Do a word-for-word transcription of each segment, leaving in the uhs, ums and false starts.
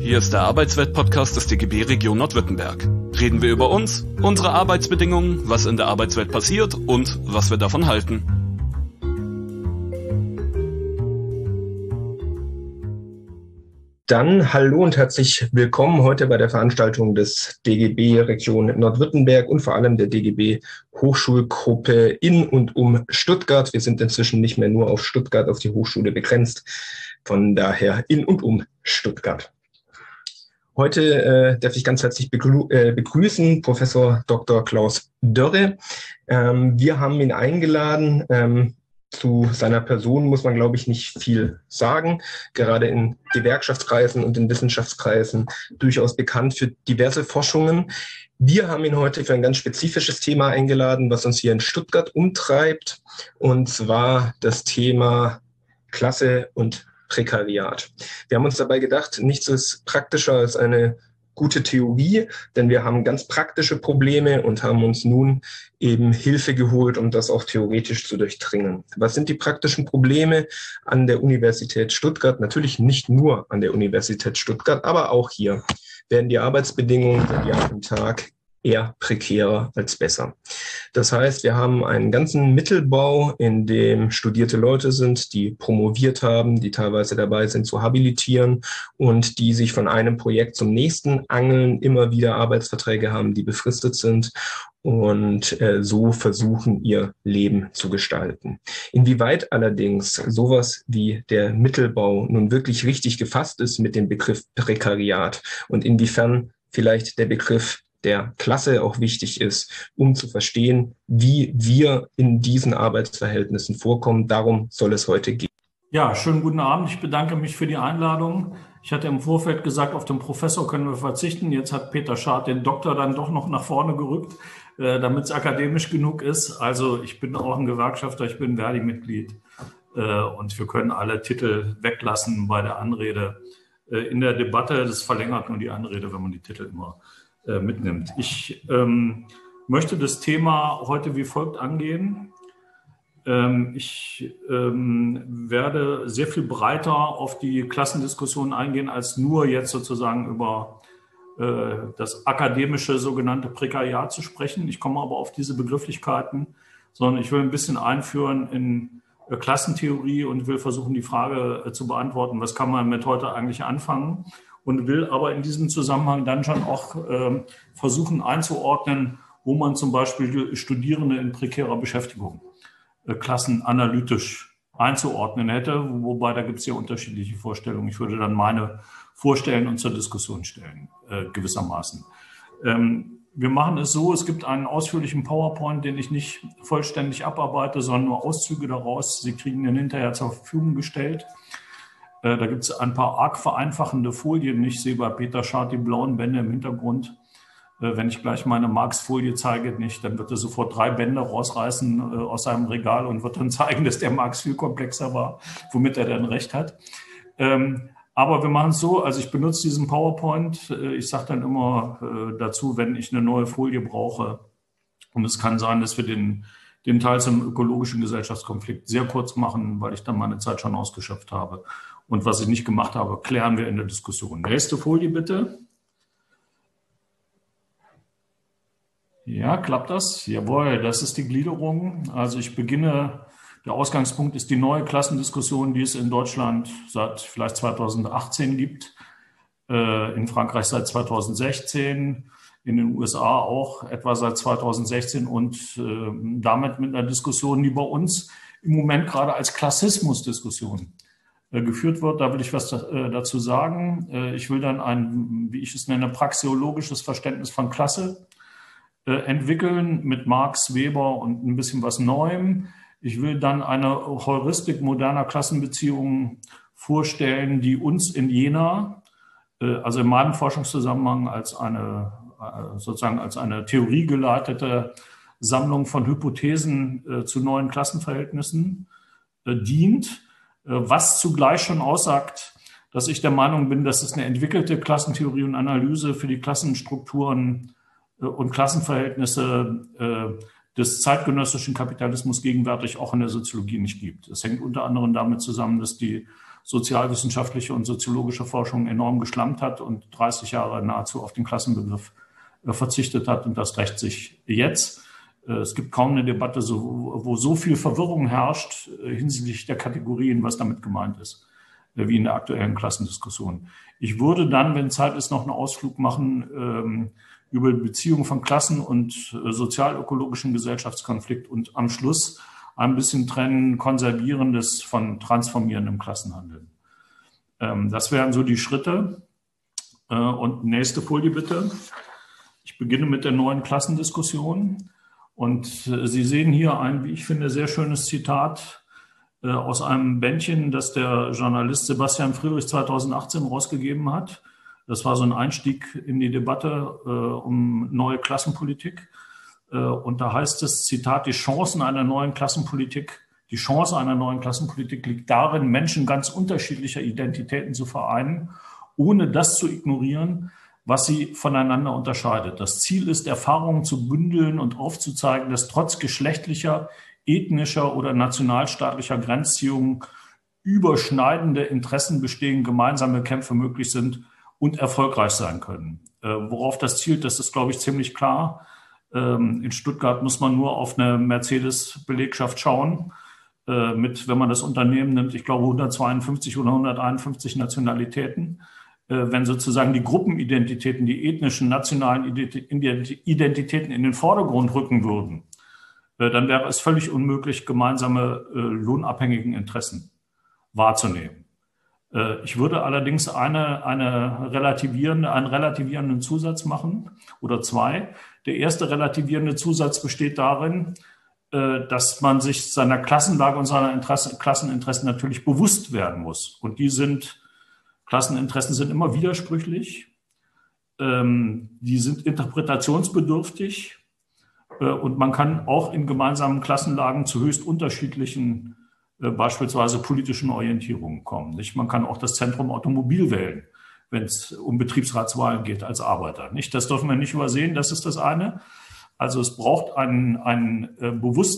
Hier ist der Arbeitswelt-Podcast des D G B Region Nordwürttemberg. Reden wir über uns, unsere Arbeitsbedingungen, was in der Arbeitswelt passiert und was wir davon halten. Dann hallo und herzlich willkommen heute bei der Veranstaltung des D G B Region Nordwürttemberg und vor allem der D G B Hochschulgruppe in und um Stuttgart. Wir sind inzwischen nicht mehr nur auf Stuttgart, auf die Hochschule begrenzt, von daher in und um Stuttgart. Heute äh, darf ich ganz herzlich begrü- äh, begrüßen Professor Doktor Klaus Dörre. Ähm, wir haben ihn eingeladen. Ähm, Zu seiner Person muss man, glaube ich, nicht viel sagen. Gerade in Gewerkschaftskreisen und in Wissenschaftskreisen durchaus bekannt für diverse Forschungen. Wir haben ihn heute für ein ganz spezifisches Thema eingeladen, was uns hier in Stuttgart umtreibt, und zwar das Thema Klasse und Prekariat. Wir haben uns dabei gedacht, nichts ist praktischer als eine gute Theorie, denn wir haben ganz praktische Probleme und haben uns nun eben Hilfe geholt, um das auch theoretisch zu durchdringen. Was sind die praktischen Probleme an der Universität Stuttgart? Natürlich nicht nur an der Universität Stuttgart, aber auch hier werden die Arbeitsbedingungen seit Jahr und Tag eher prekärer als besser. Das heißt, wir haben einen ganzen Mittelbau, in dem studierte Leute sind, die promoviert haben, die teilweise dabei sind zu habilitieren und die sich von einem Projekt zum nächsten angeln, immer wieder Arbeitsverträge haben, die befristet sind und äh, so versuchen, ihr Leben zu gestalten. Inwieweit allerdings sowas wie der Mittelbau nun wirklich richtig gefasst ist mit dem Begriff Prekariat und inwiefern vielleicht der Begriff der Klasse auch wichtig ist, um zu verstehen, wie wir in diesen Arbeitsverhältnissen vorkommen. Darum soll es heute gehen. Ja, schönen guten Abend. Ich bedanke mich für die Einladung. Ich hatte im Vorfeld gesagt, auf den Professor können wir verzichten. Jetzt hat Peter Schad den Doktor dann doch noch nach vorne gerückt, äh, damit es akademisch genug ist. Also ich bin auch ein Gewerkschafter, ich bin Verdi-Mitglied äh, und wir können alle Titel weglassen bei der Anrede. Äh, in der Debatte, das verlängert nur die Anrede, wenn man die Titel immer mitnimmt. Ich ähm, möchte das Thema heute wie folgt angehen. Ähm, ich ähm, werde sehr viel breiter auf die Klassendiskussion eingehen, als nur jetzt sozusagen über äh, das akademische sogenannte Prekariat zu sprechen. Ich komme aber auf diese Begrifflichkeiten, sondern ich will ein bisschen einführen in äh, Klassentheorie und will versuchen, die Frage äh, zu beantworten, was kann man mit heute eigentlich anfangen? Und will aber in diesem Zusammenhang dann schon auch äh, versuchen einzuordnen, wo man zum Beispiel Studierende in prekärer Beschäftigung äh, klassenanalytisch einzuordnen hätte, wobei da gibt es ja unterschiedliche Vorstellungen. Ich würde dann meine vorstellen und zur Diskussion stellen, äh, gewissermaßen. Ähm, wir machen es so, es gibt einen ausführlichen PowerPoint, den ich nicht vollständig abarbeite, sondern nur Auszüge daraus. Sie kriegen den hinterher zur Verfügung gestellt. Da gibt es ein paar arg vereinfachende Folien. Ich sehe bei Peter Schad die blauen Bände im Hintergrund. Wenn ich gleich meine Marx-Folie zeige, nicht, dann wird er sofort drei Bände rausreißen aus seinem Regal und wird dann zeigen, dass der Marx viel komplexer war, womit er dann recht hat. Aber wir machen es so, also ich benutze diesen PowerPoint. Ich sage dann immer dazu, wenn ich eine neue Folie brauche. Und es kann sein, dass wir den, den Teil zum ökologischen Gesellschaftskonflikt sehr kurz machen, weil ich dann meine Zeit schon ausgeschöpft habe. Und was ich nicht gemacht habe, klären wir in der Diskussion. Nächste Folie bitte. Ja, klappt das? Jawohl, das ist die Gliederung. Also ich beginne, der Ausgangspunkt ist die neue Klassendiskussion, die es in Deutschland seit vielleicht zweitausendachtzehn gibt, in Frankreich seit zweitausendsechzehn, in den U S A auch etwa seit zweitausendsechzehn und damit mit einer Diskussion, die bei uns im Moment gerade als Klassismusdiskussion geführt wird. Da will ich was dazu sagen. Ich will dann ein, wie ich es nenne, praxeologisches Verständnis von Klasse entwickeln mit Marx, Weber und ein bisschen was Neuem. Ich will dann eine Heuristik moderner Klassenbeziehungen vorstellen, die uns in Jena, also in meinem Forschungszusammenhang als eine, sozusagen als eine theoriegeleitete Sammlung von Hypothesen zu neuen Klassenverhältnissen dient, was zugleich schon aussagt, dass ich der Meinung bin, dass es eine entwickelte Klassentheorie und Analyse für die Klassenstrukturen und Klassenverhältnisse des zeitgenössischen Kapitalismus gegenwärtig auch in der Soziologie nicht gibt. Es hängt unter anderem damit zusammen, dass die sozialwissenschaftliche und soziologische Forschung enorm geschlampt hat und dreißig Jahre nahezu auf den Klassenbegriff äh, verzichtet hat. Und das rächt sich jetzt. Äh, es gibt kaum eine Debatte, so, wo so viel Verwirrung herrscht äh, hinsichtlich der Kategorien, was damit gemeint ist, äh, wie in der aktuellen Klassendiskussion. Ich würde dann, wenn Zeit ist, noch einen Ausflug machen ähm, über die Beziehung von Klassen- und äh, sozialökologischen Gesellschaftskonflikt und am Schluss ein bisschen trennen Konservierendes von transformierendem Klassenhandeln. Ähm, das wären so die Schritte. Äh, und nächste Folie bitte. Ich beginne mit der neuen Klassendiskussion. Und äh, Sie sehen hier ein, wie ich finde, sehr schönes Zitat äh, aus einem Bändchen, das der Journalist Sebastian Friedrich zweitausendachtzehn rausgegeben hat. Das war so ein Einstieg in die Debatte äh, um neue Klassenpolitik. Und da heißt es, Zitat, die Chancen einer neuen Klassenpolitik, die Chance einer neuen Klassenpolitik liegt darin, Menschen ganz unterschiedlicher Identitäten zu vereinen, ohne das zu ignorieren, was sie voneinander unterscheidet. Das Ziel ist, Erfahrungen zu bündeln und aufzuzeigen, dass trotz geschlechtlicher, ethnischer oder nationalstaatlicher Grenzziehungen überschneidende Interessen bestehen, gemeinsame Kämpfe möglich sind und erfolgreich sein können. Worauf das zielt, das ist, glaube ich, ziemlich klar. In Stuttgart muss man nur auf eine Mercedes-Belegschaft schauen, mit, wenn man das Unternehmen nimmt, ich glaube hundertzweiundfünfzig oder hunderteinundfünfzig Nationalitäten. Wenn sozusagen die Gruppenidentitäten, die ethnischen, nationalen Identitäten in den Vordergrund rücken würden, dann wäre es völlig unmöglich, gemeinsame lohnabhängigen Interessen wahrzunehmen. Ich würde allerdings eine, eine relativierende, einen relativierenden Zusatz machen oder zwei. Der erste relativierende Zusatz besteht darin, dass man sich seiner Klassenlage und seiner Interesse, Klasseninteressen natürlich bewusst werden muss. Und die sind, Klasseninteressen sind immer widersprüchlich, die sind interpretationsbedürftig und man kann auch in gemeinsamen Klassenlagen zu höchst unterschiedlichen beispielsweise politischen Orientierungen kommen. Nicht? Man kann auch das Zentrum Automobil wählen, wenn es um Betriebsratswahlen geht als Arbeiter. Nicht? Das dürfen wir nicht übersehen, das ist das eine. Also es braucht einen, einen äh,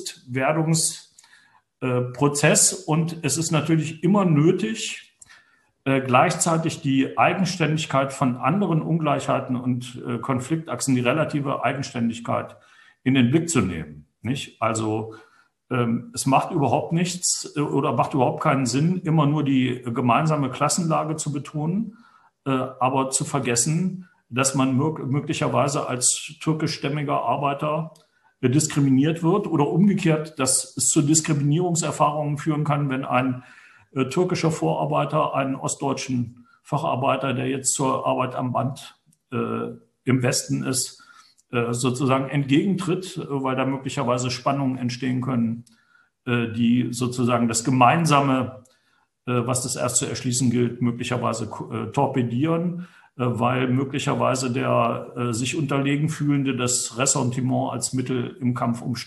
Bewusstwerdungsprozess äh, und es ist natürlich immer nötig, äh, gleichzeitig die Eigenständigkeit von anderen Ungleichheiten und äh, Konfliktachsen, die relative Eigenständigkeit in den Blick zu nehmen. Nicht? Also es macht überhaupt nichts oder macht überhaupt keinen Sinn, immer nur die gemeinsame Klassenlage zu betonen, aber zu vergessen, dass man möglicherweise als türkischstämmiger Arbeiter diskriminiert wird oder umgekehrt, dass es zu Diskriminierungserfahrungen führen kann, wenn ein türkischer Vorarbeiter einen ostdeutschen Facharbeiter, der jetzt zur Arbeit am Band im Westen ist, sozusagen entgegentritt, weil da möglicherweise Spannungen entstehen können, die sozusagen das Gemeinsame, was das erst zu erschließen gilt, möglicherweise torpedieren, weil möglicherweise der sich unterlegen Fühlende das Ressentiment als Mittel im Kampf um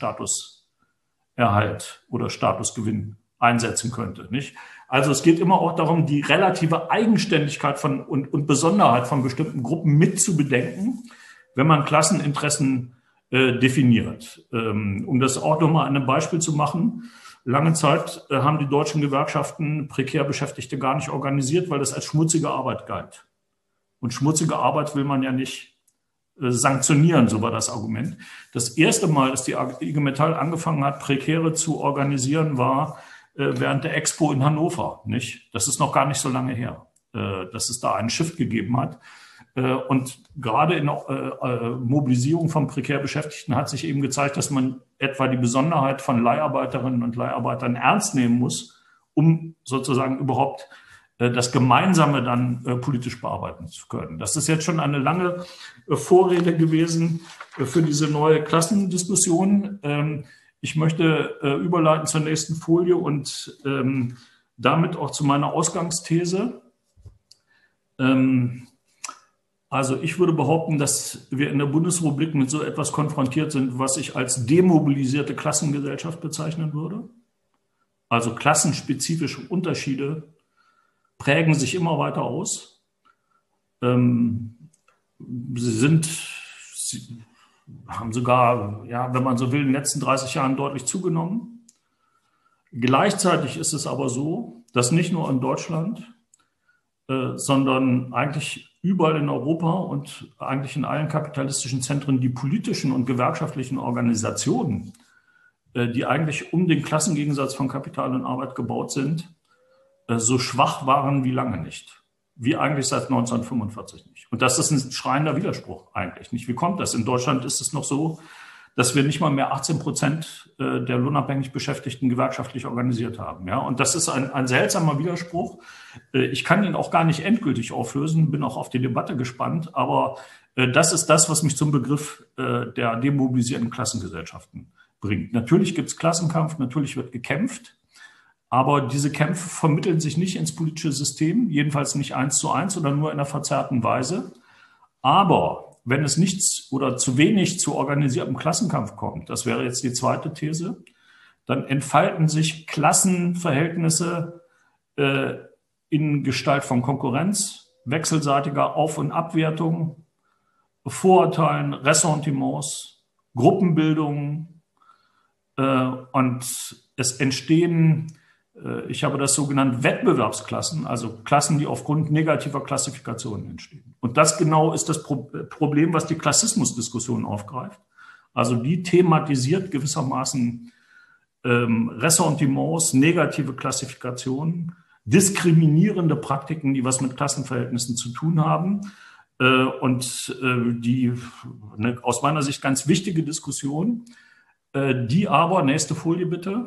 Statuserhalt oder Statusgewinn einsetzen könnte. Nicht? Also es geht immer auch darum, die relative Eigenständigkeit von, und, und Besonderheit von bestimmten Gruppen mit zu bedenken, wenn man Klasseninteressen äh, definiert. Ähm, um das auch nochmal an einem Beispiel zu machen, lange Zeit äh, haben die deutschen Gewerkschaften prekär Beschäftigte gar nicht organisiert, weil das als schmutzige Arbeit galt. Und schmutzige Arbeit will man ja nicht äh, sanktionieren, so war das Argument. Das erste Mal, dass die I G Metall angefangen hat, prekäre zu organisieren, war äh, während der Expo in Hannover. Nicht? Das ist noch gar nicht so lange her, äh, dass es da einen Shift gegeben hat. Und gerade in der Mobilisierung von prekär Beschäftigten hat sich eben gezeigt, dass man etwa die Besonderheit von Leiharbeiterinnen und Leiharbeitern ernst nehmen muss, um sozusagen überhaupt das Gemeinsame dann politisch bearbeiten zu können. Das ist jetzt schon eine lange Vorrede gewesen für diese neue Klassendiskussion. Ich möchte überleiten zur nächsten Folie und damit auch zu meiner Ausgangsthese. Also ich würde behaupten, dass wir in der Bundesrepublik mit so etwas konfrontiert sind, was ich als demobilisierte Klassengesellschaft bezeichnen würde. Also klassenspezifische Unterschiede prägen sich immer weiter aus. Ähm, sie sind, sie haben sogar, ja, wenn man so will, in den letzten dreißig Jahren deutlich zugenommen. Gleichzeitig ist es aber so, das nicht nur in Deutschland, äh, sondern eigentlich überall in Europa und eigentlich in allen kapitalistischen Zentren die politischen und gewerkschaftlichen Organisationen, äh, die eigentlich um den Klassengegensatz von Kapital und Arbeit gebaut sind, äh, so schwach waren wie lange nicht. Wie eigentlich seit neunzehnhundertfünfundvierzig nicht. Und das ist ein schreiender Widerspruch eigentlich nicht. Wie kommt das? In Deutschland ist es noch so, dass wir nicht mal mehr achtzehn Prozent der lohnabhängig Beschäftigten gewerkschaftlich organisiert haben. Ja, und das ist ein, ein seltsamer Widerspruch. Ich kann ihn auch gar nicht endgültig auflösen, bin auch auf die Debatte gespannt. Aber das ist das, was mich zum Begriff der demobilisierten Klassengesellschaften bringt. Natürlich gibt es Klassenkampf, natürlich wird gekämpft. Aber diese Kämpfe vermitteln sich nicht ins politische System, jedenfalls nicht eins zu eins oder nur in einer verzerrten Weise. Aber wenn es nichts oder zu wenig zu organisiertem Klassenkampf kommt, das wäre jetzt die zweite These, dann entfalten sich Klassenverhältnisse äh, in Gestalt von Konkurrenz, wechselseitiger Auf- und Abwertung, Vorurteilen, Ressentiments, Gruppenbildungen äh, und es entstehen, ich habe das so genannt, Wettbewerbsklassen, also Klassen, die aufgrund negativer Klassifikationen entstehen. Und das genau ist das Pro- Problem, was die Klassismusdiskussion aufgreift. Also die thematisiert gewissermaßen ähm, Ressentiments, negative Klassifikationen, diskriminierende Praktiken, die was mit Klassenverhältnissen zu tun haben. Äh, und äh, die eine aus meiner Sicht ganz wichtige Diskussion, äh, die aber, nächste Folie bitte,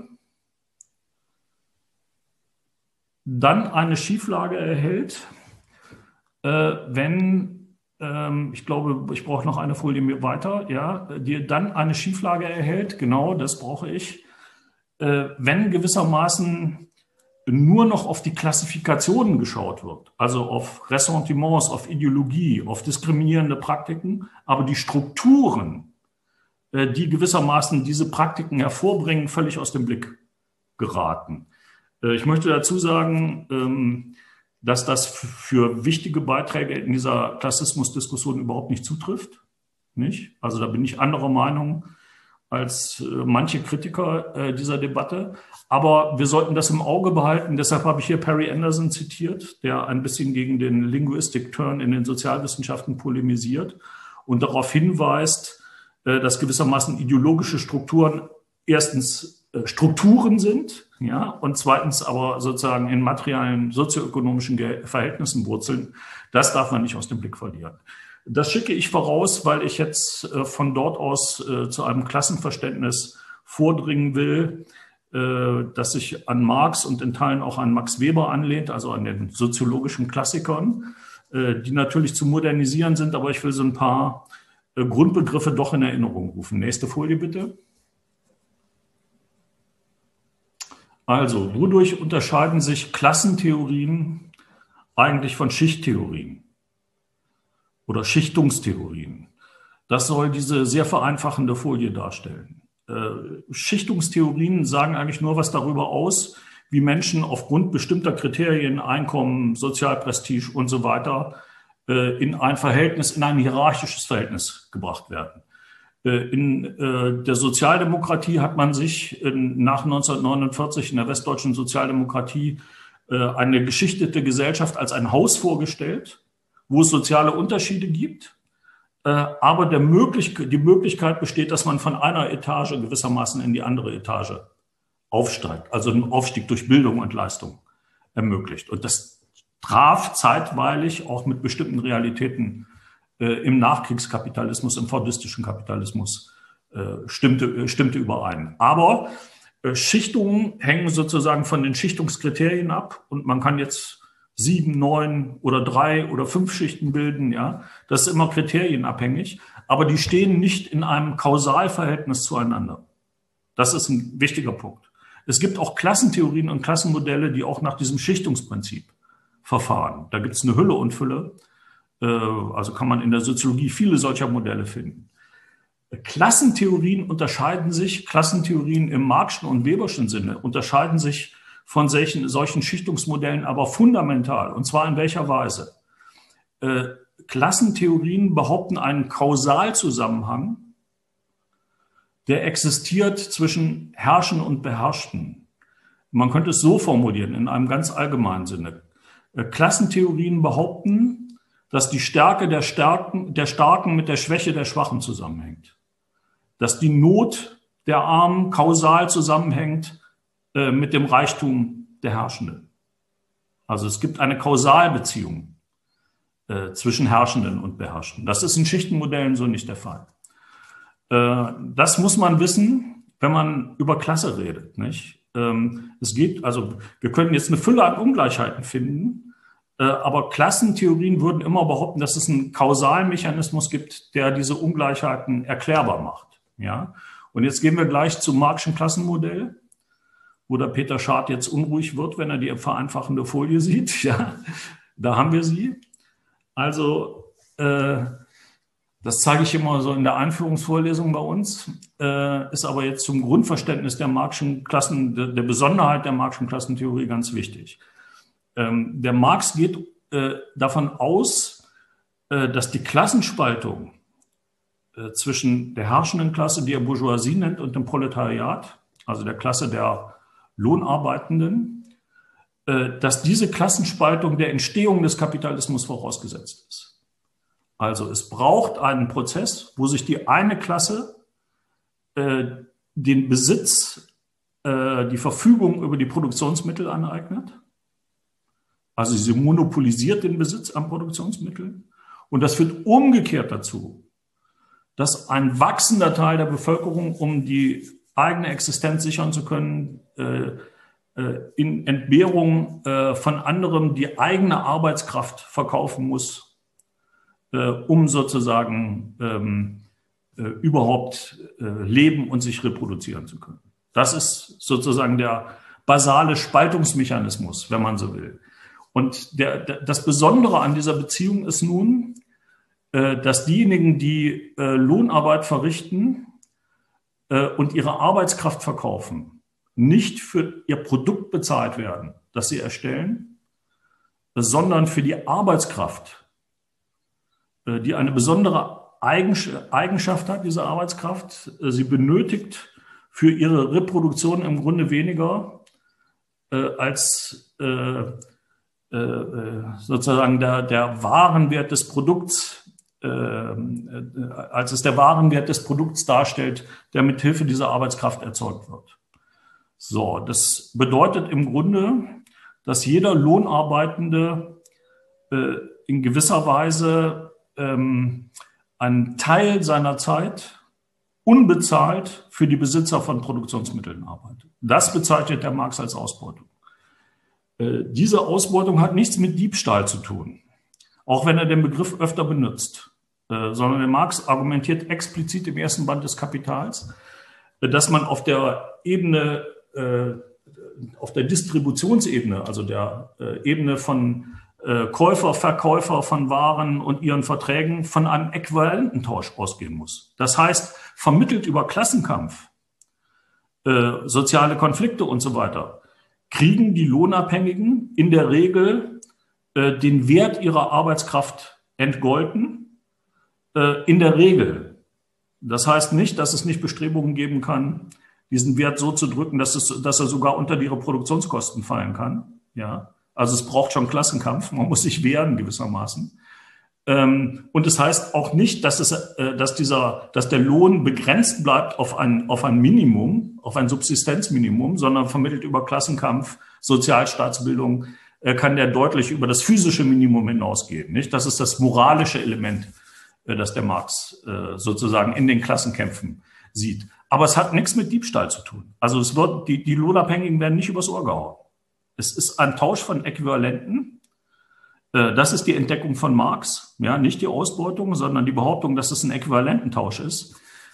dann eine Schieflage erhält, äh, wenn, ähm, ich glaube, ich brauche noch eine Folie mehr weiter, ja, die dann eine Schieflage erhält, genau, das brauche ich, äh, wenn gewissermaßen nur noch auf die Klassifikationen geschaut wird, also auf Ressentiments, auf Ideologie, auf diskriminierende Praktiken, aber die Strukturen, äh, die gewissermaßen diese Praktiken hervorbringen, völlig aus dem Blick geraten. Ich möchte dazu sagen, dass das für wichtige Beiträge in dieser Klassismusdiskussion überhaupt nicht zutrifft. Nicht? Also da bin ich anderer Meinung als manche Kritiker dieser Debatte. Aber wir sollten das im Auge behalten. Deshalb habe ich hier Perry Anderson zitiert, der ein bisschen gegen den Linguistic Turn in den Sozialwissenschaften polemisiert und darauf hinweist, dass gewissermaßen ideologische Strukturen erstens Strukturen sind, ja, und zweitens aber sozusagen in materialen, sozioökonomischen Verhältnissen wurzeln. Das darf man nicht aus dem Blick verlieren. Das schicke ich voraus, weil ich jetzt äh, von dort aus äh, zu einem Klassenverständnis vordringen will, äh, das sich an Marx und in Teilen auch an Max Weber anlehnt, also an den soziologischen Klassikern, äh, die natürlich zu modernisieren sind, aber ich will so ein paar äh, Grundbegriffe doch in Erinnerung rufen. Nächste Folie bitte. Also, wodurch unterscheiden sich Klassentheorien eigentlich von Schichttheorien oder Schichtungstheorien? Das soll diese sehr vereinfachende Folie darstellen. Äh, Schichtungstheorien sagen eigentlich nur was darüber aus, wie Menschen aufgrund bestimmter Kriterien, Einkommen, Sozialprestige und so weiter, äh, in ein Verhältnis, in ein hierarchisches Verhältnis gebracht werden. In äh, der Sozialdemokratie hat man sich in, nach neunzehnhundertneunundvierzig in der westdeutschen Sozialdemokratie äh, eine geschichtete Gesellschaft als ein Haus vorgestellt, wo es soziale Unterschiede gibt, äh, aber der möglich, die Möglichkeit besteht, dass man von einer Etage gewissermaßen in die andere Etage aufsteigt, also einen Aufstieg durch Bildung und Leistung ermöglicht. Und das traf zeitweilig auch mit bestimmten Realitäten im Nachkriegskapitalismus, im fordistischen Kapitalismus äh, stimmte, stimmte überein. Aber äh, Schichtungen hängen sozusagen von den Schichtungskriterien ab und man kann jetzt sieben, neun oder drei oder fünf Schichten bilden. Ja, das ist immer kriterienabhängig, aber die stehen nicht in einem Kausalverhältnis zueinander. Das ist ein wichtiger Punkt. Es gibt auch Klassentheorien und Klassenmodelle, die auch nach diesem Schichtungsprinzip verfahren. Da gibt es eine Hülle und Fülle. Also kann man in der Soziologie viele solcher Modelle finden. Klassentheorien unterscheiden sich, Klassentheorien im Marxischen und Weberschen Sinne unterscheiden sich von solchen, solchen Schichtungsmodellen aber fundamental. Und zwar in welcher Weise? Äh, Klassentheorien behaupten einen Kausalzusammenhang, der existiert zwischen Herrschen und Beherrschten. Man könnte es so formulieren, in einem ganz allgemeinen Sinne. Klassentheorien behaupten, dass die Stärke der Starken, der Starken mit der Schwäche der Schwachen zusammenhängt. Dass die Not der Armen kausal zusammenhängt äh, mit dem Reichtum der Herrschenden. Also es gibt eine Kausalbeziehung äh, zwischen Herrschenden und Beherrschten. Das ist in Schichtenmodellen so nicht der Fall. Äh, das muss man wissen, wenn man über Klasse redet, nicht? Ähm, es geht, also wir können jetzt eine Fülle an Ungleichheiten finden, äh, aber Klassentheorien würden immer behaupten, dass es einen kausalen Mechanismus gibt, der diese Ungleichheiten erklärbar macht. Ja? Und jetzt gehen wir gleich zum Marx'schen Klassenmodell, wo der Peter Schardt jetzt unruhig wird, wenn er die vereinfachende Folie sieht. Ja, da haben wir sie. Also, äh, das zeige ich immer so in der Einführungsvorlesung bei uns, äh, ist aber jetzt zum Grundverständnis der Marx'schen Klassen, der, der Besonderheit der Marx'schen Klassentheorie ganz wichtig. Ähm, der Marx geht äh, davon aus, äh, dass die Klassenspaltung äh, zwischen der herrschenden Klasse, die er Bourgeoisie nennt, und dem Proletariat, also der Klasse der Lohnarbeitenden, dass diese Klassenspaltung der Entstehung des Kapitalismus vorausgesetzt ist. Also es braucht einen Prozess, wo sich die eine Klasse äh, den Besitz, äh, die Verfügung über die Produktionsmittel aneignet. Also sie monopolisiert den Besitz an Produktionsmitteln. Und das führt umgekehrt dazu, dass ein wachsender Teil der Bevölkerung, um die eigene Existenz sichern zu können, äh, äh, in Entbehrung äh, von anderem die eigene Arbeitskraft verkaufen muss, äh, um sozusagen ähm, äh, überhaupt äh, leben und sich reproduzieren zu können. Das ist sozusagen der basale Spaltungsmechanismus, wenn man so will. Und der, der, das Besondere an dieser Beziehung ist nun, äh, dass diejenigen, die äh, Lohnarbeit verrichten, und ihre Arbeitskraft verkaufen, nicht für ihr Produkt bezahlt werden, das sie erstellen, sondern für die Arbeitskraft, die eine besondere Eigenschaft hat, diese Arbeitskraft. Sie benötigt für ihre Reproduktion im Grunde weniger als sozusagen der, der Warenwert des Produkts, als es der Warenwert des Produkts darstellt, der mit Hilfe dieser Arbeitskraft erzeugt wird. So, das bedeutet im Grunde, dass jeder Lohnarbeitende äh, in gewisser Weise ähm, einen Teil seiner Zeit unbezahlt für die Besitzer von Produktionsmitteln arbeitet. Das bezeichnet der Marx als Ausbeutung. Äh, diese Ausbeutung hat nichts mit Diebstahl zu tun, auch wenn er den Begriff öfter benutzt, äh, sondern der Marx argumentiert explizit im ersten Band des Kapitals, äh, dass man auf der Ebene, äh, auf der Distributionsebene, also der äh, Ebene von äh, Käufer, Verkäufer von Waren und ihren Verträgen, von einem Äquivalententausch ausgehen muss. Das heißt, vermittelt über Klassenkampf, äh, soziale Konflikte und so weiter, kriegen die Lohnabhängigen in der Regel den Wert ihrer Arbeitskraft entgolten, äh, in der Regel. Das heißt nicht, dass es nicht Bestrebungen geben kann, diesen Wert so zu drücken, dass, es, dass er sogar unter die Reproduktionskosten fallen kann. Ja, also es braucht schon Klassenkampf, man muss sich wehren gewissermaßen. Ähm, und es heißt auch nicht, dass, es, äh, dass, dieser, dass der Lohn begrenzt bleibt auf ein, auf ein Minimum, auf ein Subsistenzminimum, sondern vermittelt über Klassenkampf, Sozialstaatsbildung, kann der deutlich über das physische Minimum hinausgehen. Nicht? Das ist das moralische Element, das der Marx sozusagen in den Klassenkämpfen sieht. Aber es hat nichts mit Diebstahl zu tun. Also es wird, die, die Lohnabhängigen werden nicht übers Ohr gehauen. Es ist ein Tausch von Äquivalenten. Das ist die Entdeckung von Marx. Ja, nicht die Ausbeutung, sondern die Behauptung, dass es ein Äquivalententausch ist.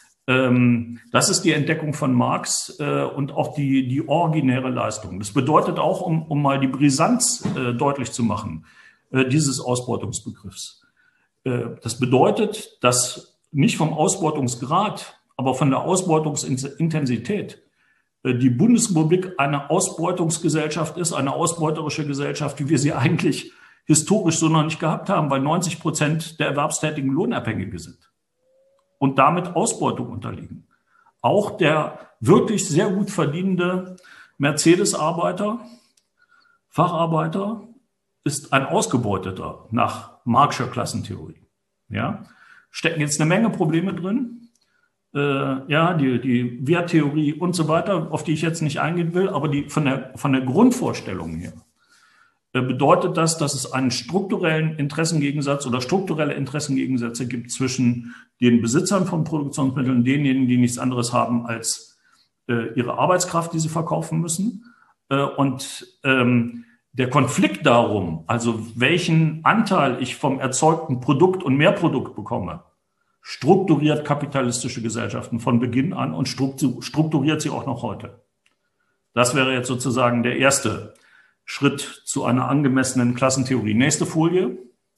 Das ist die Entdeckung von Marx und auch die, die originäre Leistung. Das bedeutet auch, um, um mal die Brisanz deutlich zu machen, dieses Ausbeutungsbegriffs. Das bedeutet, dass nicht vom Ausbeutungsgrad, aber von der Ausbeutungsintensität die Bundesrepublik eine Ausbeutungsgesellschaft ist, eine ausbeuterische Gesellschaft, wie wir sie eigentlich historisch so noch nicht gehabt haben, weil neunzig Prozent der Erwerbstätigen Lohnabhängige sind und damit Ausbeutung unterliegen. Auch der wirklich sehr gut verdienende Mercedes-Arbeiter, Facharbeiter ist ein Ausgebeuteter nach Marx'scher Klassentheorie. Ja? Stecken jetzt eine Menge Probleme drin. Äh, ja, die, die Werttheorie und so weiter, auf die ich jetzt nicht eingehen will, aber die, von, der, von der Grundvorstellung her äh, bedeutet das, dass es einen strukturellen Interessengegensatz oder strukturelle Interessengegensätze gibt zwischen den Besitzern von Produktionsmitteln und denjenigen, die nichts anderes haben als äh, ihre Arbeitskraft, die sie verkaufen müssen. Äh, und ähm, der Konflikt darum, also welchen Anteil ich vom erzeugten Produkt und Mehrprodukt bekomme, strukturiert kapitalistische Gesellschaften von Beginn an und strukturiert sie auch noch heute. Das wäre jetzt sozusagen der erste Schritt zu einer angemessenen Klassentheorie. Nächste Folie.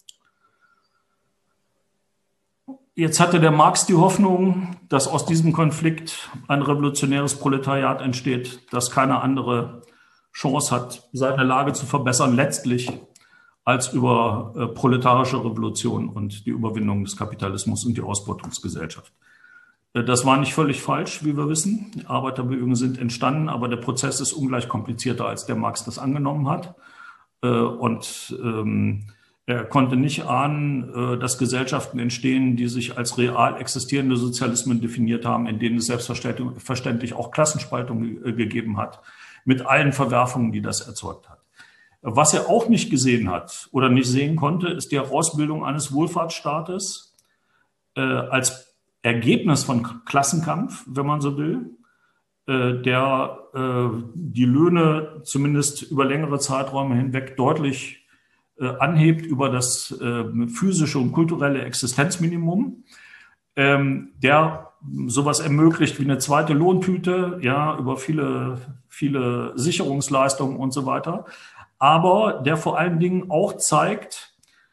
Jetzt hatte der Marx die Hoffnung, dass aus diesem Konflikt ein revolutionäres Proletariat entsteht, das keine andere Chance hat, seine Lage zu verbessern, letztlich als über äh, proletarische Revolution und die Überwindung des Kapitalismus und die Ausbeutungsgesellschaft. Äh, das war nicht völlig falsch, wie wir wissen. Die Arbeiterbewegungen sind entstanden, aber der Prozess ist ungleich komplizierter, als der Marx das angenommen hat. Äh, und ähm, er konnte nicht ahnen, äh, dass Gesellschaften entstehen, die sich als real existierende Sozialismen definiert haben, in denen es selbstverständlich auch Klassenspaltung äh, gegeben hat, mit allen Verwerfungen, die das erzeugt hat. Was er auch nicht gesehen hat oder nicht sehen konnte, ist die Herausbildung eines Wohlfahrtsstaates äh, als Ergebnis von Klassenkampf, wenn man so will, äh, der äh, die Löhne zumindest über längere Zeiträume hinweg deutlich äh, anhebt über das äh, physische und kulturelle Existenzminimum, ähm, der sowas ermöglicht wie eine zweite Lohntüte, ja, über viele, viele Sicherungsleistungen und so weiter. Aber der vor allen Dingen auch zeigt,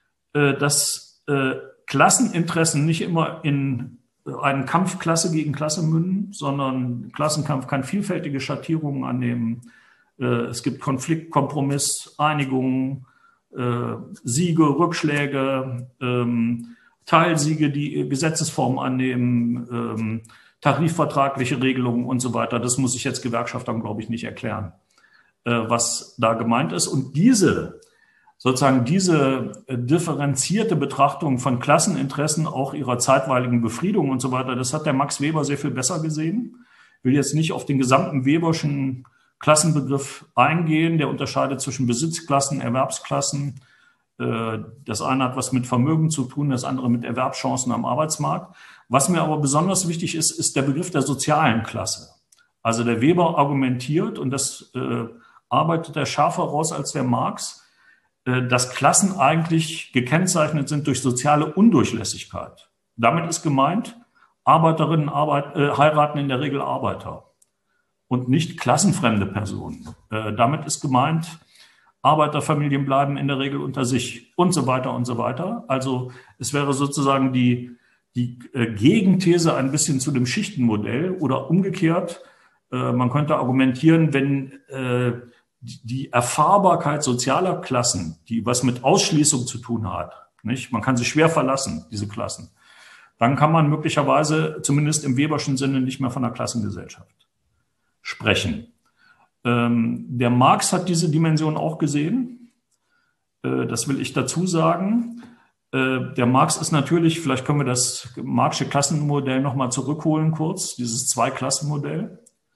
dass Klasseninteressen nicht immer in einen Kampf Klasse gegen Klasse münden, sondern Klassenkampf kann vielfältige Schattierungen annehmen. Es gibt Konflikt, Kompromiss, Einigungen, Siege, Rückschläge, Teilsiege, die Gesetzesformen annehmen, tarifvertragliche Regelungen und so weiter. Das muss ich jetzt Gewerkschaftern, glaube ich, nicht erklären, was da gemeint ist. Und diese, sozusagen diese differenzierte Betrachtung von Klasseninteressen, auch ihrer zeitweiligen Befriedung und so weiter, das hat der Max Weber sehr viel besser gesehen. Ich will jetzt nicht auf den gesamten Weberschen Klassenbegriff eingehen. Der unterscheidet zwischen Besitzklassen, Erwerbsklassen. Das eine hat was mit Vermögen zu tun, das andere mit Erwerbschancen am Arbeitsmarkt. Was mir aber besonders wichtig ist, ist der Begriff der sozialen Klasse. Also der Weber argumentiert, und das äh, arbeitet er schärfer raus als der Marx, äh, dass Klassen eigentlich gekennzeichnet sind durch soziale Undurchlässigkeit. Damit ist gemeint, Arbeiterinnen Arbeit, äh, heiraten in der Regel Arbeiter und nicht klassenfremde Personen. Äh, damit ist gemeint, Arbeiterfamilien bleiben in der Regel unter sich und so weiter und so weiter. Also es wäre sozusagen die, die äh, Gegenthese ein bisschen zu dem Schichtenmodell oder umgekehrt. Äh, man könnte argumentieren, wenn äh, die Erfahrbarkeit sozialer Klassen, die was mit Ausschließung zu tun hat, nicht? Man kann sie schwer verlassen, diese Klassen, dann kann man möglicherweise zumindest im Weberschen Sinne nicht mehr von einer Klassengesellschaft sprechen. Ähm, der Marx hat diese Dimension auch gesehen. Äh, das will ich dazu sagen. Äh, der Marx ist natürlich, vielleicht können wir das Marxische Klassenmodell nochmal zurückholen kurz, dieses Zweiklassenmodell.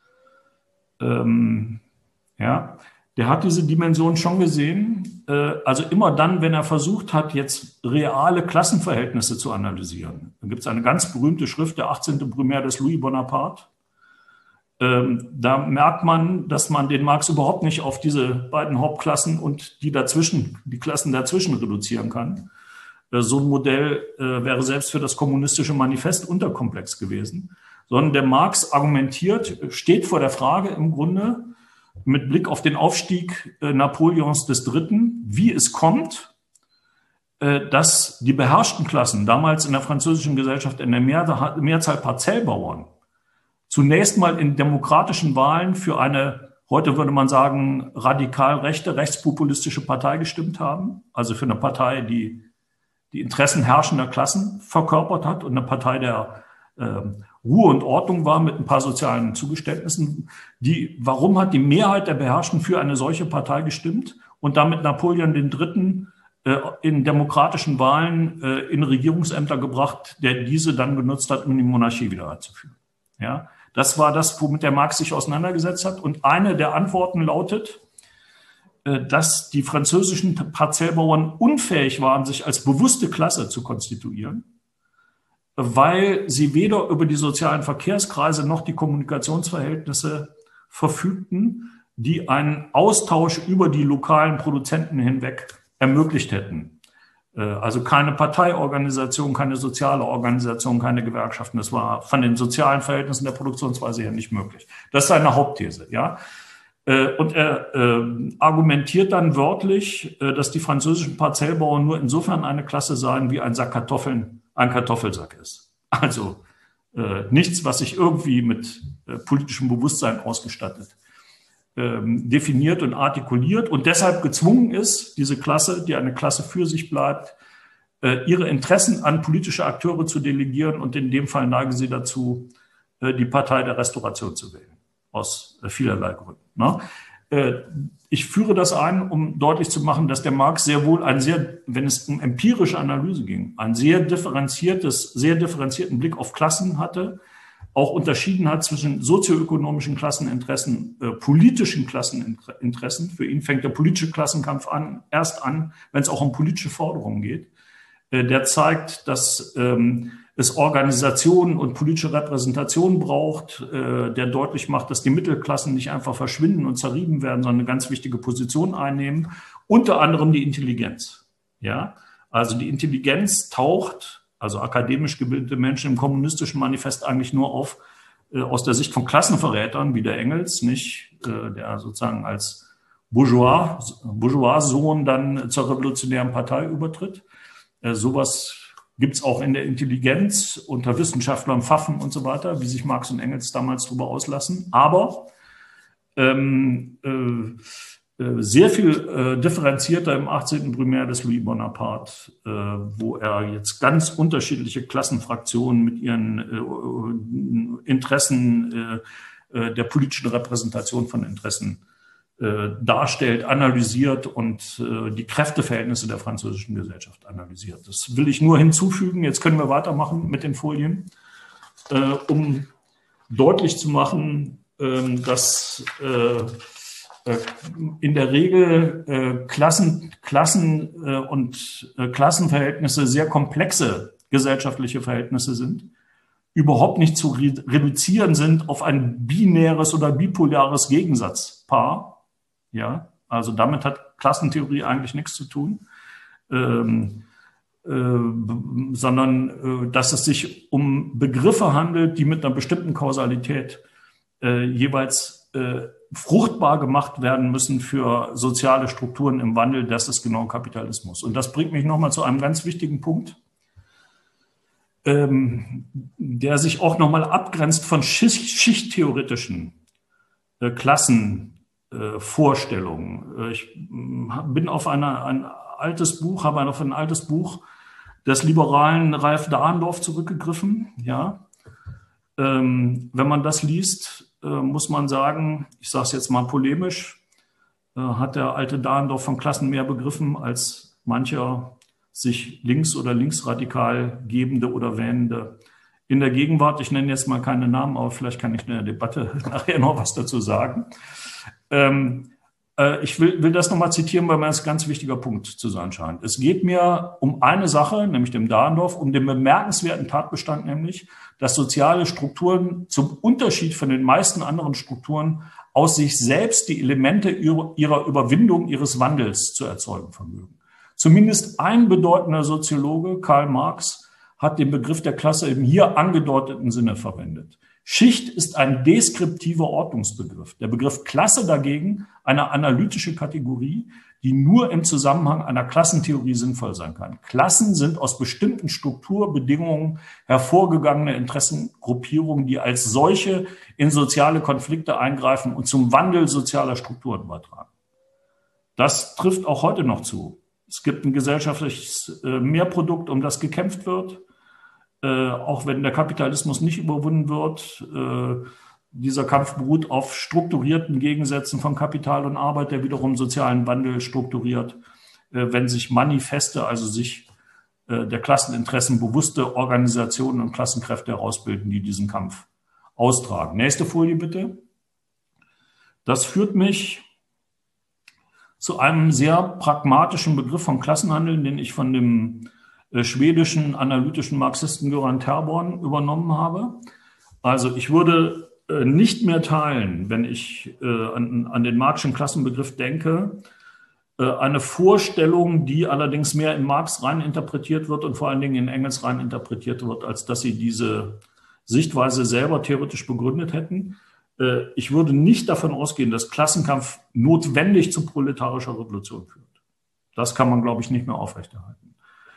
Ähm, ja, der hat diese Dimension schon gesehen. Äh, also immer dann, wenn er versucht hat, jetzt reale Klassenverhältnisse zu analysieren. Da gibt es eine ganz berühmte Schrift, der achtzehnte Brumaire des Louis Bonaparte. Ähm, da merkt man, dass man den Marx überhaupt nicht auf diese beiden Hauptklassen und die dazwischen, die Klassen dazwischen reduzieren kann. Äh, so ein Modell äh, wäre selbst für das kommunistische Manifest unterkomplex gewesen. Sondern der Marx argumentiert, steht vor der Frage im Grunde mit Blick auf den Aufstieg äh, Napoleons des Dritten, wie es kommt, äh, dass die beherrschten Klassen, damals in der französischen Gesellschaft in der Mehr- Mehrzahl Parzellbauern, zunächst mal in demokratischen Wahlen für eine, heute würde man sagen, radikal rechte, rechtspopulistische Partei gestimmt haben. Also für eine Partei, die die Interessen herrschender Klassen verkörpert hat und eine Partei der äh, Ruhe und Ordnung war mit ein paar sozialen Zugeständnissen. Die, warum hat die Mehrheit der Beherrschten für eine solche Partei gestimmt und damit Napoleon den Dritten äh, in demokratischen Wahlen äh, in Regierungsämter gebracht, der diese dann genutzt hat, um die Monarchie wieder einzuführen? Ja, das war das, womit der Marx sich auseinandergesetzt hat. Und eine der Antworten lautet, äh, dass die französischen Parzellbauern unfähig waren, sich als bewusste Klasse zu konstituieren, weil sie weder über die sozialen Verkehrskreise noch die Kommunikationsverhältnisse verfügten, die einen Austausch über die lokalen Produzenten hinweg ermöglicht hätten. Also keine Parteiorganisation, keine soziale Organisation, keine Gewerkschaften. Das war von den sozialen Verhältnissen der Produktionsweise her nicht möglich. Das ist seine Hauptthese, ja. Und er argumentiert dann wörtlich, dass die französischen Parzellbauern nur insofern eine Klasse seien, wie ein Sack Kartoffeln ein Kartoffelsack ist. Also äh, nichts, was sich irgendwie mit äh, politischem Bewusstsein ausgestattet, ähm, definiert und artikuliert und deshalb gezwungen ist, diese Klasse, die eine Klasse für sich bleibt, äh, ihre Interessen an politische Akteure zu delegieren und in dem Fall neige sie dazu, äh, die Partei der Restauration zu wählen. Aus äh, vielerlei Gründen. Ne? Äh, Ich führe das ein, um deutlich zu machen, dass der Marx sehr wohl ein sehr, wenn es um empirische Analyse ging, ein sehr differenziertes, sehr differenzierten Blick auf Klassen hatte, auch unterschieden hat zwischen sozioökonomischen Klasseninteressen, äh, politischen Klasseninteressen. Für ihn fängt der politische Klassenkampf an, erst an, wenn es auch um politische Forderungen geht. Äh, der zeigt, dass ähm, es Organisationen und politische Repräsentation braucht, äh, der deutlich macht, dass die Mittelklassen nicht einfach verschwinden und zerrieben werden, sondern eine ganz wichtige Position einnehmen. Unter anderem die Intelligenz. Ja, also die Intelligenz taucht, also akademisch gebildete Menschen im kommunistischen Manifest eigentlich nur auf äh, aus der Sicht von Klassenverrätern wie der Engels, nicht, äh, der sozusagen als Bourgeois, Bourgeois-Sohn dann zur revolutionären Partei übertritt. Äh, sowas gibt es auch in der Intelligenz unter Wissenschaftlern, Pfaffen und so weiter, wie sich Marx und Engels damals darüber auslassen. Aber ähm, äh, äh, sehr viel äh, differenzierter im achtzehnten Primär des Louis Bonaparte, äh, wo er jetzt ganz unterschiedliche Klassenfraktionen mit ihren äh, Interessen äh, äh, der politischen Repräsentation von Interessen darstellt, analysiert und äh, die Kräfteverhältnisse der französischen Gesellschaft analysiert. Das will ich nur hinzufügen. Jetzt können wir weitermachen mit den Folien, äh, um deutlich zu machen, äh, dass äh, äh, in der Regel äh, Klassen, Klassen äh, und äh, Klassenverhältnisse sehr komplexe gesellschaftliche Verhältnisse sind, überhaupt nicht zu re- reduzieren sind auf ein binäres oder bipolares Gegensatzpaar. Ja, also damit hat Klassentheorie eigentlich nichts zu tun, ähm, äh, sondern äh, dass es sich um Begriffe handelt, die mit einer bestimmten Kausalität äh, jeweils äh, fruchtbar gemacht werden müssen für soziale Strukturen im Wandel. Das ist genau Kapitalismus. Und das bringt mich nochmal zu einem ganz wichtigen Punkt, ähm, der sich auch nochmal abgrenzt von schicht- schichttheoretischen äh, Klassen. Vorstellungen. Ich bin auf eine, ein altes Buch, habe auf ein altes Buch des liberalen Ralph Dahrendorf zurückgegriffen. Ja, ähm, wenn man das liest, äh, muss man sagen, ich sage es jetzt mal polemisch, äh, hat der alte Dahrendorf von Klassen mehr begriffen als mancher sich links- oder linksradikal gebende oder wähnende in der Gegenwart. Ich nenne jetzt mal keine Namen, aber vielleicht kann ich in der Debatte nachher noch was dazu sagen. Ähm, äh, ich will, will das nochmal zitieren, weil mir das ein ganz wichtiger Punkt zu sein scheint. Es geht mir um eine Sache, nämlich dem Dahrendorf, um den bemerkenswerten Tatbestand, nämlich, dass soziale Strukturen zum Unterschied von den meisten anderen Strukturen aus sich selbst die Elemente ihrer, ihrer Überwindung, ihres Wandels zu erzeugen vermögen. Zumindest ein bedeutender Soziologe, Karl Marx, hat den Begriff der Klasse im hier angedeuteten Sinne verwendet. Schicht ist ein deskriptiver Ordnungsbegriff. Der Begriff Klasse dagegen eine analytische Kategorie, die nur im Zusammenhang einer Klassentheorie sinnvoll sein kann. Klassen sind aus bestimmten Strukturbedingungen hervorgegangene Interessengruppierungen, die als solche in soziale Konflikte eingreifen und zum Wandel sozialer Strukturen beitragen. Das trifft auch heute noch zu. Es gibt ein gesellschaftliches Mehrprodukt, um das gekämpft wird. äh, auch wenn der Kapitalismus nicht überwunden wird. Äh, dieser Kampf beruht auf strukturierten Gegensätzen von Kapital und Arbeit, der wiederum sozialen Wandel strukturiert. Äh, wenn sich Manifeste, also sich äh, der Klasseninteressen bewusste Organisationen und Klassenkräfte herausbilden, die diesen Kampf austragen. Nächste Folie bitte. Das führt mich zu einem sehr pragmatischen Begriff vom Klassenhandeln, den ich von dem äh, schwedischen analytischen Marxisten Göran Therborn übernommen habe. Also ich würde äh, nicht mehr teilen, wenn ich äh, an, an den Marxischen Klassenbegriff denke, äh, eine Vorstellung, die allerdings mehr in Marx rein interpretiert wird und vor allen Dingen in Engels rein interpretiert wird, als dass sie diese Sichtweise selber theoretisch begründet hätten. Ich würde nicht davon ausgehen, dass Klassenkampf notwendig zu proletarischer Revolution führt. Das kann man, glaube ich, nicht mehr aufrechterhalten.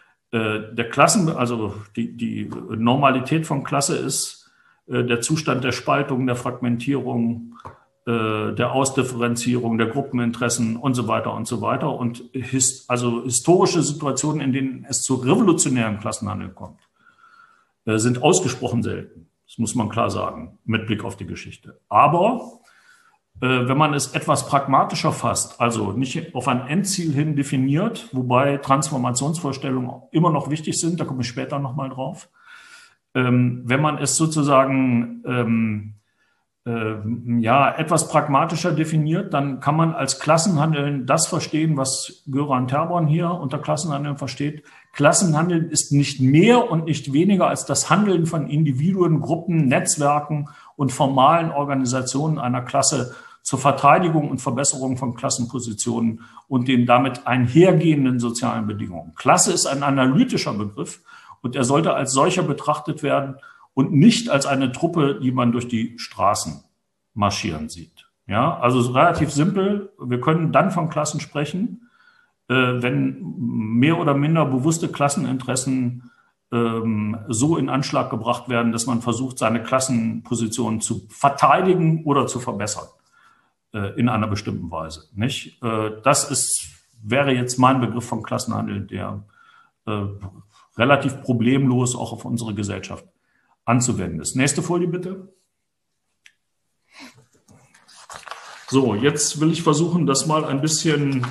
Der Klassen, also die, die Normalität von Klasse ist der Zustand der Spaltung, der Fragmentierung, der Ausdifferenzierung, der Gruppeninteressen und so weiter und so weiter. Und his, also historische Situationen, in denen es zu revolutionärem Klassenhandel kommt, sind ausgesprochen selten. Das muss man klar sagen, mit Blick auf die Geschichte. Aber äh, wenn man es etwas pragmatischer fasst, also nicht auf ein Endziel hin definiert, wobei Transformationsvorstellungen immer noch wichtig sind, da komme ich später nochmal drauf, ähm, wenn man es sozusagen ähm, äh, ja, etwas pragmatischer definiert, dann kann man als Klassenhandeln das verstehen, was Göran Therborn hier unter Klassenhandeln versteht. Klassenhandeln ist nicht mehr und nicht weniger als das Handeln von Individuen, Gruppen, Netzwerken und formalen Organisationen einer Klasse zur Verteidigung und Verbesserung von Klassenpositionen und den damit einhergehenden sozialen Bedingungen. Klasse ist ein analytischer Begriff und er sollte als solcher betrachtet werden und nicht als eine Truppe, die man durch die Straßen marschieren sieht. Ja, also relativ simpel. Wir können dann von Klassen sprechen, wenn mehr oder minder bewusste Klasseninteressen ähm, so in Anschlag gebracht werden, dass man versucht, seine Klassenposition zu verteidigen oder zu verbessern äh, in einer bestimmten Weise. Nicht? Äh, das ist, wäre jetzt mein Begriff vom Klassenhandel, der äh, relativ problemlos auch auf unsere Gesellschaft anzuwenden ist. Nächste Folie bitte. So, jetzt will ich versuchen, das mal ein bisschen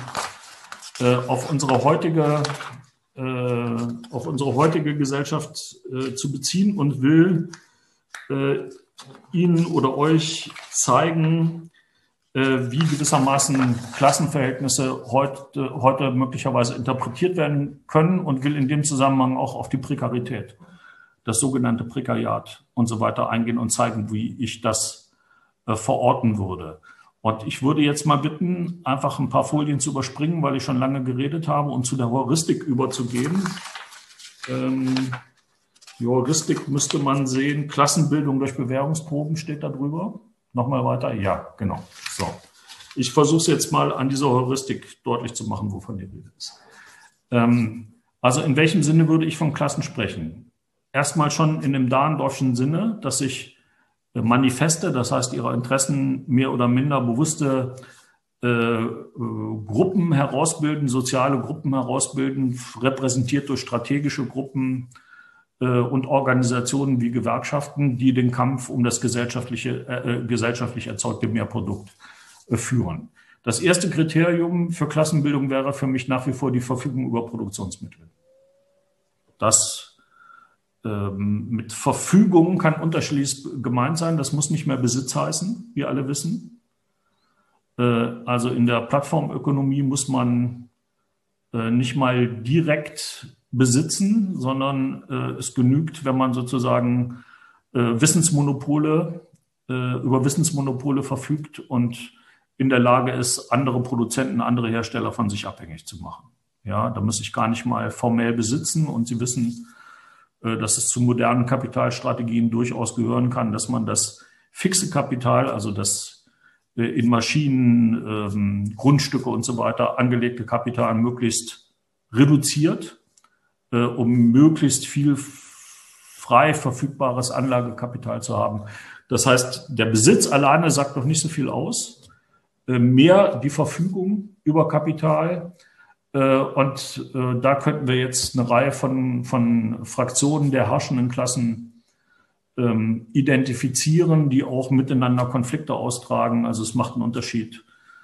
auf unsere heutige, äh, auf unsere heutige Gesellschaft äh, zu beziehen und will äh, Ihnen oder euch zeigen, äh, wie gewissermaßen Klassenverhältnisse heute, heute möglicherweise interpretiert werden können und will in dem Zusammenhang auch auf die Prekarität, das sogenannte Prekariat und so weiter eingehen und zeigen, wie ich das äh, verorten würde. Und ich würde jetzt mal bitten, einfach ein paar Folien zu überspringen, weil ich schon lange geredet habe, und zu der Heuristik überzugehen. Ähm, die Heuristik müsste man sehen. Klassenbildung durch Bewährungsproben steht da drüber. Nochmal weiter. Ja, genau. So. Ich versuche es jetzt mal an dieser Heuristik deutlich zu machen, wovon die Rede ist. Ähm, also in welchem Sinne würde ich von Klassen sprechen? Erstmal schon in dem Dahrendorfschen Sinne, dass sich Manifeste, das heißt ihre Interessen mehr oder minder bewusste äh, äh, Gruppen herausbilden, soziale Gruppen herausbilden, repräsentiert durch strategische Gruppen äh, und Organisationen wie Gewerkschaften, die den Kampf um das gesellschaftliche, äh, gesellschaftlich erzeugte Mehrprodukt äh, führen. Das erste Kriterium für Klassenbildung wäre für mich nach wie vor die Verfügung über Produktionsmittel. Das mit Verfügung kann unterschiedlich gemeint sein. Das muss nicht mehr Besitz heißen, wie alle wissen. Also in der Plattformökonomie muss man nicht mal direkt besitzen, sondern es genügt, wenn man sozusagen Wissensmonopole, über Wissensmonopole verfügt und in der Lage ist, andere Produzenten, andere Hersteller von sich abhängig zu machen. Ja, da muss ich gar nicht mal formell besitzen, und Sie wissen, dass es zu modernen Kapitalstrategien durchaus gehören kann, dass man das fixe Kapital, also das in Maschinen, Grundstücke und so weiter angelegte Kapital möglichst reduziert, um möglichst viel frei verfügbares Anlagekapital zu haben. Das heißt, der Besitz alleine sagt noch nicht so viel aus. Mehr die Verfügung über Kapital Und da könnten wir jetzt eine Reihe von, von Fraktionen der herrschenden Klassen ähm, identifizieren, die auch miteinander Konflikte austragen. Also es macht einen Unterschied,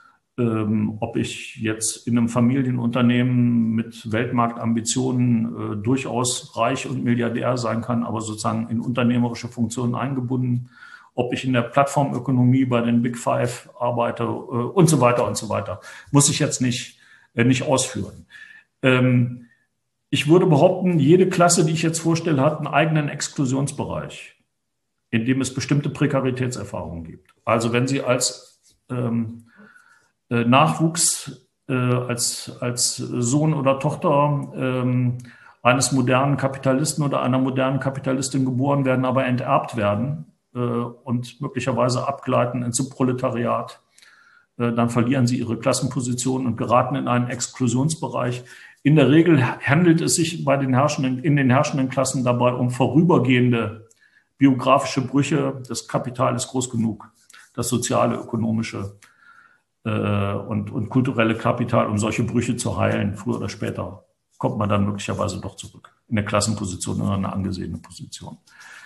ähm, ob ich jetzt in einem Familienunternehmen mit Weltmarktambitionen äh, durchaus reich und Milliardär sein kann, aber sozusagen in unternehmerische Funktionen eingebunden, ob ich in der Plattformökonomie bei den Big Five arbeite äh, und so weiter und so weiter. Muss ich jetzt nicht nicht ausführen. Ähm, ich würde behaupten, jede Klasse, die ich jetzt vorstelle, hat einen eigenen Exklusionsbereich, in dem es bestimmte Prekaritätserfahrungen gibt. Also wenn Sie als ähm, äh, Nachwuchs, äh, als, als Sohn oder Tochter ähm, eines modernen Kapitalisten oder einer modernen Kapitalistin geboren werden, aber enterbt werden äh, und möglicherweise abgleiten ins Subproletariat, dann verlieren sie ihre Klassenposition und geraten in einen Exklusionsbereich. In der Regel handelt es sich bei den herrschenden, in den herrschenden Klassen dabei um vorübergehende biografische Brüche. Das Kapital ist groß genug, das soziale, ökonomische äh, und, und kulturelle Kapital, um solche Brüche zu heilen. Früher oder später kommt man dann möglicherweise doch zurück in eine Klassenposition oder eine angesehene Position.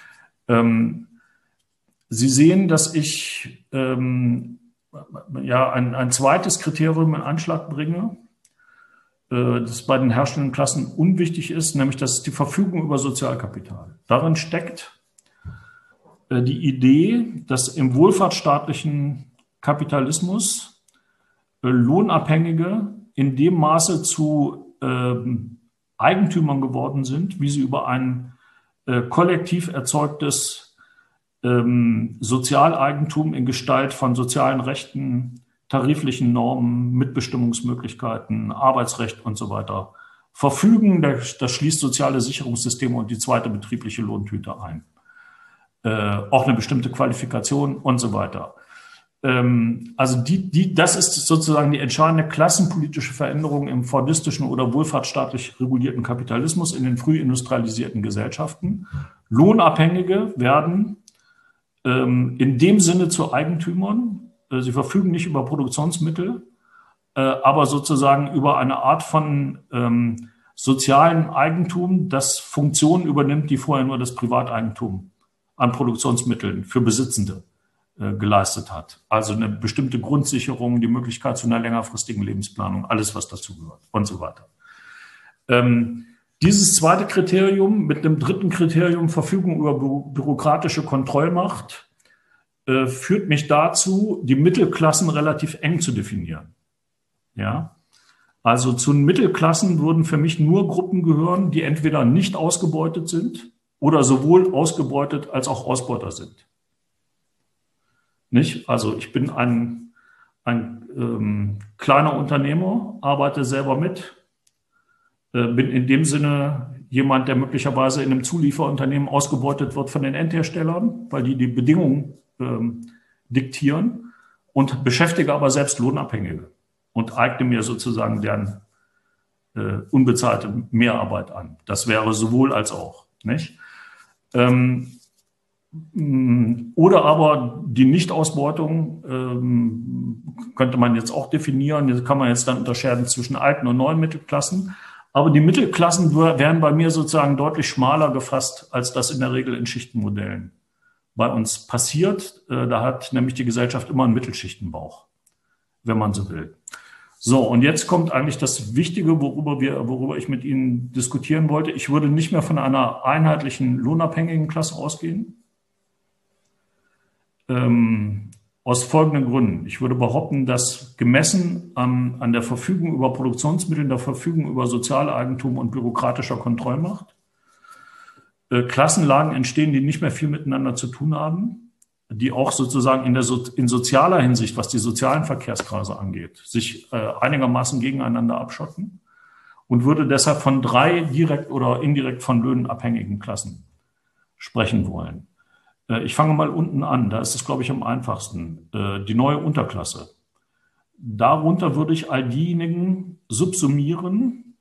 Ähm, Sie sehen, dass ich ähm, ja, ein, ein zweites Kriterium in Anschlag bringe, äh, das bei den herrschenden Klassen unwichtig ist, nämlich das ist die Verfügung über Sozialkapital. Darin steckt äh, die Idee, dass im wohlfahrtsstaatlichen Kapitalismus äh, Lohnabhängige in dem Maße zu äh, Eigentümern geworden sind, wie sie über ein äh, kollektiv erzeugtes Ähm, Sozialeigentum in Gestalt von sozialen Rechten, tariflichen Normen, Mitbestimmungsmöglichkeiten, Arbeitsrecht und so weiter verfügen. Das, das schließt soziale Sicherungssysteme und die zweite betriebliche Lohntüte ein. Äh, auch eine bestimmte Qualifikation und so weiter. Ähm, also die, die, das ist sozusagen die entscheidende klassenpolitische Veränderung im fordistischen oder wohlfahrtsstaatlich regulierten Kapitalismus in den früh industrialisierten Gesellschaften. Lohnabhängige werden in dem Sinne zu Eigentümern. Sie verfügen nicht über Produktionsmittel, aber sozusagen über eine Art von ähm, sozialen Eigentum, das Funktionen übernimmt, die vorher nur das Privateigentum an Produktionsmitteln für Besitzende äh, geleistet hat. Also eine bestimmte Grundsicherung, die Möglichkeit zu einer längerfristigen Lebensplanung, alles, was dazu gehört und so weiter. Ähm, Dieses zweite Kriterium mit dem dritten Kriterium Verfügung über bü bürokratische Kontrollmacht äh, führt mich dazu, die Mittelklassen relativ eng zu definieren. Ja, also zu den Mittelklassen würden für mich nur Gruppen gehören, die entweder nicht ausgebeutet sind oder sowohl ausgebeutet als auch Ausbeuter sind. Nicht? Also ich bin ein, ein ähm, kleiner Unternehmer, arbeite selber mit, bin in dem Sinne jemand, der möglicherweise in einem Zulieferunternehmen ausgebeutet wird von den Endherstellern, weil die die Bedingungen ähm, diktieren, und beschäftige aber selbst Lohnabhängige und eigne mir sozusagen deren äh, unbezahlte Mehrarbeit an. Das wäre sowohl als auch, nicht? Ähm, oder aber die Nichtausbeutung ähm, könnte man jetzt auch definieren. Hier kann man jetzt dann unterscheiden zwischen alten und neuen Mittelklassen. Aber die Mittelklassen wären bei mir sozusagen deutlich schmaler gefasst, als das in der Regel in Schichtenmodellen bei uns passiert. Da hat nämlich die Gesellschaft immer einen Mittelschichtenbauch, wenn man so will. So, und jetzt kommt eigentlich das Wichtige, worüber wir, worüber ich mit Ihnen diskutieren wollte. Ich würde nicht mehr von einer einheitlichen lohnabhängigen Klasse ausgehen. Ähm, Aus folgenden Gründen. Ich würde behaupten, dass gemessen an, an der Verfügung über Produktionsmittel, der Verfügung über Sozialeigentum und bürokratischer Kontrollmacht äh, Klassenlagen entstehen, die nicht mehr viel miteinander zu tun haben, die auch sozusagen in, der so, in sozialer Hinsicht, was die sozialen Verkehrskreise angeht, sich äh, einigermaßen gegeneinander abschotten, und würde deshalb von drei direkt oder indirekt von Löhnen abhängigen Klassen sprechen wollen. Ich fange mal unten an, da ist es, glaube ich, am einfachsten. Die neue Unterklasse. Darunter würde ich all diejenigen subsumieren,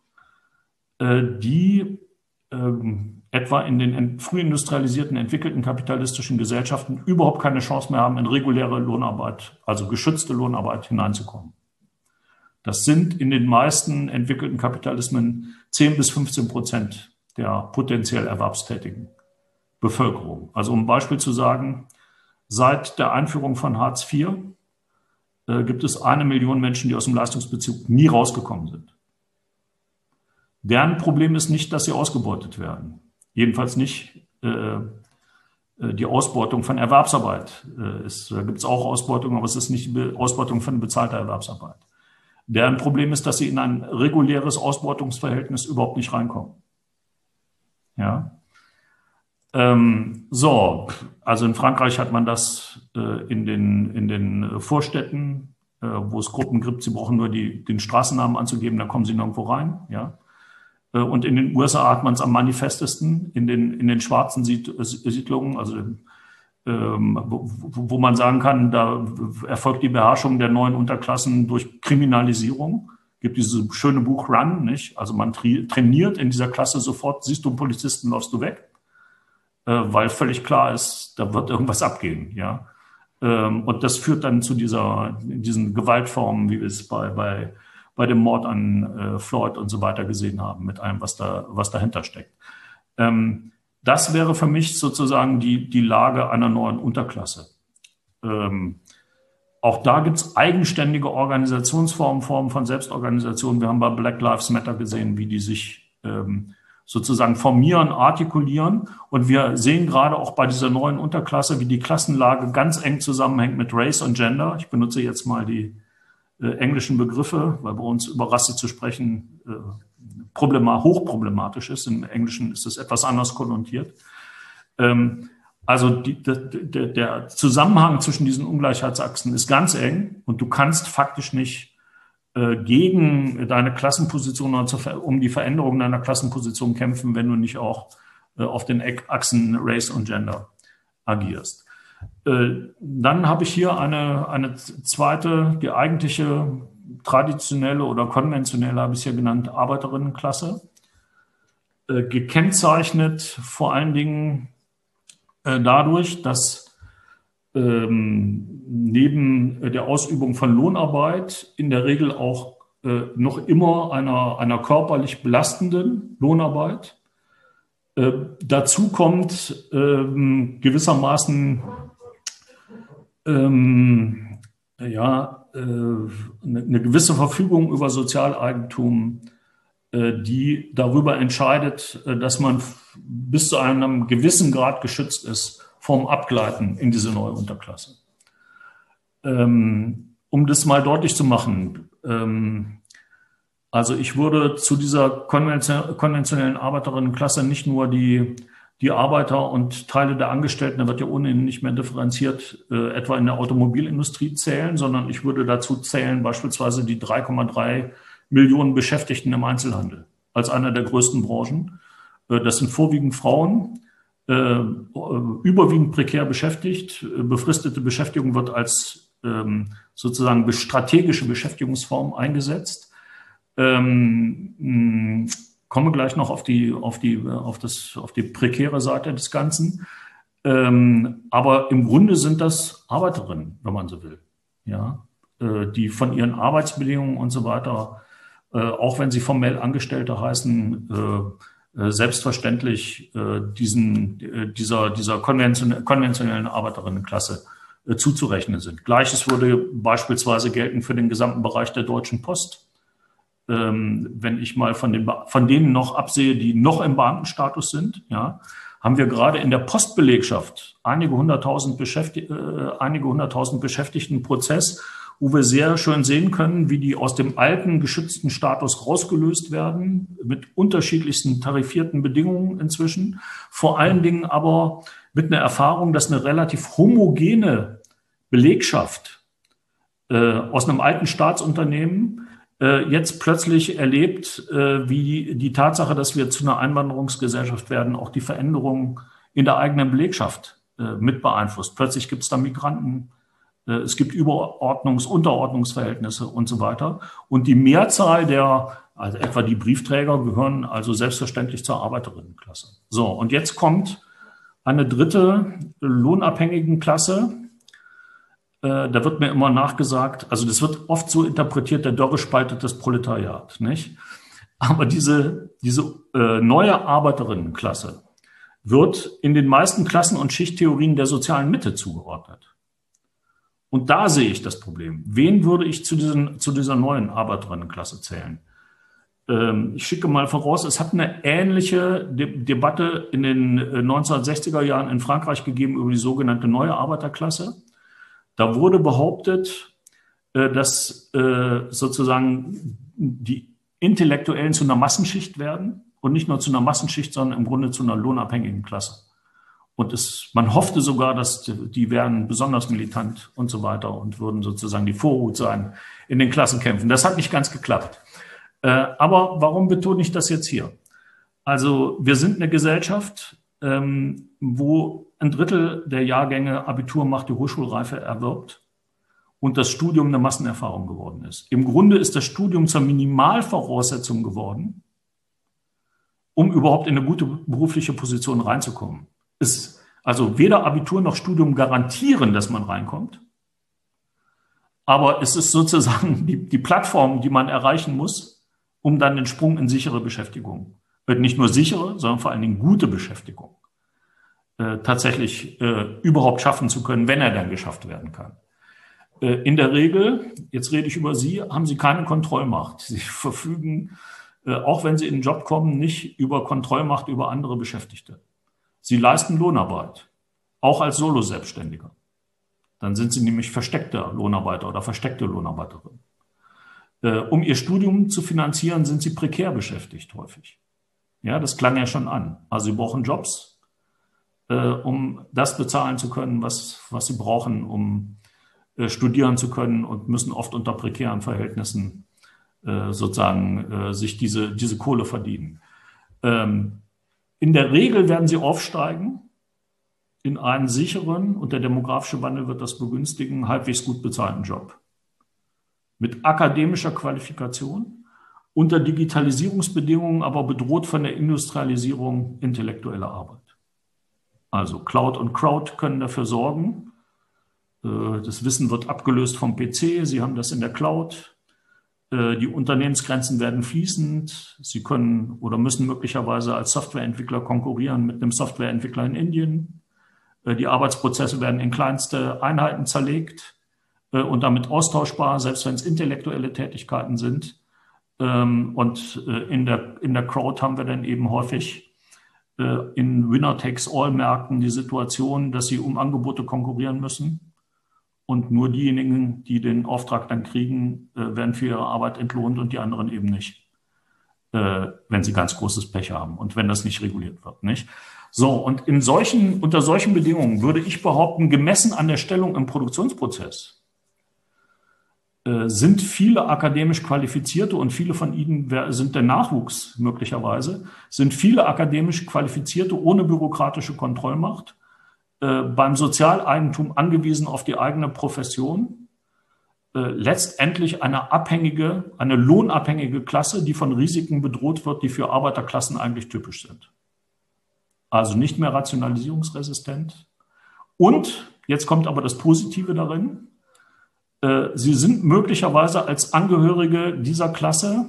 die etwa in den früh industrialisierten, entwickelten kapitalistischen Gesellschaften überhaupt keine Chance mehr haben, in reguläre Lohnarbeit, also geschützte Lohnarbeit hineinzukommen. Das sind in den meisten entwickelten Kapitalismen zehn bis fünfzehn Prozent der potenziell erwerbstätigen Bevölkerung. Also um ein Beispiel zu sagen, seit der Einführung von Hartz vier äh, gibt es eine Million Menschen, die aus dem Leistungsbezug nie rausgekommen sind. Deren Problem ist nicht, dass sie ausgebeutet werden. Jedenfalls nicht äh, die Ausbeutung von Erwerbsarbeit. Äh, ist, da gibt es auch Ausbeutung, aber es ist nicht die Ausbeutung von bezahlter Erwerbsarbeit. Deren Problem ist, dass sie in ein reguläres Ausbeutungsverhältnis überhaupt nicht reinkommen. Ja. Ähm, so, also in Frankreich hat man das äh, in den, in den Vorstädten, äh, wo es Gruppen gibt, sie brauchen nur die, den Straßennamen anzugeben, dann kommen sie nirgendwo rein. Ja. Äh, und in den U S A hat man es am manifestesten, in den, in den schwarzen Sied, Siedlungen, also ähm, wo, wo man sagen kann, da erfolgt die Beherrschung der neuen Unterklassen durch Kriminalisierung. Gibt dieses schöne Buch Run, nicht? Also man tra- trainiert in dieser Klasse sofort, siehst du einen Polizisten, läufst du weg. Weil völlig klar ist, da wird irgendwas abgehen, ja. Und das führt dann zu dieser, diesen Gewaltformen, wie wir es bei, bei, bei dem Mord an Floyd und so weiter gesehen haben, mit allem, was da, was dahinter steckt. Das wäre für mich sozusagen die, die Lage einer neuen Unterklasse. Auch da gibt es eigenständige Organisationsformen, Formen von Selbstorganisation. Wir haben bei Black Lives Matter gesehen, wie die sich sozusagen formieren, artikulieren. Und wir sehen gerade auch bei dieser neuen Unterklasse, wie die Klassenlage ganz eng zusammenhängt mit Race und Gender. Ich benutze jetzt mal die äh, englischen Begriffe, weil bei uns über Rasse zu sprechen äh, problema- hochproblematisch ist. Im Englischen ist es etwas anders konnotiert. Ähm, also die, de, der Zusammenhang zwischen diesen Ungleichheitsachsen ist ganz eng und du kannst faktisch nicht gegen deine Klassenposition oder um die Veränderung deiner Klassenposition kämpfen, wenn du nicht auch auf den Achsen Race und Gender agierst. Dann habe ich hier eine, eine zweite, die eigentliche traditionelle oder konventionelle, habe ich hier genannt, Arbeiterinnenklasse, gekennzeichnet vor allen Dingen dadurch, dass Ähm, neben der Ausübung von Lohnarbeit in der Regel auch äh, noch immer einer, einer körperlich belastenden Lohnarbeit. Äh, dazu kommt ähm, gewissermaßen ähm, ja, äh, eine, eine gewisse Verfügung über Sozialeigentum, äh, die darüber entscheidet, äh, dass man f- bis zu einem gewissen Grad geschützt ist vom Abgleiten in diese neue Unterklasse. Ähm, um das mal deutlich zu machen, ähm, also ich würde zu dieser konvention- konventionellen Arbeiterinnenklasse nicht nur die, die Arbeiter und Teile der Angestellten, da wird ja ohnehin nicht mehr differenziert, äh, etwa in der Automobilindustrie zählen, sondern ich würde dazu zählen beispielsweise die drei Komma drei Millionen Beschäftigten im Einzelhandel als einer der größten Branchen. Äh, das sind vorwiegend Frauen, Äh, überwiegend prekär beschäftigt. Befristete Beschäftigung wird als ähm, sozusagen strategische Beschäftigungsform eingesetzt. Ähm, mh, komme gleich noch auf die, auf die, auf das, auf die prekäre Seite des Ganzen. Ähm, aber im Grunde sind das Arbeiterinnen, wenn man so will, ja, äh, die von ihren Arbeitsbedingungen und so weiter, äh, auch wenn sie formell Angestellte heißen, äh, selbstverständlich äh, diesen, äh, dieser, dieser konvention- konventionellen Arbeiterinnenklasse äh, zuzurechnen sind. Gleiches würde beispielsweise gelten für den gesamten Bereich der Deutschen Post. Ähm, wenn ich mal von, den, von denen noch absehe, die noch im Beamtenstatus sind, ja, haben wir gerade in der Postbelegschaft einige hunderttausend, Beschäftig- äh, einige hunderttausend Beschäftigten Prozess, wo wir sehr schön sehen können, wie die aus dem alten geschützten Status rausgelöst werden, mit unterschiedlichsten tarifierten Bedingungen inzwischen. Vor allen Dingen aber mit einer Erfahrung, dass eine relativ homogene Belegschaft äh, aus einem alten Staatsunternehmen äh, jetzt plötzlich erlebt, äh, wie die Tatsache, dass wir zu einer Einwanderungsgesellschaft werden, auch die Veränderungen in der eigenen Belegschaft äh, mit beeinflusst. Plötzlich gibt es da Migranten, es gibt Überordnungs-, Unterordnungsverhältnisse und so weiter. Und die Mehrzahl der, also etwa die Briefträger, gehören also selbstverständlich zur Arbeiterinnenklasse. So, und jetzt kommt eine dritte lohnabhängigen Klasse, Äh, da wird mir immer nachgesagt, also das wird oft so interpretiert, der Dörre spaltet das Proletariat, nicht? Aber diese, diese äh, neue Arbeiterinnenklasse wird in den meisten Klassen- und Schichttheorien der sozialen Mitte zugeordnet. Und da sehe ich das Problem. Wen würde ich zu, diesen, zu dieser neuen Arbeiterinnenklasse zählen? Ähm, ich schicke mal voraus, es hat eine ähnliche De- Debatte in den äh, neunzehnhundertsechziger Jahren in Frankreich gegeben über die sogenannte neue Arbeiterklasse. Da wurde behauptet, äh, dass äh, sozusagen die Intellektuellen zu einer Massenschicht werden und nicht nur zu einer Massenschicht, sondern im Grunde zu einer lohnabhängigen Klasse. Und es, man hoffte sogar, dass die wären besonders militant und so weiter und würden sozusagen die Vorhut sein in den Klassenkämpfen. Das hat nicht ganz geklappt. Äh, aber warum betone ich das jetzt hier? Also wir sind eine Gesellschaft, ähm, wo ein Drittel der Jahrgänge Abitur macht, die Hochschulreife erwirbt und das Studium eine Massenerfahrung geworden ist. Im Grunde ist das Studium zur Minimalvoraussetzung geworden, um überhaupt in eine gute berufliche Position reinzukommen. Ist also weder Abitur noch Studium garantieren, dass man reinkommt, aber es ist sozusagen die, die Plattform, die man erreichen muss, um dann den Sprung in sichere Beschäftigung, nicht nur sichere, sondern vor allen Dingen gute Beschäftigung, äh, tatsächlich äh, überhaupt schaffen zu können, wenn er dann geschafft werden kann. Äh, in der Regel, jetzt rede ich über Sie, haben Sie keine Kontrollmacht. Sie verfügen, äh, auch wenn Sie in den Job kommen, nicht über Kontrollmacht über andere Beschäftigte. Sie leisten Lohnarbeit, auch als Solo-Selbstständiger. Dann sind Sie nämlich versteckter Lohnarbeiter oder versteckte Lohnarbeiterin. Äh, um Ihr Studium zu finanzieren, sind Sie prekär beschäftigt häufig. Ja, das klang ja schon an. Also Sie brauchen Jobs, äh, um das bezahlen zu können, was, was Sie brauchen, um äh, studieren zu können und müssen oft unter prekären Verhältnissen äh, sozusagen äh, sich diese, diese Kohle verdienen. Ähm, In der Regel werden sie aufsteigen in einen sicheren, und der demografische Wandel wird das begünstigen, halbwegs gut bezahlten Job. Mit akademischer Qualifikation, unter Digitalisierungsbedingungen, aber bedroht von der Industrialisierung intellektueller Arbeit. Also Cloud und Crowd können dafür sorgen. Das Wissen wird abgelöst vom P C, Sie haben das in der Cloud. Die Unternehmensgrenzen werden fließend. Sie können oder müssen möglicherweise als Softwareentwickler konkurrieren mit einem Softwareentwickler in Indien. Die Arbeitsprozesse werden in kleinste Einheiten zerlegt und damit austauschbar, selbst wenn es intellektuelle Tätigkeiten sind. Und in der, in der Crowd haben wir dann eben häufig in Winner-Takes-All-Märkten die Situation, dass sie um Angebote konkurrieren müssen. Und nur diejenigen, die den Auftrag dann kriegen, äh, werden für ihre Arbeit entlohnt und die anderen eben nicht, äh, wenn sie ganz großes Pech haben und wenn das nicht reguliert wird, nicht? So, und in solchen, unter solchen Bedingungen würde ich behaupten, gemessen an der Stellung im Produktionsprozess, äh, sind viele akademisch Qualifizierte und viele von ihnen wer, sind der Nachwuchs möglicherweise, sind viele akademisch Qualifizierte ohne bürokratische Kontrollmacht, beim Sozialeigentum angewiesen auf die eigene Profession, äh, letztendlich eine abhängige, eine lohnabhängige Klasse, die von Risiken bedroht wird, die für Arbeiterklassen eigentlich typisch sind. Also nicht mehr rationalisierungsresistent. Und, jetzt kommt aber das Positive darin, äh, sie sind möglicherweise als Angehörige dieser Klasse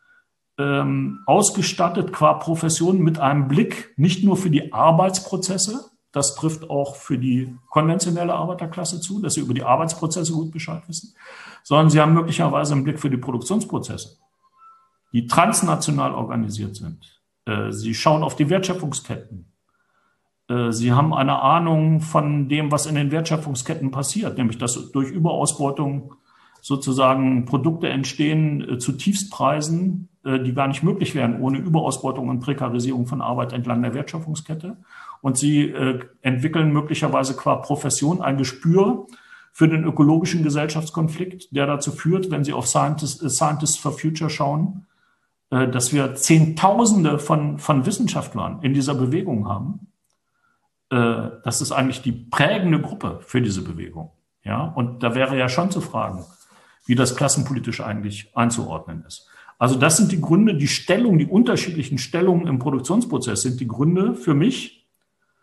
ähm, ausgestattet qua Profession mit einem Blick nicht nur für die Arbeitsprozesse. Das trifft auch für die konventionelle Arbeiterklasse zu, dass sie über die Arbeitsprozesse gut Bescheid wissen, sondern sie haben möglicherweise einen Blick für die Produktionsprozesse, die transnational organisiert sind. Sie schauen auf die Wertschöpfungsketten. Sie haben eine Ahnung von dem, was in den Wertschöpfungsketten passiert, nämlich dass durch Überausbeutung sozusagen Produkte entstehen zu Tiefstpreisen, die gar nicht möglich wären ohne Überausbeutung und Prekarisierung von Arbeit entlang der Wertschöpfungskette. Und sie äh, entwickeln möglicherweise qua Profession ein Gespür für den ökologischen Gesellschaftskonflikt, der dazu führt, wenn Sie auf Scientists, äh, Scientists for Future schauen, äh, dass wir Zehntausende von, von Wissenschaftlern in dieser Bewegung haben. Äh, das ist eigentlich die prägende Gruppe für diese Bewegung. Ja? Und da wäre ja schon zu fragen, wie das klassenpolitisch eigentlich einzuordnen ist. Also das sind die Gründe, die Stellung, die unterschiedlichen Stellungen im Produktionsprozess sind die Gründe für mich,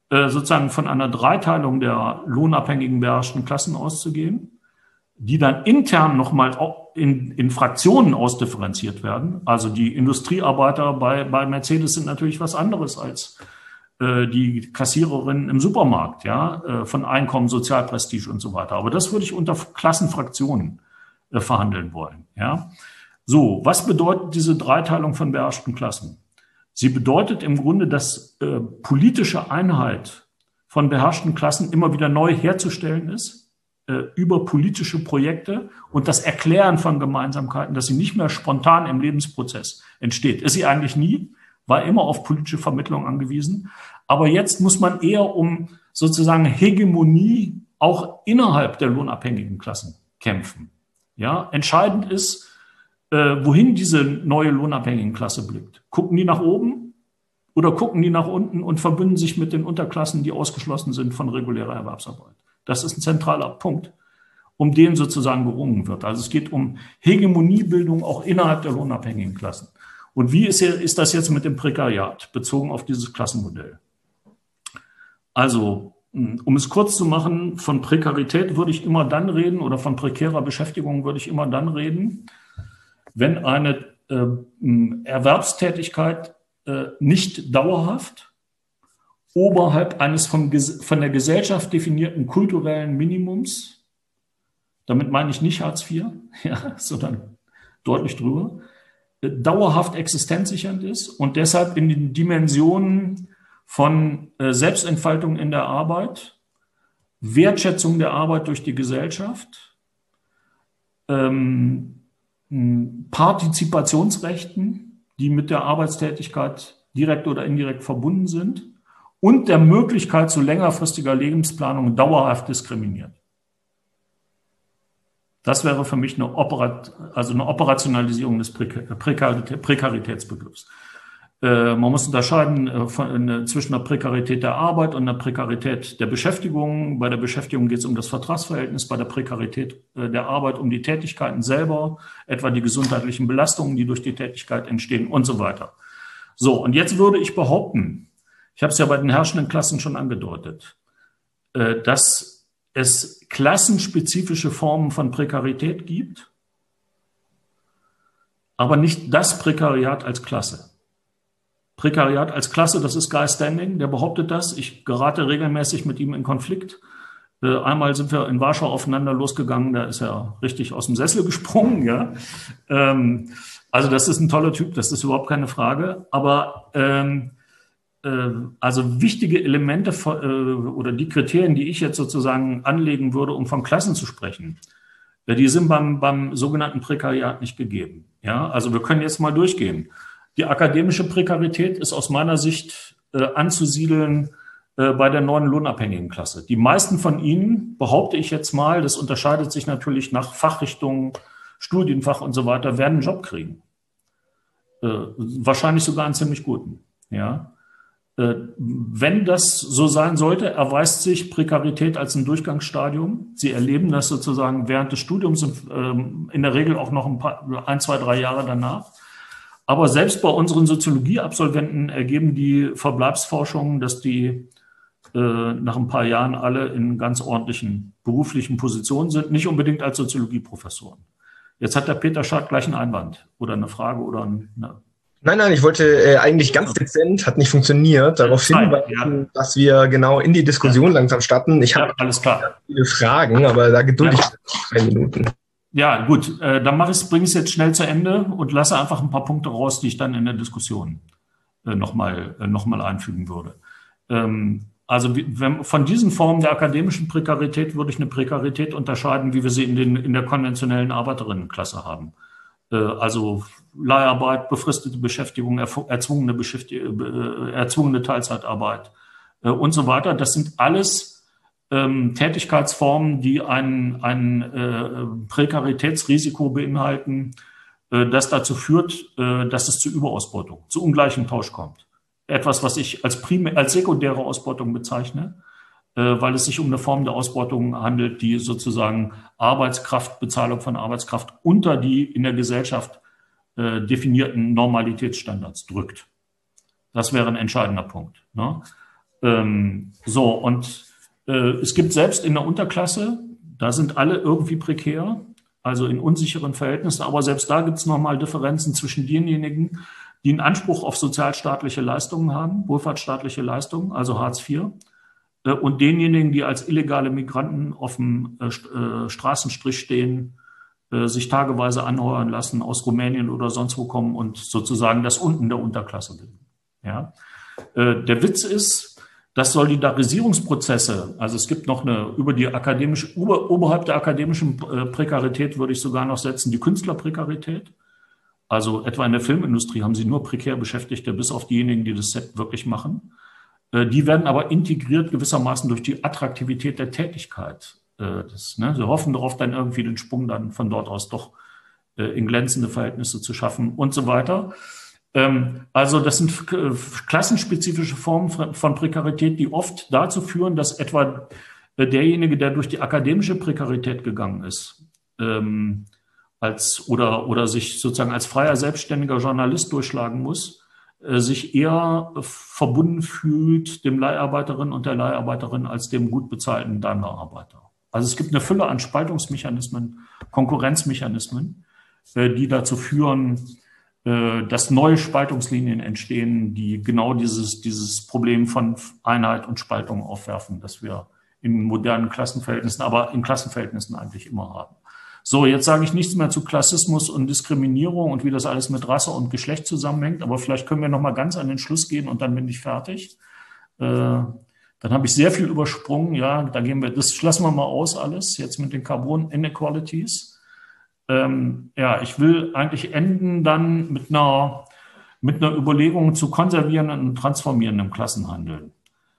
äh, sozusagen von einer Dreiteilung der lohnabhängigen beherrschten Klassen auszugehen, die dann intern nochmal in, in Fraktionen ausdifferenziert werden. Also die Industriearbeiter bei, bei Mercedes sind natürlich was anderes als äh, die Kassiererinnen im Supermarkt, ja, äh, von Einkommen, Sozialprestige und so weiter. Aber das würde ich unter Klassenfraktionen äh, verhandeln wollen, ja. So, was bedeutet diese Dreiteilung von beherrschten Klassen? Sie bedeutet im Grunde, dass äh, politische Einheit von beherrschten Klassen immer wieder neu herzustellen ist, äh, über politische Projekte und das Erklären von Gemeinsamkeiten, dass sie nicht mehr spontan im Lebensprozess entsteht. Ist sie eigentlich nie, war immer auf politische Vermittlung angewiesen. Aber jetzt muss man eher um sozusagen Hegemonie auch innerhalb der lohnabhängigen Klassen kämpfen. Ja, entscheidend ist, Äh, wohin diese neue lohnabhängigen Klasse blickt. Gucken die nach oben oder gucken die nach unten und verbünden sich mit den Unterklassen, die ausgeschlossen sind von regulärer Erwerbsarbeit? Das ist ein zentraler Punkt, um den sozusagen gerungen wird. Also es geht um Hegemoniebildung auch innerhalb der lohnabhängigen Klassen. Und wie ist, ist das jetzt mit dem Prekariat bezogen auf dieses Klassenmodell? Also, um es kurz zu machen, von Prekarität würde ich immer dann reden oder von prekärer Beschäftigung würde ich immer dann reden, wenn eine äh, Erwerbstätigkeit äh, nicht dauerhaft oberhalb eines vom, von der Gesellschaft definierten kulturellen Minimums, damit meine ich nicht Hartz vier, ja, sondern deutlich drüber, äh, dauerhaft existenzsichernd ist und deshalb in den Dimensionen von äh, Selbstentfaltung in der Arbeit, Wertschätzung der Arbeit durch die Gesellschaft, ähm, Partizipationsrechten, die mit der Arbeitstätigkeit direkt oder indirekt verbunden sind und der Möglichkeit zu längerfristiger Lebensplanung dauerhaft diskriminiert. Das wäre für mich eine, Operat also eine Operationalisierung des Prekarität Prekaritätsbegriffs. Äh, man muss unterscheiden äh, von, äh, zwischen der Prekarität der Arbeit und der Prekarität der Beschäftigung. Bei der Beschäftigung geht es um das Vertragsverhältnis, bei der Prekarität äh, der Arbeit um die Tätigkeiten selber, etwa die gesundheitlichen Belastungen, die durch die Tätigkeit entstehen und so weiter. So, und jetzt würde ich behaupten, ich habe es ja bei den herrschenden Klassen schon angedeutet, äh, dass es klassenspezifische Formen von Prekarität gibt, aber nicht das Prekariat als Klasse. Prekariat als Klasse, das ist Guy Standing, der behauptet das. Ich gerate regelmäßig mit ihm in Konflikt. Äh, einmal sind wir in Warschau aufeinander losgegangen, da ist er richtig aus dem Sessel gesprungen. Ja, ähm, also das ist ein toller Typ, das ist überhaupt keine Frage. Aber ähm, äh, also wichtige Elemente von, äh, oder die Kriterien, die ich jetzt sozusagen anlegen würde, um von Klassen zu sprechen, äh, die sind beim, beim sogenannten Prekariat nicht gegeben. Ja, also wir können jetzt mal durchgehen. Die akademische Prekarität ist aus meiner Sicht äh, anzusiedeln äh, bei der neuen lohnabhängigen Klasse. Die meisten von ihnen, behaupte ich jetzt mal, das unterscheidet sich natürlich nach Fachrichtung, Studienfach und so weiter, werden einen Job kriegen. Äh, wahrscheinlich sogar einen ziemlich guten. Ja? Äh, wenn das so sein sollte, erweist sich Prekarität als ein Durchgangsstadium. Sie erleben das sozusagen während des Studiums und äh, in der Regel auch noch ein, paar, ein, zwei, drei Jahre danach. Aber selbst bei unseren Soziologieabsolventen ergeben die Verbleibsforschungen, dass die äh, nach ein paar Jahren alle in ganz ordentlichen beruflichen Positionen sind, nicht unbedingt als Soziologieprofessoren. Jetzt hat der Peter Schardt gleich einen Einwand oder eine Frage oder eine... Nein, nein, ich wollte äh, eigentlich ganz dezent, hat nicht funktioniert, darauf hinweisen, ja, dass wir genau in die Diskussion ja. langsam starten. Ich habe ja, alles klar. viele Fragen, aber da gedulde ich zwei Minuten. Ja, gut, äh, dann mache ich bringe ich es jetzt schnell zu Ende und lasse einfach ein paar Punkte raus, die ich dann in der Diskussion äh, nochmal äh, noch mal einfügen würde. Ähm, also wenn, von diesen Formen der akademischen Prekarität würde ich eine Prekarität unterscheiden, wie wir sie in, den, in der konventionellen Arbeiterinnenklasse haben. Äh, also Leiharbeit, befristete Beschäftigung, erzwungene, Beschäftigung, äh, erzwungene Teilzeitarbeit äh, und so weiter. Das sind alles Ähm, Tätigkeitsformen, die ein, ein äh, Prekaritätsrisiko beinhalten, äh, das dazu führt, äh, dass es zu Überausbeutung, zu ungleichem Tausch kommt. Etwas, was ich als, primär, als sekundäre Ausbeutung bezeichne, äh, weil es sich um eine Form der Ausbeutung handelt, die sozusagen Arbeitskraft, Bezahlung von Arbeitskraft unter die in der Gesellschaft äh, definierten Normalitätsstandards drückt. Das wäre ein entscheidender Punkt, ne? Ähm, so, und äh, es gibt selbst in der Unterklasse, da sind alle irgendwie prekär, also in unsicheren Verhältnissen, aber selbst da gibt es nochmal Differenzen zwischen denjenigen, die einen Anspruch auf sozialstaatliche Leistungen haben, wohlfahrtsstaatliche Leistungen, also Hartz vier, äh, und denjenigen, die als illegale Migranten auf dem äh, äh, Straßenstrich stehen, äh, sich tageweise anheuern lassen, aus Rumänien oder sonst wo kommen und sozusagen das unten der Unterklasse bilden. Ja? Äh, der Witz ist, dass Solidarisierungsprozesse, also es gibt noch eine, über die akademische, ober, oberhalb der akademischen äh, Prekarität würde ich sogar noch setzen, die Künstlerprekarität. Also etwa in der Filmindustrie haben sie nur prekär Beschäftigte, bis auf diejenigen, die das Set wirklich machen. Äh, die werden aber integriert gewissermaßen durch die Attraktivität der Tätigkeit. Äh, das, ne, sie hoffen darauf, dann irgendwie den Sprung dann von dort aus doch äh, in glänzende Verhältnisse zu schaffen und so weiter. Also das sind klassenspezifische Formen von Prekarität, die oft dazu führen, dass etwa derjenige, der durch die akademische Prekarität gegangen ist, ähm, als, oder, oder sich sozusagen als freier, selbstständiger Journalist durchschlagen muss, äh, sich eher verbunden fühlt dem Leiharbeiterinnen und der Leiharbeiterin als dem gut bezahlten Daimlerarbeiter. Also es gibt eine Fülle an Spaltungsmechanismen, Konkurrenzmechanismen, äh, die dazu führen, dass neue Spaltungslinien entstehen, die genau dieses, dieses Problem von Einheit und Spaltung aufwerfen, das wir in modernen Klassenverhältnissen, aber in Klassenverhältnissen eigentlich immer haben. So, jetzt sage ich nichts mehr zu Klassismus und Diskriminierung und wie das alles mit Rasse und Geschlecht zusammenhängt, aber vielleicht können wir noch mal ganz an den Schluss gehen und dann bin ich fertig. Äh, dann habe ich sehr viel übersprungen, ja, da gehen wir, das lassen wir mal aus alles, jetzt mit den Carbon Inequalities. Ähm, ja, ich will eigentlich enden dann mit einer, mit einer Überlegung zu konservierenden und transformierenden Klassenhandeln.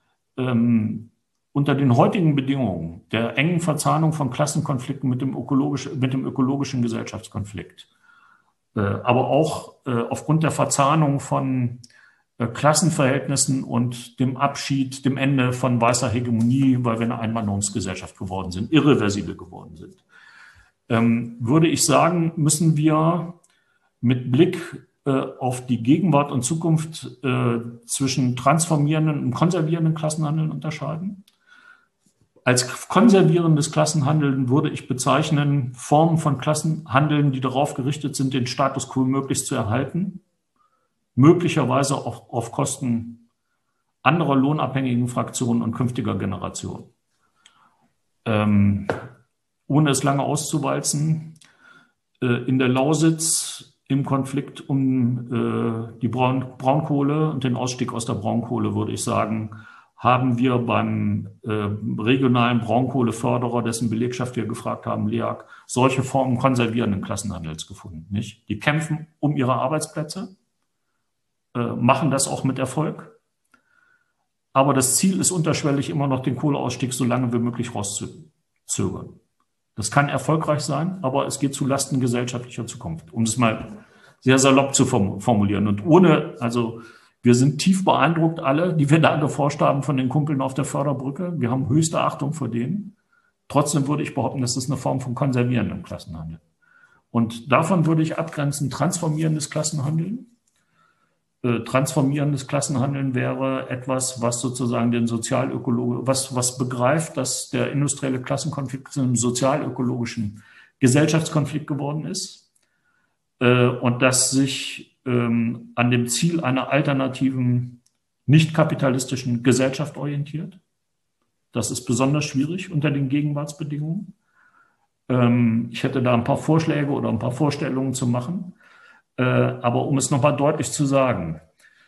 Ähm, unter den heutigen Bedingungen der engen Verzahnung von Klassenkonflikten mit dem, ökologisch, mit dem ökologischen Gesellschaftskonflikt, äh, aber auch äh, aufgrund der Verzahnung von äh, Klassenverhältnissen und dem Abschied, dem Ende von weißer Hegemonie, weil wir eine Einwanderungsgesellschaft geworden sind, irreversibel geworden sind. Ähm, würde ich sagen, müssen wir mit Blick äh, auf die Gegenwart und Zukunft äh, zwischen transformierenden und konservierenden Klassenhandeln unterscheiden. Als konservierendes Klassenhandeln würde ich bezeichnen Formen von Klassenhandeln, die darauf gerichtet sind, den Status quo möglichst zu erhalten, möglicherweise auch auf Kosten anderer lohnabhängigen Fraktionen und künftiger Generationen. Ähm, Ohne es lange auszuwalzen, äh, in der Lausitz im Konflikt um äh, die Braun Braunkohle und den Ausstieg aus der Braunkohle, würde ich sagen, haben wir beim äh, regionalen Braunkohleförderer, dessen Belegschaft wir gefragt haben, L E A G, solche Formen konservierenden Klassenhandels gefunden. Nicht? Die kämpfen um ihre Arbeitsplätze, äh, machen das auch mit Erfolg. Aber das Ziel ist unterschwellig immer noch, den Kohleausstieg so lange wie möglich rauszuzögern. Das kann erfolgreich sein, aber es geht zu Lasten gesellschaftlicher Zukunft, um es mal sehr salopp zu formulieren. Und ohne, also wir sind tief beeindruckt alle, die wir da geforscht haben von den Kumpeln auf der Förderbrücke. Wir haben höchste Achtung vor denen. Trotzdem würde ich behaupten, das ist eine Form von konservierendem Klassenhandel. Und davon würde ich abgrenzen transformierendes Klassenhandeln. Äh, transformierendes Klassenhandeln wäre etwas, was sozusagen den sozialökologen, was, was begreift, dass der industrielle Klassenkonflikt zu einem sozialökologischen Gesellschaftskonflikt geworden ist äh, und das sich ähm, an dem Ziel einer alternativen, nicht kapitalistischen Gesellschaft orientiert. Das ist besonders schwierig unter den Gegenwartsbedingungen. Ähm, ich hätte da ein paar Vorschläge oder ein paar Vorstellungen zu machen. Aber um es nochmal deutlich zu sagen,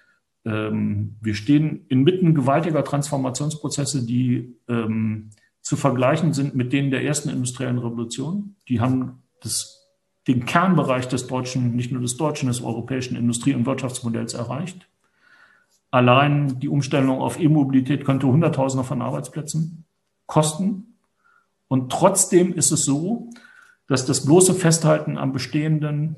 wir stehen inmitten gewaltiger Transformationsprozesse, die zu vergleichen sind mit denen der ersten industriellen Revolution. Die haben das, den Kernbereich des deutschen, nicht nur des deutschen, des europäischen Industrie- und Wirtschaftsmodells erreicht. Allein die Umstellung auf E-Mobilität könnte Hunderttausende von Arbeitsplätzen kosten. Und trotzdem ist es so, dass das bloße Festhalten am Bestehenden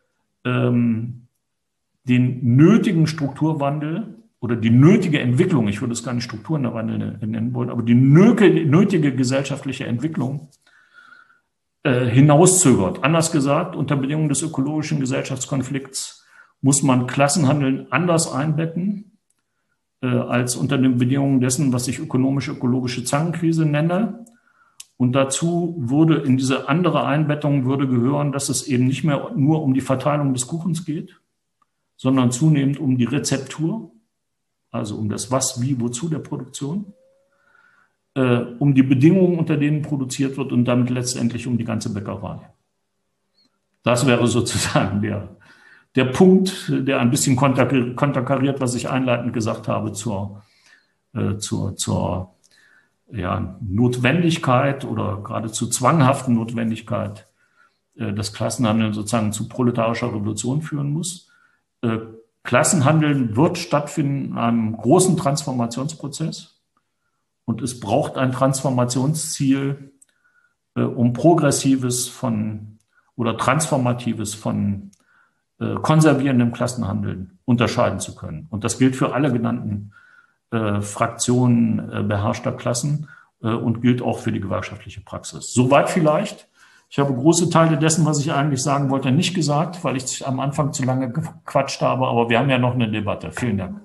den nötigen Strukturwandel oder die nötige Entwicklung, ich würde es gar nicht Strukturwandel nennen wollen, aber die nötige gesellschaftliche Entwicklung äh, hinauszögert. Anders gesagt, unter Bedingungen des ökologischen Gesellschaftskonflikts muss man Klassenhandeln anders einbetten äh, als unter den Bedingungen dessen, was ich ökonomisch-ökologische Zangenkrise nenne. Und dazu würde in diese andere Einbettung würde gehören, dass es eben nicht mehr nur um die Verteilung des Kuchens geht, sondern zunehmend um die Rezeptur, also um das Was, Wie, Wozu der Produktion, äh, um die Bedingungen, unter denen produziert wird und damit letztendlich um die ganze Bäckerei. Das wäre sozusagen der, der Punkt, der ein bisschen konterkariert, was ich einleitend gesagt habe, zur, äh, zur, zur ja, Notwendigkeit oder geradezu zwanghaften Notwendigkeit, äh, dass Klassenhandeln sozusagen zu proletarischer Revolution führen muss. Äh, Klassenhandeln wird stattfinden in einem großen Transformationsprozess und es braucht ein Transformationsziel, äh, um Progressives von oder Transformatives von äh, konservierendem Klassenhandeln unterscheiden zu können. Und das gilt für alle genannten Äh, Fraktionen äh, beherrschter Klassen äh, und gilt auch für die gewerkschaftliche Praxis. Soweit vielleicht. Ich habe große Teile dessen, was ich eigentlich sagen wollte, nicht gesagt, weil ich am Anfang zu lange gequatscht habe, aber wir haben ja noch eine Debatte. Vielen Dank.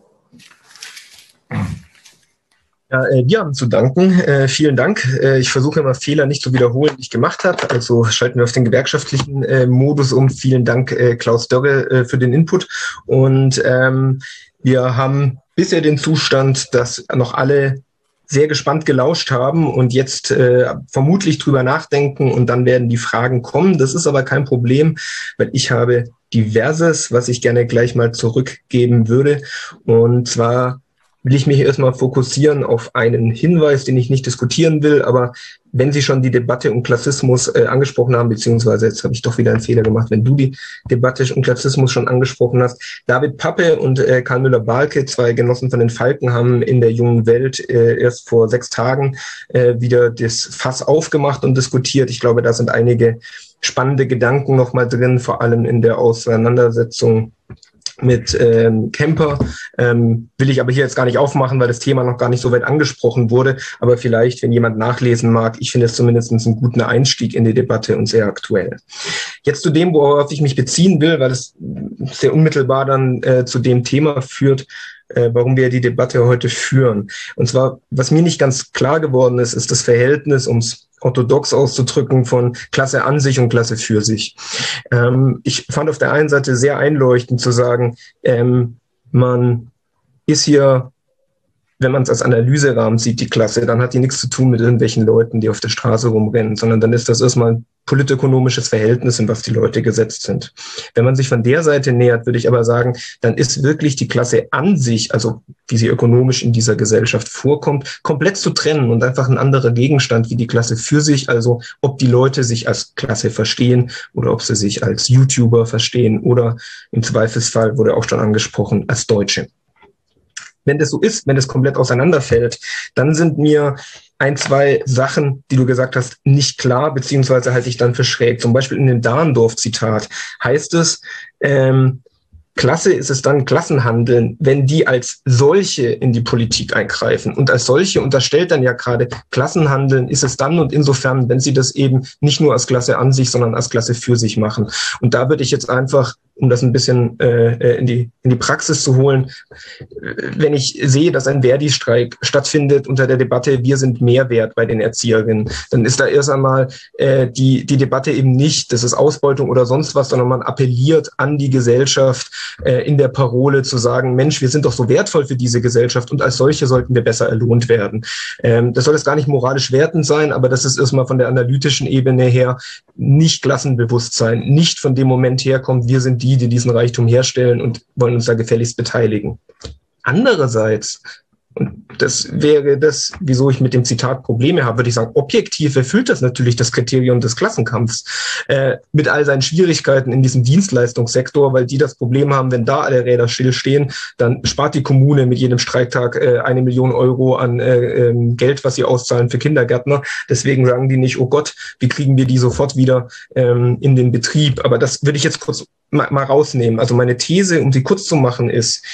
Ja, äh, wir haben zu danken. Äh, vielen Dank. Äh, ich versuche immer Fehler nicht zu wiederholen, die ich gemacht habe. Also schalten wir auf den gewerkschaftlichen äh, Modus um. Vielen Dank, äh, Klaus Dörre, äh, für den Input. Und ähm, wir haben bisher den Zustand, dass noch alle sehr gespannt gelauscht haben und jetzt äh, vermutlich drüber nachdenken und dann werden die Fragen kommen. Das ist aber kein Problem, weil ich habe Diverses, was ich gerne gleich mal zurückgeben würde. Und zwar will ich mich erstmal fokussieren auf einen Hinweis, den ich nicht diskutieren will, aber wenn Sie schon die Debatte um Klassismus äh, angesprochen haben, beziehungsweise jetzt habe ich doch wieder einen Fehler gemacht, wenn du die Debatte um Klassismus schon angesprochen hast. David Pappe und äh, Karl Müller-Balke, zwei Genossen von den Falken, haben in der Jungen Welt äh, erst vor sechs Tagen äh, wieder das Fass aufgemacht und diskutiert. Ich glaube, da sind einige spannende Gedanken nochmal drin, vor allem in der Auseinandersetzung mit ähm, Kemper, ähm, will ich aber hier jetzt gar nicht aufmachen, weil das Thema noch gar nicht so weit angesprochen wurde. Aber vielleicht, wenn jemand nachlesen mag, ich finde es zumindest einen guten Einstieg in die Debatte und sehr aktuell. Jetzt zu dem, worauf ich mich beziehen will, weil es sehr unmittelbar dann äh, zu dem Thema führt, äh, warum wir die Debatte heute führen. Und zwar, was mir nicht ganz klar geworden ist, ist das Verhältnis, ums orthodox auszudrücken, von Klasse an sich und Klasse für sich. Ähm, ich fand auf der einen Seite sehr einleuchtend zu sagen, ähm, man ist hier, wenn man es als Analyserahmen sieht, die Klasse, dann hat die nichts zu tun mit irgendwelchen Leuten, die auf der Straße rumrennen, sondern dann ist das erstmal ein politökonomisches Verhältnis, in was die Leute gesetzt sind. Wenn man sich von der Seite nähert, würde ich aber sagen, dann ist wirklich die Klasse an sich, also wie sie ökonomisch in dieser Gesellschaft vorkommt, komplett zu trennen und einfach ein anderer Gegenstand wie die Klasse für sich, also ob die Leute sich als Klasse verstehen oder ob sie sich als YouTuber verstehen oder im Zweifelsfall, wurde auch schon angesprochen, als Deutsche. Wenn das so ist, wenn das komplett auseinanderfällt, dann sind mir ein, zwei Sachen, die du gesagt hast, nicht klar, beziehungsweise halte ich dann für schräg. Zum Beispiel in dem Dahndorf-Zitat heißt es, ähm, Klasse ist es dann Klassenhandeln, wenn die als solche in die Politik eingreifen. Und als solche unterstellt dann ja gerade, Klassenhandeln ist es dann und insofern, wenn sie das eben nicht nur als Klasse an sich, sondern als Klasse für sich machen. Und da würde ich jetzt einfach, um das ein bisschen äh, in die in die Praxis zu holen, wenn ich sehe, dass ein Verdi-Streik stattfindet unter der Debatte, wir sind mehr wert bei den Erzieherinnen, dann ist da erst einmal äh, die die Debatte eben nicht, das ist Ausbeutung oder sonst was, sondern man appelliert an die Gesellschaft, äh, in der Parole zu sagen, Mensch, wir sind doch so wertvoll für diese Gesellschaft und als solche sollten wir besser entlohnt werden. Ähm, das soll jetzt gar nicht moralisch wertend sein, aber das ist erstmal von der analytischen Ebene her nicht Klassenbewusstsein, nicht von dem Moment herkommt, wir sind die, die diesen Reichtum herstellen und wollen uns da gefälligst beteiligen. Andererseits, und das wäre das, wieso ich mit dem Zitat Probleme habe, würde ich sagen, objektiv erfüllt das natürlich das Kriterium des Klassenkampfs äh, mit all seinen Schwierigkeiten in diesem Dienstleistungssektor, weil die das Problem haben, wenn da alle Räder stillstehen, dann spart die Kommune mit jedem Streiktag äh, eine Million Euro an äh, äh, Geld, was sie auszahlen für Kindergärtner. Deswegen sagen die nicht, oh Gott, wie kriegen wir die sofort wieder ähm, in den Betrieb? Aber das würde ich jetzt kurz mal, mal rausnehmen. Also meine These, um sie kurz zu machen, ist,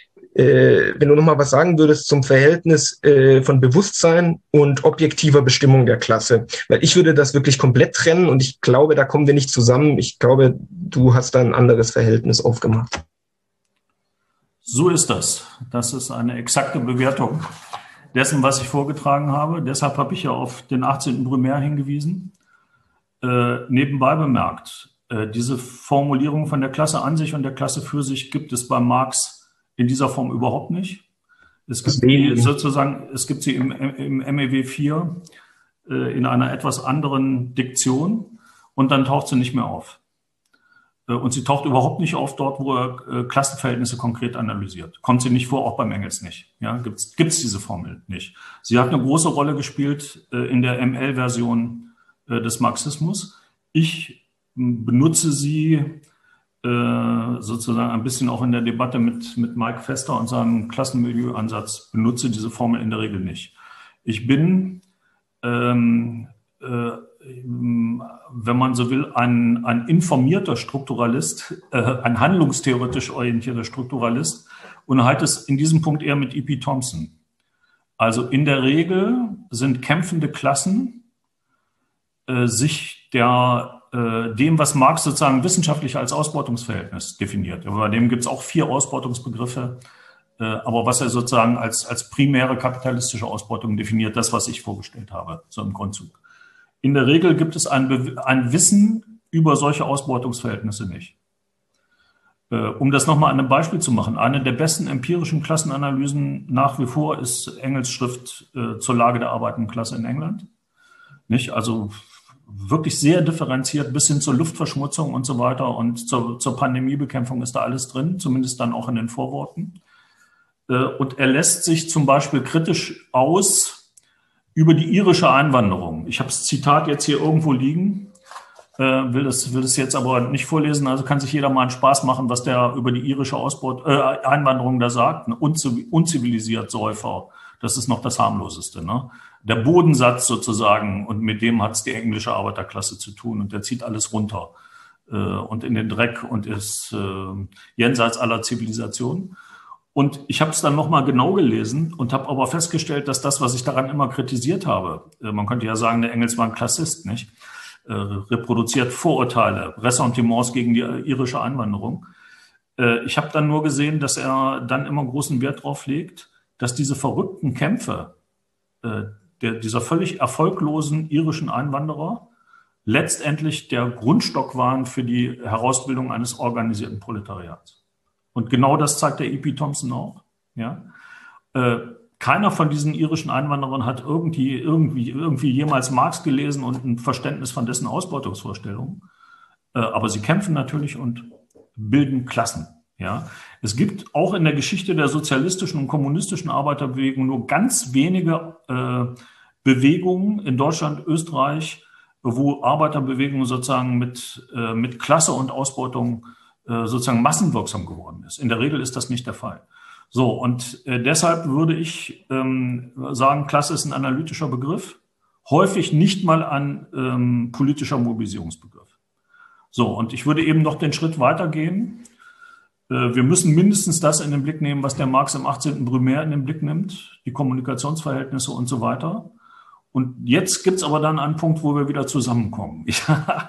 Äh, wenn du noch mal was sagen würdest zum Verhältnis äh, von Bewusstsein und objektiver Bestimmung der Klasse. Weil ich würde das wirklich komplett trennen und ich glaube, da kommen wir nicht zusammen. Ich glaube, du hast da ein anderes Verhältnis aufgemacht. So ist das. Das ist eine exakte Bewertung dessen, was ich vorgetragen habe. Deshalb habe ich ja auf den achtzehnten Brumaire hingewiesen. Äh, nebenbei bemerkt, äh, diese Formulierung von der Klasse an sich und der Klasse für sich gibt es bei Marx in dieser Form überhaupt nicht. Es gibt sie sozusagen, es gibt sie im, im M E W vier äh, in einer etwas anderen Diktion und dann taucht sie nicht mehr auf. Und sie taucht überhaupt nicht auf dort, wo er äh, Klassenverhältnisse konkret analysiert. Kommt sie nicht vor, auch beim Engels nicht. Ja, gibt's, gibt's diese Formel nicht. Sie hat eine große Rolle gespielt äh, in der M L-Version äh, des Marxismus. Ich m, benutze sie äh, sozusagen ein bisschen auch in der Debatte mit, mit Mike Fester und seinem Klassenmilieu-Ansatz, benutze diese Formel in der Regel nicht. Ich bin ähm, äh, wenn man so will, ein, ein informierter Strukturalist, äh, ein handlungstheoretisch orientierter Strukturalist und halte es in diesem Punkt eher mit E P Thompson. Also in der Regel sind kämpfende Klassen äh, sich der, äh, dem, was Marx sozusagen wissenschaftlich als Ausbeutungsverhältnis definiert. Bei dem gibt es auch vier Ausbeutungsbegriffe, äh, aber was er sozusagen als, als primäre kapitalistische Ausbeutung definiert, das, was ich vorgestellt habe, so im Grundzug. In der Regel gibt es ein, ein Wissen über solche Ausbeutungsverhältnisse nicht. Äh, um das nochmal an einem Beispiel zu machen, eine der besten empirischen Klassenanalysen nach wie vor ist Engels Schrift äh, zur Lage der arbeitenden Klasse in England. Nicht? Also wirklich sehr differenziert bis hin zur Luftverschmutzung und so weiter und zur, zur Pandemiebekämpfung ist da alles drin, zumindest dann auch in den Vorworten. Äh, und er lässt sich zum Beispiel kritisch aus über die irische Einwanderung. Ich habe das Zitat jetzt hier irgendwo liegen, äh, will das will das jetzt aber nicht vorlesen, also kann sich jeder mal einen Spaß machen, was der über die irische Ausbaut, äh, Einwanderung da sagt. Unzivilisiert Säufer, das ist noch das harmloseste. Ne? Der Bodensatz sozusagen, und mit dem hat es die englische Arbeiterklasse zu tun und der zieht alles runter äh, und in den Dreck und ist äh, jenseits aller Zivilisation. Und ich habe es dann nochmal genau gelesen und habe aber festgestellt, dass das, was ich daran immer kritisiert habe, äh, man könnte ja sagen, der Engels war ein Klassist, nicht? Äh, reproduziert Vorurteile, Ressentiments gegen die irische Einwanderung. Äh, ich habe dann nur gesehen, dass er dann immer großen Wert drauf legt, dass diese verrückten Kämpfe äh, der, dieser völlig erfolglosen irischen Einwanderer letztendlich der Grundstock waren für die Herausbildung eines organisierten Proletariats. Und genau das zeigt der E P Thompson auch. Ja? Äh, keiner von diesen irischen Einwanderern hat irgendwie, irgendwie, irgendwie jemals Marx gelesen und ein Verständnis von dessen Ausbeutungsvorstellungen. Äh, aber sie kämpfen natürlich und bilden Klassen. Ja? Es gibt auch in der Geschichte der sozialistischen und kommunistischen Arbeiterbewegung nur ganz wenige äh, Bewegungen in Deutschland, Österreich, wo Arbeiterbewegungen sozusagen mit, äh, mit Klasse und Ausbeutung sozusagen massenwirksam geworden ist. In der Regel ist das nicht der Fall. So, und äh, deshalb würde ich ähm, sagen, Klasse ist ein analytischer Begriff, häufig nicht mal ein ähm, politischer Mobilisierungsbegriff. So, und ich würde eben noch den Schritt weitergehen. Äh, wir müssen mindestens das in den Blick nehmen, was der Marx im achtzehnten Brumaire in den Blick nimmt, die Kommunikationsverhältnisse und so weiter. Und jetzt gibt's aber dann einen Punkt, wo wir wieder zusammenkommen. Ja.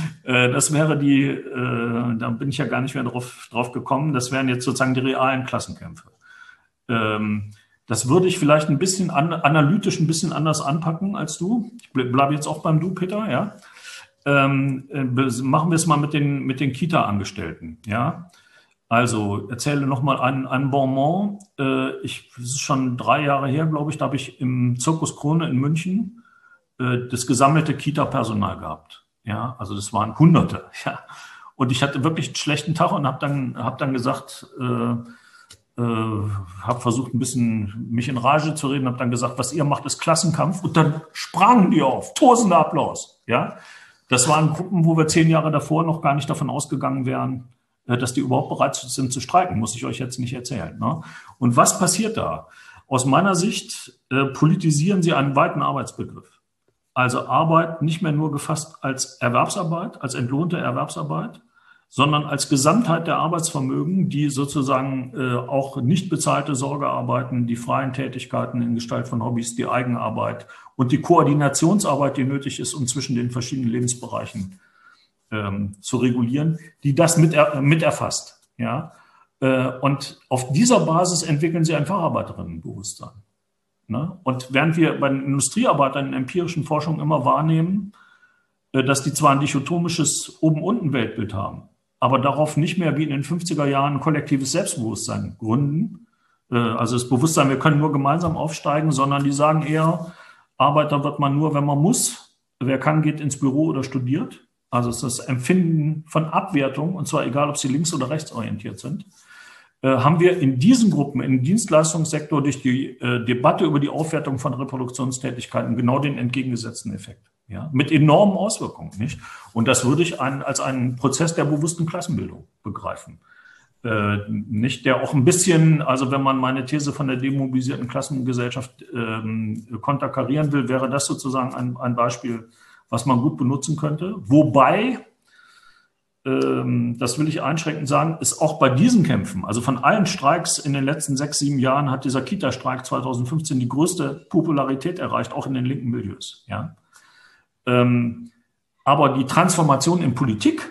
Das wäre die, äh, da bin ich ja gar nicht mehr drauf, drauf gekommen, das wären jetzt sozusagen die realen Klassenkämpfe. Ähm, das würde ich vielleicht ein bisschen an, analytisch ein bisschen anders anpacken als du. Ich bleibe jetzt auch beim Du, Peter, ja. Ähm, äh, machen wir es mal mit den, mit den Kita-Angestellten, ja. Also erzähle nochmal ein, ein Bonbon. Äh, ich, das ist schon drei Jahre her, glaube ich, da habe ich im Zirkus Krone in München äh, das gesammelte Kita-Personal gehabt. Ja, also das waren Hunderte. Ja, und ich hatte wirklich einen schlechten Tag und habe dann, hab dann gesagt, äh, äh, habe versucht ein bisschen mich in Rage zu reden, habe dann gesagt, was ihr macht, ist Klassenkampf. Und dann sprangen die auf, tosender Applaus. Ja, das waren Gruppen, wo wir zehn Jahre davor noch gar nicht davon ausgegangen wären, äh, dass die überhaupt bereit sind zu streiken. Muss ich euch jetzt nicht erzählen. Ne? Und was passiert da? Aus meiner Sicht äh, politisieren sie einen weiten Arbeitsbegriff. Also Arbeit nicht mehr nur gefasst als Erwerbsarbeit, als entlohnte Erwerbsarbeit, sondern als Gesamtheit der Arbeitsvermögen, die sozusagen äh, auch nicht bezahlte Sorgearbeiten, die freien Tätigkeiten in Gestalt von Hobbys, die Eigenarbeit und die Koordinationsarbeit, die nötig ist, um zwischen den verschiedenen Lebensbereichen ähm, zu regulieren, die das mit, er, mit erfasst. Ja? Und auf dieser Basis entwickeln sie ein Facharbeiterinnenbewusstsein. Und während wir bei den Industriearbeitern in empirischen Forschungen immer wahrnehmen, dass die zwar ein dichotomisches Oben-Unten-Weltbild haben, aber darauf nicht mehr wie in den fünfziger Jahren ein kollektives Selbstbewusstsein gründen, also das Bewusstsein, wir können nur gemeinsam aufsteigen, sondern die sagen eher, Arbeiter wird man nur, wenn man muss. Wer kann, geht ins Büro oder studiert. Also es ist das Empfinden von Abwertung, und zwar egal, ob sie links- oder rechtsorientiert sind, äh, haben wir in diesen Gruppen, im Dienstleistungssektor durch die äh, Debatte über die Aufwertung von Reproduktionstätigkeiten genau den entgegengesetzten Effekt. Ja, mit enormen Auswirkungen, nicht? Und das würde ich ein, als einen Prozess der bewussten Klassenbildung begreifen. Äh, nicht, der auch ein bisschen, also wenn man meine These von der demobilisierten Klassengesellschaft ähm, konterkarieren will, wäre das sozusagen ein, ein Beispiel, was man gut benutzen könnte. Wobei, ähm, das will ich einschränkend sagen, ist auch bei diesen Kämpfen, also von allen Streiks in den letzten sechs, sieben Jahren hat dieser Kita-Streik zweitausendfünfzehn die größte Popularität erreicht, auch in den linken Milieus. Ja. Ähm, aber die Transformation in Politik,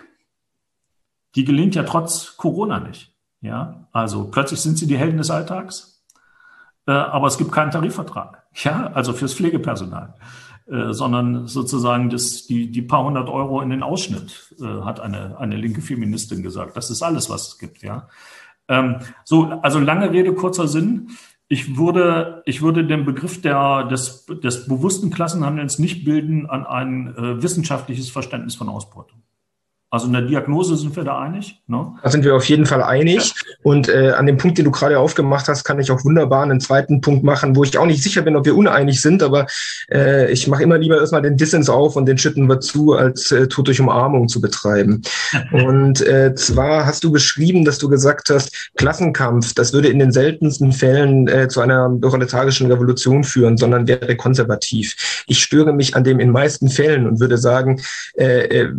die gelingt ja trotz Corona nicht. Ja, also plötzlich sind sie die Helden des Alltags, äh, aber es gibt keinen Tarifvertrag. Ja, also fürs Pflegepersonal, äh, sondern sozusagen das, die, die paar hundert Euro in den Ausschnitt, äh, hat eine, eine linke Feministin gesagt. Das ist alles, was es gibt. Ja, ähm, so, also lange Rede, kurzer Sinn. Ich würde, ich würde den Begriff der, des, des bewussten Klassenhandelns nicht bilden an ein äh, wissenschaftliches Verständnis von Ausbeutung. Also in der Diagnose sind wir da einig, ne? Da sind wir auf jeden Fall einig. Ja. Und äh, an dem Punkt, den du gerade aufgemacht hast, kann ich auch wunderbar einen zweiten Punkt machen, wo ich auch nicht sicher bin, ob wir uneinig sind, aber äh, ich mache immer lieber erstmal den Dissens auf und den schütten wir zu, als äh, Tod durch Umarmung zu betreiben. Und äh, zwar hast du beschrieben, dass du gesagt hast, Klassenkampf, das würde in den seltensten Fällen äh, zu einer proletarischen Revolution führen, sondern wäre konservativ. Ich störe mich an dem in meisten Fällen und würde sagen, äh, äh,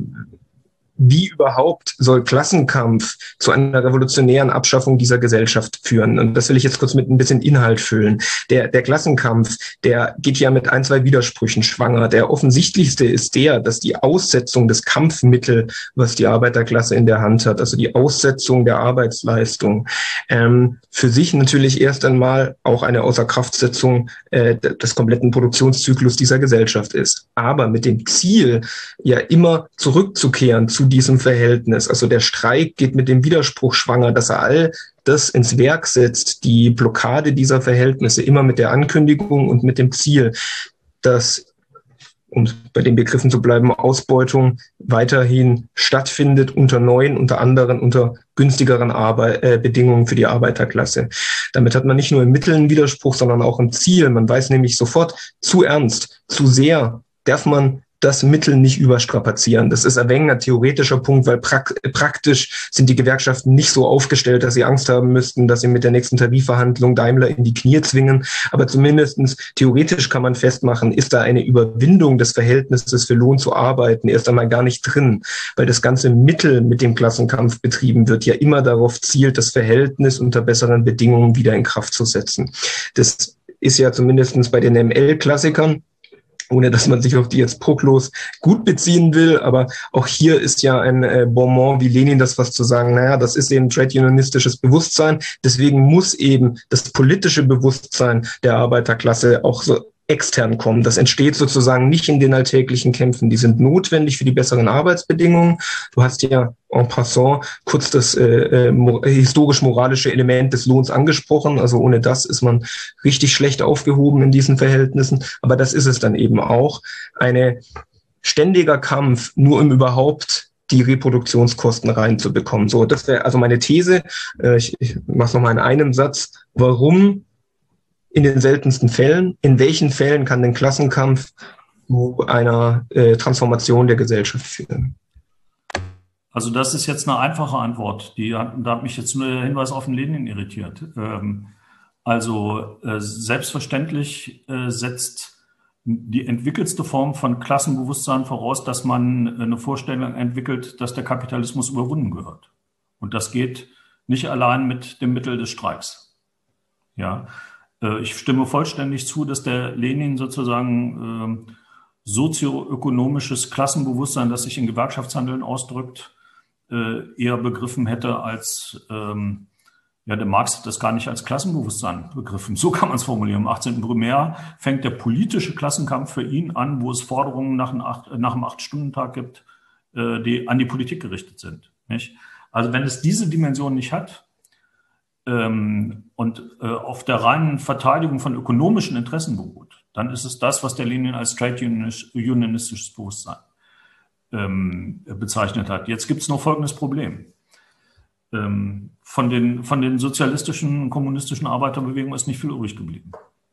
wie überhaupt soll Klassenkampf zu einer revolutionären Abschaffung dieser Gesellschaft führen? Und das will ich jetzt kurz mit ein bisschen Inhalt füllen. Der, der Klassenkampf, der geht ja mit ein, zwei Widersprüchen schwanger. Der offensichtlichste ist der, dass die Aussetzung des Kampfmittel, was die Arbeiterklasse in der Hand hat, also die Aussetzung der Arbeitsleistung, ähm, für sich natürlich erst einmal auch eine Außerkraftsetzung äh, des kompletten Produktionszyklus dieser Gesellschaft ist. Aber mit dem Ziel, ja immer zurückzukehren zu diesem Verhältnis. Also der Streik geht mit dem Widerspruch schwanger, dass er all das ins Werk setzt, die Blockade dieser Verhältnisse, immer mit der Ankündigung und mit dem Ziel, dass, um bei den Begriffen zu bleiben, Ausbeutung weiterhin stattfindet unter neuen, unter anderen, unter günstigeren Arbeit, äh, Bedingungen für die Arbeiterklasse. Damit hat man nicht nur im Mittel einen Widerspruch, sondern auch im Ziel. Man weiß nämlich sofort, zu ernst, zu sehr darf man das Mittel nicht überstrapazieren. Das ist ein wenig ein theoretischer Punkt, weil prak- praktisch sind die Gewerkschaften nicht so aufgestellt, dass sie Angst haben müssten, dass sie mit der nächsten Tarifverhandlung Daimler in die Knie zwingen. Aber zumindestens theoretisch kann man festmachen, ist da eine Überwindung des Verhältnisses für Lohn zu arbeiten erst einmal gar nicht drin, weil das ganze Mittel, mit dem Klassenkampf betrieben wird, ja immer darauf zielt, das Verhältnis unter besseren Bedingungen wieder in Kraft zu setzen. Das ist ja zumindestens bei den M L-Klassikern, ohne dass man sich auf die jetzt bruchlos gut beziehen will. Aber auch hier ist ja ein äh, Bonmot wie Lenin das was zu sagen, naja, das ist eben trade-unionistisches Bewusstsein. Deswegen muss eben das politische Bewusstsein der Arbeiterklasse auch so extern kommen. Das entsteht sozusagen nicht in den alltäglichen Kämpfen. Die sind notwendig für die besseren Arbeitsbedingungen. Du hast ja en passant kurz das äh, äh, historisch-moralische Element des Lohns angesprochen. Also ohne das ist man richtig schlecht aufgehoben in diesen Verhältnissen. Aber das ist es dann eben auch. Ein ständiger Kampf, nur um überhaupt die Reproduktionskosten reinzubekommen. So, das wäre also meine These. Äh, ich ich mache es nochmal in einem Satz. Warum in den seltensten Fällen? In welchen Fällen kann den Klassenkampf zu einer äh, Transformation der Gesellschaft führen? Also das ist jetzt eine einfache Antwort. Die, da hat mich jetzt nur der Hinweis auf den Lenin irritiert. Ähm, also äh, selbstverständlich äh, setzt die entwickelste Form von Klassenbewusstsein voraus, dass man eine Vorstellung entwickelt, dass der Kapitalismus überwunden gehört. Und das geht nicht allein mit dem Mittel des Streiks. Ja. Ich stimme vollständig zu, dass der Lenin sozusagen äh, sozioökonomisches Klassenbewusstsein, das sich in Gewerkschaftshandeln ausdrückt, äh, eher begriffen hätte als ähm, Ja, der Marx hat das gar nicht als Klassenbewusstsein begriffen. So kann man es formulieren. Im achtzehnten Primär fängt der politische Klassenkampf für ihn an, wo es Forderungen nach einem, acht, nach einem Acht-Stunden-Tag gibt, äh, die an die Politik gerichtet sind. Nicht? Also wenn es diese Dimension nicht hat ähm, und äh, auf der reinen Verteidigung von ökonomischen Interessen beruht, dann ist es das, was der Lenin als Trade Unionistisches Bewusstsein ähm, bezeichnet hat. Jetzt gibt es noch folgendes Problem. Ähm, von den, von den sozialistischen, kommunistischen Arbeiterbewegungen ist nicht viel übrig geblieben.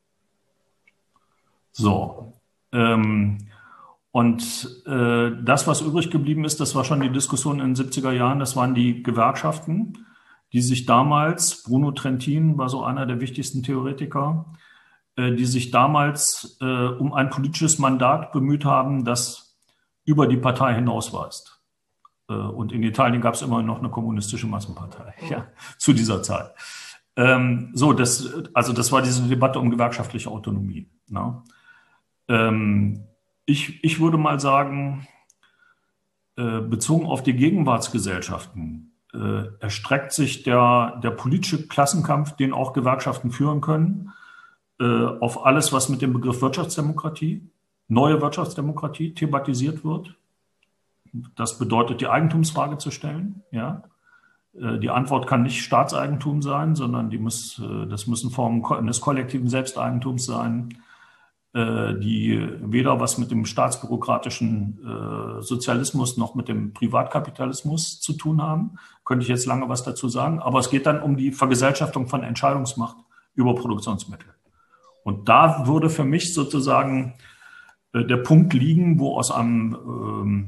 So. Ähm, und äh, das, was übrig geblieben ist, das war schon die Diskussion in den siebziger Jahren, das waren die Gewerkschaften, die sich damals, Bruno Trentin war so einer der wichtigsten Theoretiker, äh, die sich damals äh, um ein politisches Mandat bemüht haben, das über die Partei hinausweist. Und in Italien gab es immer noch eine kommunistische Massenpartei, ja, zu dieser Zeit. Ähm, so, das, also das war diese Debatte um gewerkschaftliche Autonomie. Ne? Ähm, ich, ich würde mal sagen, äh, bezogen auf die Gegenwartsgesellschaften, äh, erstreckt sich der, der politische Klassenkampf, den auch Gewerkschaften führen können, äh, auf alles, was mit dem Begriff Wirtschaftsdemokratie, neue Wirtschaftsdemokratie thematisiert wird. Das bedeutet, die Eigentumsfrage zu stellen. Ja? Die Antwort kann nicht Staatseigentum sein, sondern die muss, das müssen Formen des kollektiven Selbsteigentums sein, die weder was mit dem staatsbürokratischen Sozialismus noch mit dem Privatkapitalismus zu tun haben. Könnte ich jetzt lange was dazu sagen. Aber es geht dann um die Vergesellschaftung von Entscheidungsmacht über Produktionsmittel. Und da würde für mich sozusagen der Punkt liegen, wo aus einem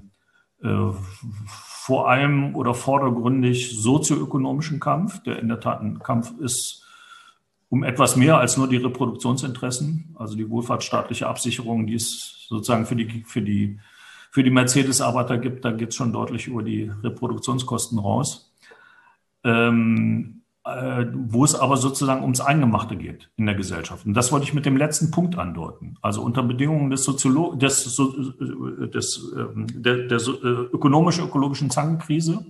vor allem oder vordergründig sozioökonomischen Kampf, der in der Tat ein Kampf ist um etwas mehr als nur die Reproduktionsinteressen, also die wohlfahrtsstaatliche Absicherung, die es sozusagen für die, für die, für die Mercedes-Arbeiter gibt, da geht es schon deutlich über die Reproduktionskosten raus, ähm, äh, wo es aber sozusagen ums Eingemachte geht in der Gesellschaft. Und das wollte ich mit dem letzten Punkt andeuten. Also unter Bedingungen des, Soziolo des, so, des der, der so, ökonomisch-ökologischen Zangenkrise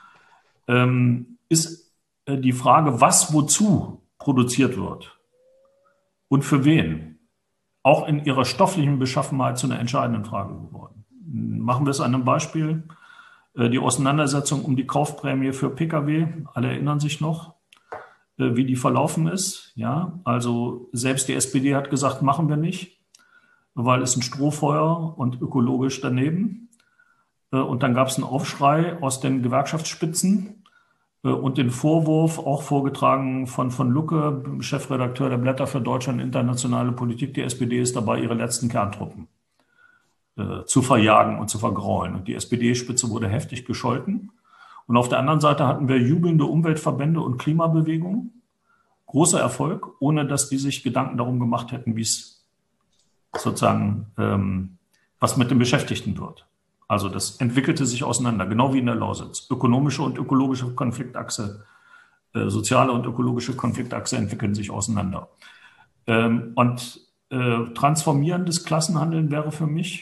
ähm, ist äh, die Frage, was wozu produziert wird und für wen, auch in ihrer stofflichen Beschaffenheit zu einer entscheidenden Frage geworden. Machen wir es an einem Beispiel. Äh, die Auseinandersetzung um die Kaufprämie für Pkw, alle erinnern sich noch, wie die verlaufen ist. Ja, also selbst die S P D hat gesagt, machen wir nicht, weil es ein Strohfeuer und ökologisch daneben. Und dann gab es einen Aufschrei aus den Gewerkschaftsspitzen und den Vorwurf, auch vorgetragen von von Lucke, Chefredakteur der Blätter für Deutschland internationale Politik, die S P D ist dabei, ihre letzten Kerntruppen äh, zu verjagen und zu vergraulen. Und die S P D-Spitze wurde heftig gescholten. Und auf der anderen Seite hatten wir jubelnde Umweltverbände und Klimabewegungen. Großer Erfolg, ohne dass die sich Gedanken darum gemacht hätten, wie es sozusagen, ähm, was mit den Beschäftigten wird. Also das entwickelte sich auseinander, genau wie in der Lausitz. Ökonomische und ökologische Konfliktachse, äh, soziale und ökologische Konfliktachse entwickeln sich auseinander. Ähm, und äh, transformierendes Klassenhandeln wäre für mich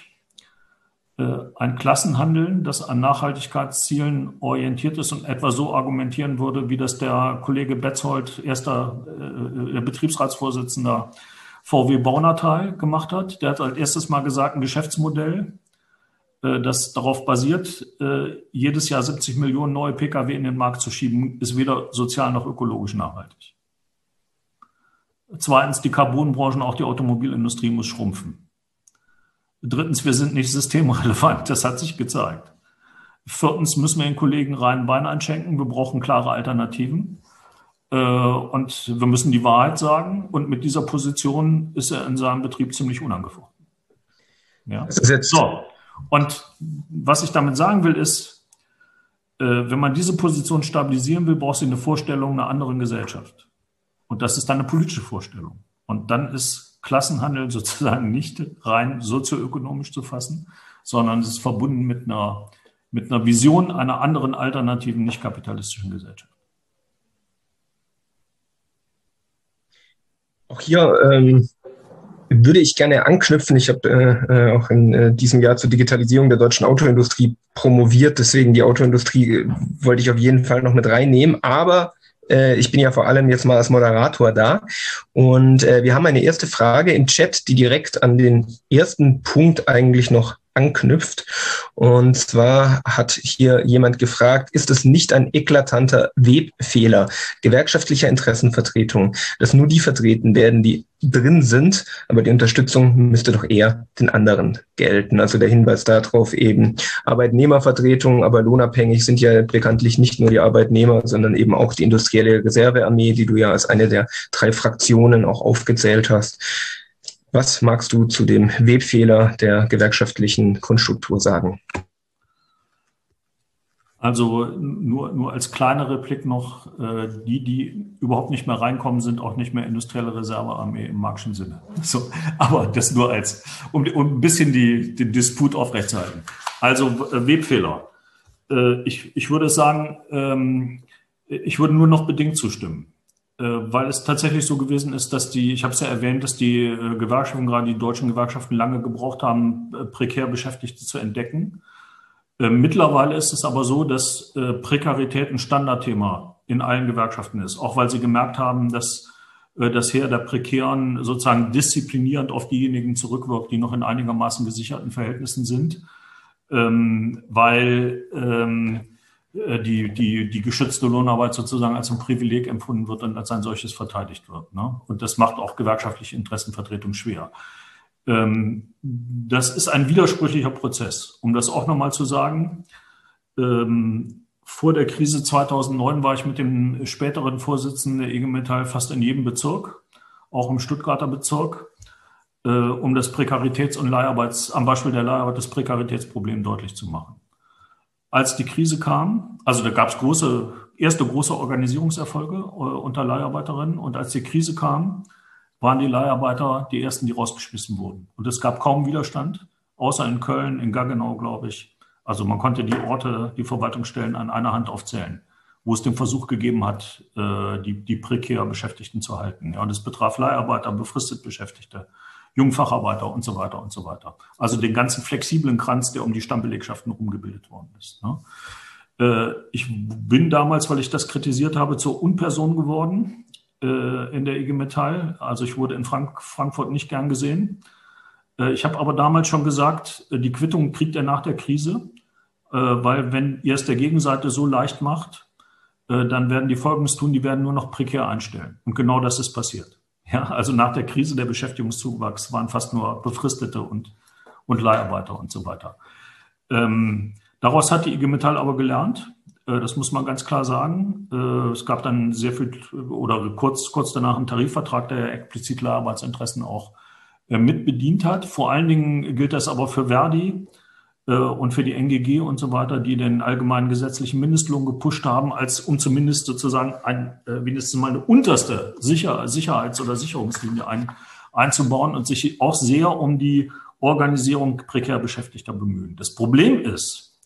ein Klassenhandeln, das an Nachhaltigkeitszielen orientiert ist und etwa so argumentieren würde, wie das der Kollege Betzold, erster äh, Betriebsratsvorsitzender V W Baunatal, gemacht hat. Der hat als erstes mal gesagt, ein Geschäftsmodell, äh, das darauf basiert, äh, jedes Jahr siebzig Millionen neue Pkw in den Markt zu schieben, ist weder sozial noch ökologisch nachhaltig. Zweitens, die Carbonbranche und auch die Automobilindustrie muss schrumpfen. Drittens, wir sind nicht systemrelevant, das hat sich gezeigt. Viertens müssen wir den Kollegen reinen Wein einschenken, wir brauchen klare Alternativen äh, und wir müssen die Wahrheit sagen und mit dieser Position ist er in seinem Betrieb ziemlich unangefochten. Ja? Das ist jetzt so. Und was ich damit sagen will ist, äh, wenn man diese Position stabilisieren will, braucht sie eine Vorstellung einer anderen Gesellschaft. Und das ist dann eine politische Vorstellung. Und dann ist Klassenhandel sozusagen nicht rein sozioökonomisch zu fassen, sondern es ist verbunden mit einer, mit einer Vision einer anderen alternativen, nicht kapitalistischen Gesellschaft. Auch hier ähm, würde ich gerne anknüpfen. Ich habe äh, auch in äh, diesem Jahr zur Digitalisierung der deutschen Autoindustrie promoviert, deswegen die Autoindustrie äh, wollte ich auf jeden Fall noch mit reinnehmen, aber Ich bin ja vor allem jetzt mal als Moderator da und wir haben eine erste Frage im Chat, die direkt an den ersten Punkt eigentlich noch anknüpft. Und zwar hat hier jemand gefragt, ist es nicht ein eklatanter Webfehler gewerkschaftlicher Interessenvertretung, dass nur die vertreten werden, die drin sind, aber die Unterstützung müsste doch eher den anderen gelten. Also der Hinweis darauf eben, Arbeitnehmervertretung, aber lohnabhängig sind ja bekanntlich nicht nur die Arbeitnehmer, sondern eben auch die industrielle Reservearmee, die du ja als eine der drei Fraktionen auch aufgezählt hast. Was magst du zu dem Webfehler der gewerkschaftlichen Grundstruktur sagen? Also nur, nur als kleine Replik noch, äh, die, die überhaupt nicht mehr reinkommen, sind auch nicht mehr industrielle Reservearmee im Marxischen Sinne. So, aber das nur als, um, um ein bisschen die, den Disput aufrechtzuerhalten. Also äh, Webfehler. Äh, ich, ich würde sagen, ähm, ich würde nur noch bedingt zustimmen. Weil es tatsächlich so gewesen ist, dass die, ich habe es ja erwähnt, dass die Gewerkschaften, gerade die deutschen Gewerkschaften, lange gebraucht haben, prekär Beschäftigte zu entdecken. Mittlerweile ist es aber so, dass Prekarität ein Standardthema in allen Gewerkschaften ist, auch weil sie gemerkt haben, dass das Heer der Prekären sozusagen disziplinierend auf diejenigen zurückwirkt, die noch in einigermaßen gesicherten Verhältnissen sind, weil Die, die, die geschützte Lohnarbeit sozusagen als ein Privileg empfunden wird und als ein solches verteidigt wird. Ne? Und das macht auch gewerkschaftliche Interessenvertretung schwer. Ähm, das ist ein widersprüchlicher Prozess. Um das auch nochmal zu sagen, ähm, vor der Krise zweitausendneun war ich mit dem späteren Vorsitzenden der I G Metall fast in jedem Bezirk, auch im Stuttgarter Bezirk, äh, um das Prekaritäts- und Leiharbeits, am Beispiel der Leiharbeit das Prekaritätsproblem deutlich zu machen. Als die Krise kam, also da gab es große, erste große Organisierungserfolge äh, unter Leiharbeiterinnen, und als die Krise kam, waren die Leiharbeiter die ersten, die rausgeschmissen wurden. Und es gab kaum Widerstand, außer in Köln, in Gaggenau, glaube ich. Also man konnte die Orte, die Verwaltungsstellen an einer Hand aufzählen, wo es den Versuch gegeben hat, äh, die, die prekär Beschäftigten zu halten. Ja, das betraf Leiharbeiter, befristet Beschäftigte, Jungfacharbeiter und so weiter und so weiter. Also den ganzen flexiblen Kranz, der um die Stammbelegschaften rumgebildet worden ist. Ne? Äh, ich bin damals, weil ich das kritisiert habe, zur Unperson geworden äh, in der I G Metall. Also ich wurde in Frank- Frankfurt nicht gern gesehen. Äh, ich habe aber damals schon gesagt, die Quittung kriegt ihr nach der Krise, äh, weil wenn ihr es der Gegenseite so leicht macht, äh, dann werden die Folgendes tun, die werden nur noch prekär einstellen. Und genau das ist passiert. Ja, also nach der Krise der Beschäftigungszuwachs waren fast nur Befristete und, und Leiharbeiter und so weiter. Ähm, daraus hat die I G Metall aber gelernt, äh, das muss man ganz klar sagen. Äh, es gab dann sehr viel, oder kurz, kurz danach einen Tarifvertrag, der ja explizit Leiharbeitsinteressen auch äh, mit bedient hat. Vor allen Dingen gilt das aber für Verdi äh, und für die N G G und so weiter, die den allgemeinen gesetzlichen Mindestlohn gepusht haben, als um zumindest sozusagen ein, äh, wenigstens mal eine unterste Sicher- Sicherheits- oder Sicherungslinie ein, einzubauen und sich auch sehr um die Organisierung prekär Beschäftigter bemühen. Das Problem ist,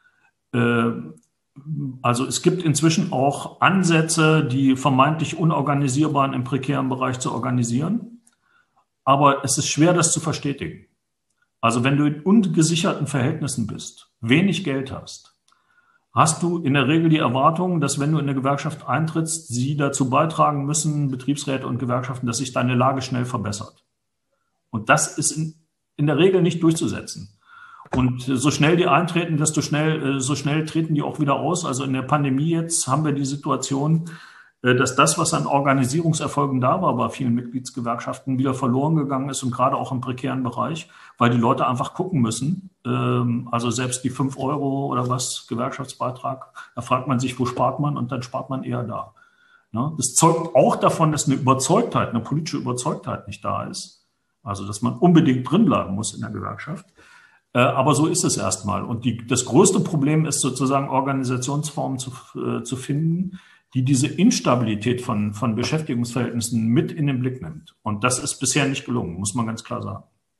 äh, also es gibt inzwischen auch Ansätze, die vermeintlich Unorganisierbaren im prekären Bereich zu organisieren, aber es ist schwer, das zu verstetigen. Also wenn du in ungesicherten Verhältnissen bist, wenig Geld hast, hast du in der Regel die Erwartung, dass wenn du in eine Gewerkschaft eintrittst, sie dazu beitragen müssen, Betriebsräte und Gewerkschaften, dass sich deine Lage schnell verbessert. Und das ist in, in der Regel nicht durchzusetzen. Und so schnell die eintreten, desto schnell, so schnell treten die auch wieder aus. Also in der Pandemie jetzt haben wir die Situation, dass das, was an Organisierungserfolgen da war bei vielen Mitgliedsgewerkschaften, wieder verloren gegangen ist, und gerade auch im prekären Bereich, weil die Leute einfach gucken müssen. Also selbst die fünf Euro oder was Gewerkschaftsbeitrag, da fragt man sich, wo spart man, und dann spart man eher da. Das zeugt auch davon, dass eine Überzeugtheit, eine politische Überzeugtheit nicht da ist. Also dass man unbedingt drinbleiben muss in der Gewerkschaft. Aber so ist es erstmal. Und die, das größte Problem ist sozusagen, Organisationsformen zu, äh, zu finden, die diese Instabilität von, von Beschäftigungsverhältnissen mit in den Blick nimmt. Und das ist bisher nicht gelungen, muss man ganz klar sagen.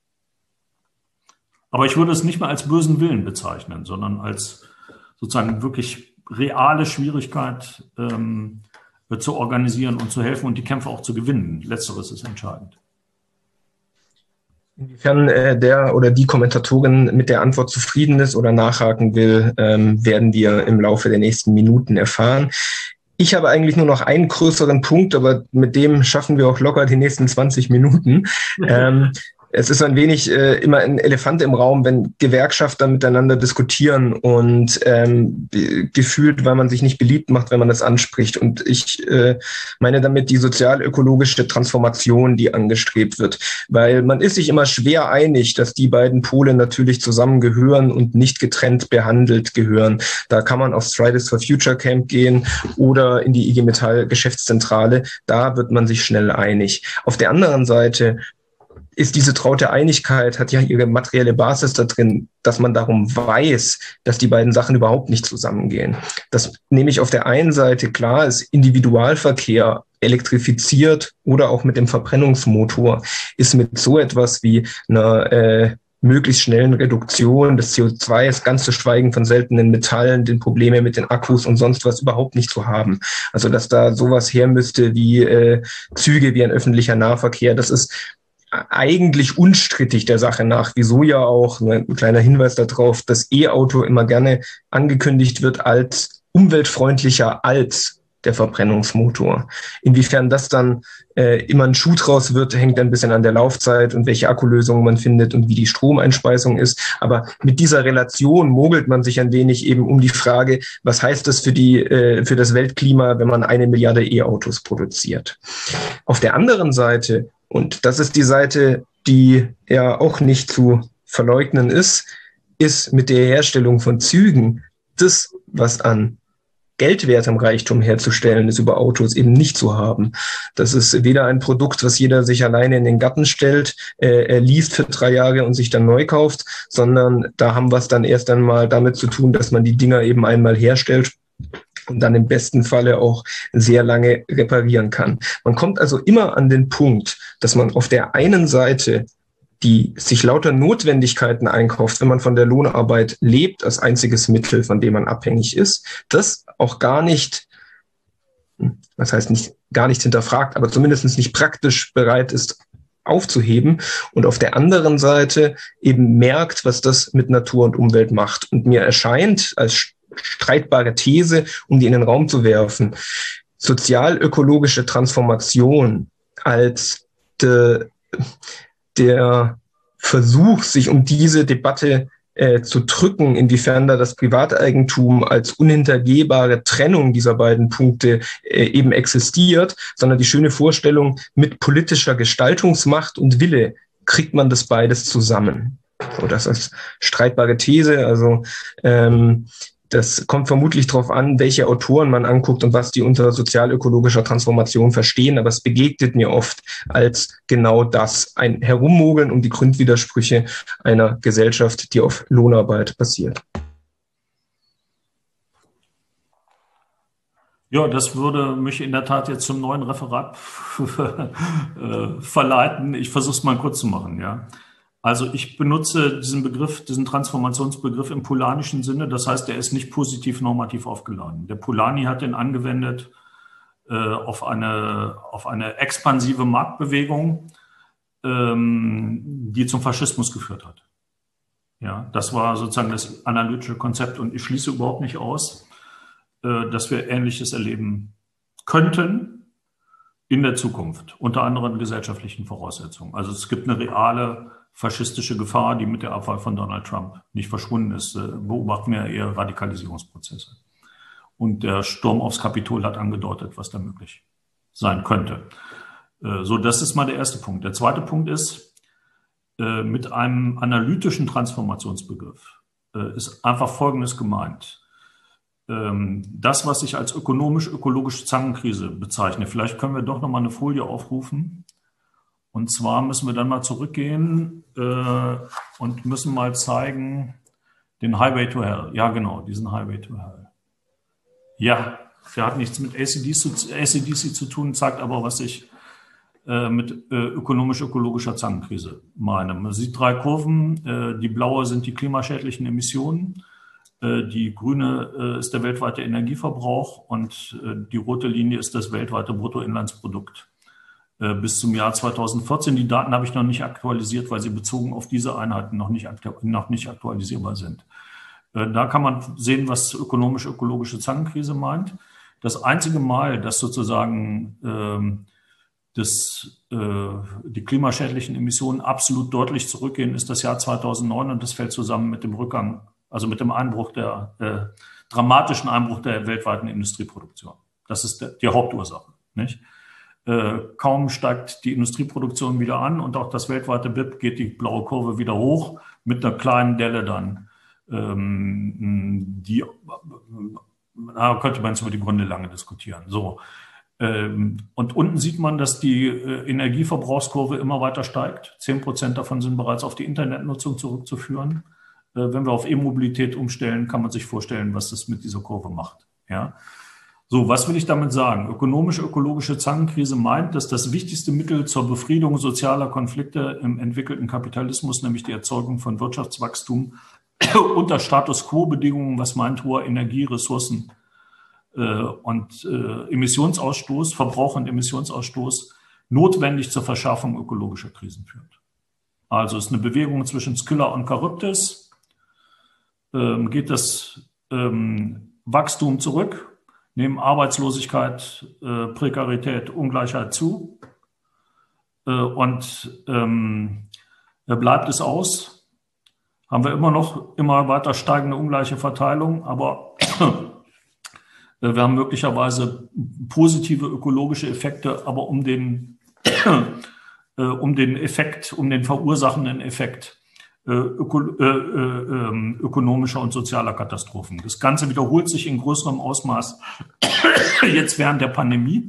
Aber ich würde es nicht mehr als bösen Willen bezeichnen, sondern als sozusagen wirklich reale Schwierigkeit ähm, zu organisieren und zu helfen und die Kämpfe auch zu gewinnen. Letzteres ist entscheidend. Inwiefern äh, der oder die Kommentatorin mit der Antwort zufrieden ist oder nachhaken will, ähm, werden wir im Laufe der nächsten Minuten erfahren. Ich habe eigentlich nur noch einen größeren Punkt, aber mit dem schaffen wir auch locker die nächsten zwanzig Minuten. ähm, Es ist ein wenig äh, immer ein Elefant im Raum, wenn Gewerkschafter miteinander diskutieren und ähm, gefühlt, weil man sich nicht beliebt macht, wenn man das anspricht. Und ich äh, meine damit die sozial-ökologische Transformation, die angestrebt wird. Weil man ist sich immer schwer einig, dass die beiden Pole natürlich zusammengehören und nicht getrennt behandelt gehören. Da kann man aufs Fridays for Future Camp gehen oder in die I G Metall Geschäftszentrale. Da wird man sich schnell einig. Auf der anderen Seite ist diese traute Einigkeit, hat ja ihre materielle Basis da drin, dass man darum weiß, dass die beiden Sachen überhaupt nicht zusammengehen. Das nehme ich auf der einen Seite klar, ist Individualverkehr elektrifiziert oder auch mit dem Verbrennungsmotor, ist mit so etwas wie einer äh, möglichst schnellen Reduktion des C O zwei, ganz zu schweigen von seltenen Metallen, den Probleme mit den Akkus und sonst was überhaupt nicht zu haben. Also dass da sowas her müsste wie äh, Züge, wie ein öffentlicher Nahverkehr, das ist eigentlich unstrittig der Sache nach, wieso ja auch, ein kleiner Hinweis darauf, das E-Auto immer gerne angekündigt wird als umweltfreundlicher als der Verbrennungsmotor. Inwiefern das dann äh, immer ein Schuh draus wird, hängt ein bisschen an der Laufzeit und welche Akkulösung man findet und wie die Stromeinspeisung ist. Aber mit dieser Relation mogelt man sich ein wenig eben um die Frage, was heißt das für die äh, für das Weltklima, wenn man eine Milliarde E-Autos produziert. Auf der anderen Seite, und das ist die Seite, die ja auch nicht zu verleugnen ist, ist mit der Herstellung von Zügen das, was an geldwertem Reichtum herzustellen ist über Autos eben nicht zu haben. Das ist weder ein Produkt, was jeder sich alleine in den Garten stellt, äh, er liest für drei Jahre und sich dann neu kauft, sondern da haben wir es dann erst einmal damit zu tun, dass man die Dinger eben einmal herstellt und dann im besten Falle auch sehr lange reparieren kann. Man kommt also immer an den Punkt, dass man auf der einen Seite die sich lauter Notwendigkeiten einkauft, wenn man von der Lohnarbeit lebt als einziges Mittel, von dem man abhängig ist, das auch gar nicht, was heißt nicht, gar nicht hinterfragt, aber zumindest nicht praktisch bereit ist aufzuheben und auf der anderen Seite eben merkt, was das mit Natur und Umwelt macht. Und mir erscheint als streitbare These, um die in den Raum zu werfen, sozial-ökologische Transformation als de, der Versuch, sich um diese Debatte äh, zu drücken, inwiefern da das Privateigentum als unhintergehbare Trennung dieser beiden Punkte äh, eben existiert, sondern die schöne Vorstellung, mit politischer Gestaltungsmacht und Wille kriegt man das beides zusammen. So, das ist streitbare These, also ähm, das kommt vermutlich darauf an, welche Autoren man anguckt und was die unter sozial-ökologischer Transformation verstehen. Aber es begegnet mir oft als genau das, ein Herummogeln um die Grundwidersprüche einer Gesellschaft, die auf Lohnarbeit basiert. Ja, das würde mich in der Tat jetzt zum neuen Referat verleiten. Ich versuche es mal kurz zu machen, ja. Also ich benutze diesen Begriff, diesen Transformationsbegriff im polanischen Sinne. Das heißt, er ist nicht positiv normativ aufgeladen. Der Polanyi hat den angewendet äh, auf eine, auf eine expansive Marktbewegung, ähm, die zum Faschismus geführt hat. Ja, das war sozusagen das analytische Konzept. Und ich schließe überhaupt nicht aus, äh, dass wir Ähnliches erleben könnten in der Zukunft, unter anderen gesellschaftlichen Voraussetzungen. Also es gibt eine reale faschistische Gefahr, die mit der Abwahl von Donald Trump nicht verschwunden ist. Beobachten wir eher Radikalisierungsprozesse. Und der Sturm aufs Kapitol hat angedeutet, was da möglich sein könnte. So, das ist mal der erste Punkt. Der zweite Punkt ist, mit einem analytischen Transformationsbegriff ist einfach Folgendes gemeint. Das, was ich als ökonomisch-ökologische Zangenkrise bezeichne, vielleicht können wir doch noch mal eine Folie aufrufen. Und zwar müssen wir dann mal zurückgehen äh, und müssen mal zeigen, den Highway to Hell. Ja, genau, diesen Highway to Hell. Ja, der hat nichts mit A C D C zu tun, zeigt aber, was ich äh, mit äh, ökonomisch-ökologischer Zangenkrise meine. Man sieht drei Kurven. Äh, die blaue sind die klimaschädlichen Emissionen. Äh, die grüne äh, ist der weltweite Energieverbrauch und äh, die rote Linie ist das weltweite Bruttoinlandsprodukt. Bis zum Jahr zweitausendvierzehn. Die Daten habe ich noch nicht aktualisiert, weil sie bezogen auf diese Einheiten noch nicht, noch nicht aktualisierbar sind. Da kann man sehen, was ökonomisch-ökologische Zangenkrise meint. Das einzige Mal, dass sozusagen ähm, das, äh, die klimaschädlichen Emissionen absolut deutlich zurückgehen, ist das Jahr zweitausendneun und das fällt zusammen mit dem Rückgang, also mit dem Einbruch der äh, dramatischen Einbruch der weltweiten Industrieproduktion. Das ist der, die Hauptursache, nicht? Äh, kaum steigt die Industrieproduktion wieder an und auch das weltweite B I P geht die blaue Kurve wieder hoch mit einer kleinen Delle dann. Ähm, die da könnte man jetzt über die Gründe lange diskutieren. So. Ähm, und unten sieht man, dass die äh, Energieverbrauchskurve immer weiter steigt. Zehn Prozent davon sind bereits auf die Internetnutzung zurückzuführen. Äh, wenn wir auf E-Mobilität umstellen, kann man sich vorstellen, was das mit dieser Kurve macht. Ja. So, was will ich damit sagen? Ökonomisch-ökologische Zangenkrise meint, dass das wichtigste Mittel zur Befriedung sozialer Konflikte im entwickelten Kapitalismus, nämlich die Erzeugung von Wirtschaftswachstum unter Status-Quo-Bedingungen, was meint hoher Energie, Ressourcen äh, und äh, Emissionsausstoß, Verbrauch und Emissionsausstoß, notwendig zur Verschärfung ökologischer Krisen führt. Also es ist eine Bewegung zwischen Scylla und Charybdis, ähm, geht das ähm, Wachstum zurück, nehmen Arbeitslosigkeit, äh, Prekarität, Ungleichheit zu äh, und ähm, bleibt es aus. Haben wir immer noch immer weiter steigende ungleiche Verteilung, aber wir haben möglicherweise positive ökologische Effekte, aber um den, äh, um den Effekt, um den verursachenden Effekt äh, öko, äh, äh, ökonomischer und sozialer Katastrophen. Das Ganze wiederholt sich in größerem Ausmaß jetzt während der Pandemie.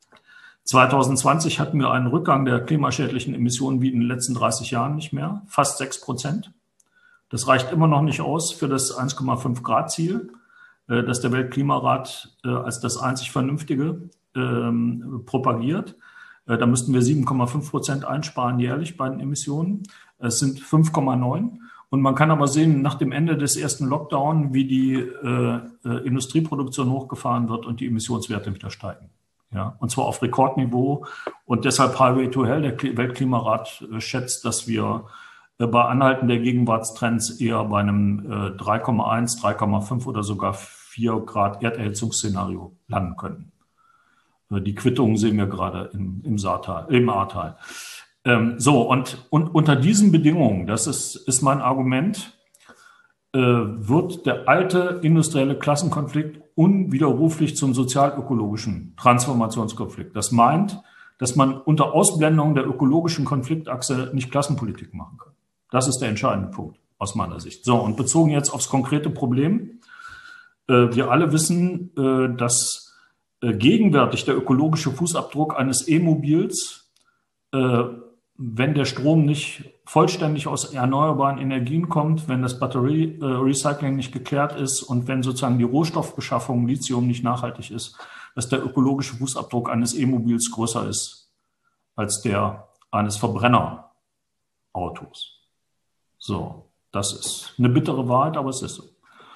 zwanzig zwanzig hatten wir einen Rückgang der klimaschädlichen Emissionen wie in den letzten dreißig Jahren nicht mehr, fast sechs Prozent. Das reicht immer noch nicht aus für das eins Komma fünf Grad Ziel, äh, das der Weltklimarat äh, als das einzig Vernünftige ähm, propagiert. Äh, da müssten wir sieben Komma fünf Prozent einsparen jährlich bei den Emissionen. Es sind fünf Komma neun. Und man kann aber sehen, nach dem Ende des ersten Lockdown, wie die äh, äh, Industrieproduktion hochgefahren wird und die Emissionswerte wieder steigen. Ja, und zwar auf Rekordniveau. Und deshalb Highway to Hell, der Weltklimarat äh, schätzt, dass wir bei Anhalten der Gegenwartstrends eher bei einem äh, drei Komma eins, drei Komma fünf oder sogar vier Grad Erderhitzungsszenario landen könnten. Äh, die Quittungen sehen wir gerade im, im Saartal, im Ahrtal. Ähm, so, und, und unter diesen Bedingungen, das ist, ist mein Argument, äh, wird der alte industrielle Klassenkonflikt unwiderruflich zum sozial-ökologischen Transformationskonflikt. Das meint, dass man unter Ausblendung der ökologischen Konfliktachse nicht Klassenpolitik machen kann. Das ist der entscheidende Punkt aus meiner Sicht. So, und bezogen jetzt aufs konkrete Problem. Äh, wir alle wissen, äh, dass äh, gegenwärtig der ökologische Fußabdruck eines E-Mobils, äh, wenn der Strom nicht vollständig aus erneuerbaren Energien kommt, wenn das Batterie-Recycling nicht geklärt ist und wenn sozusagen die Rohstoffbeschaffung Lithium nicht nachhaltig ist, dass der ökologische Fußabdruck eines E-Mobils größer ist als der eines Verbrennerautos. So, das ist eine bittere Wahrheit, aber es ist so.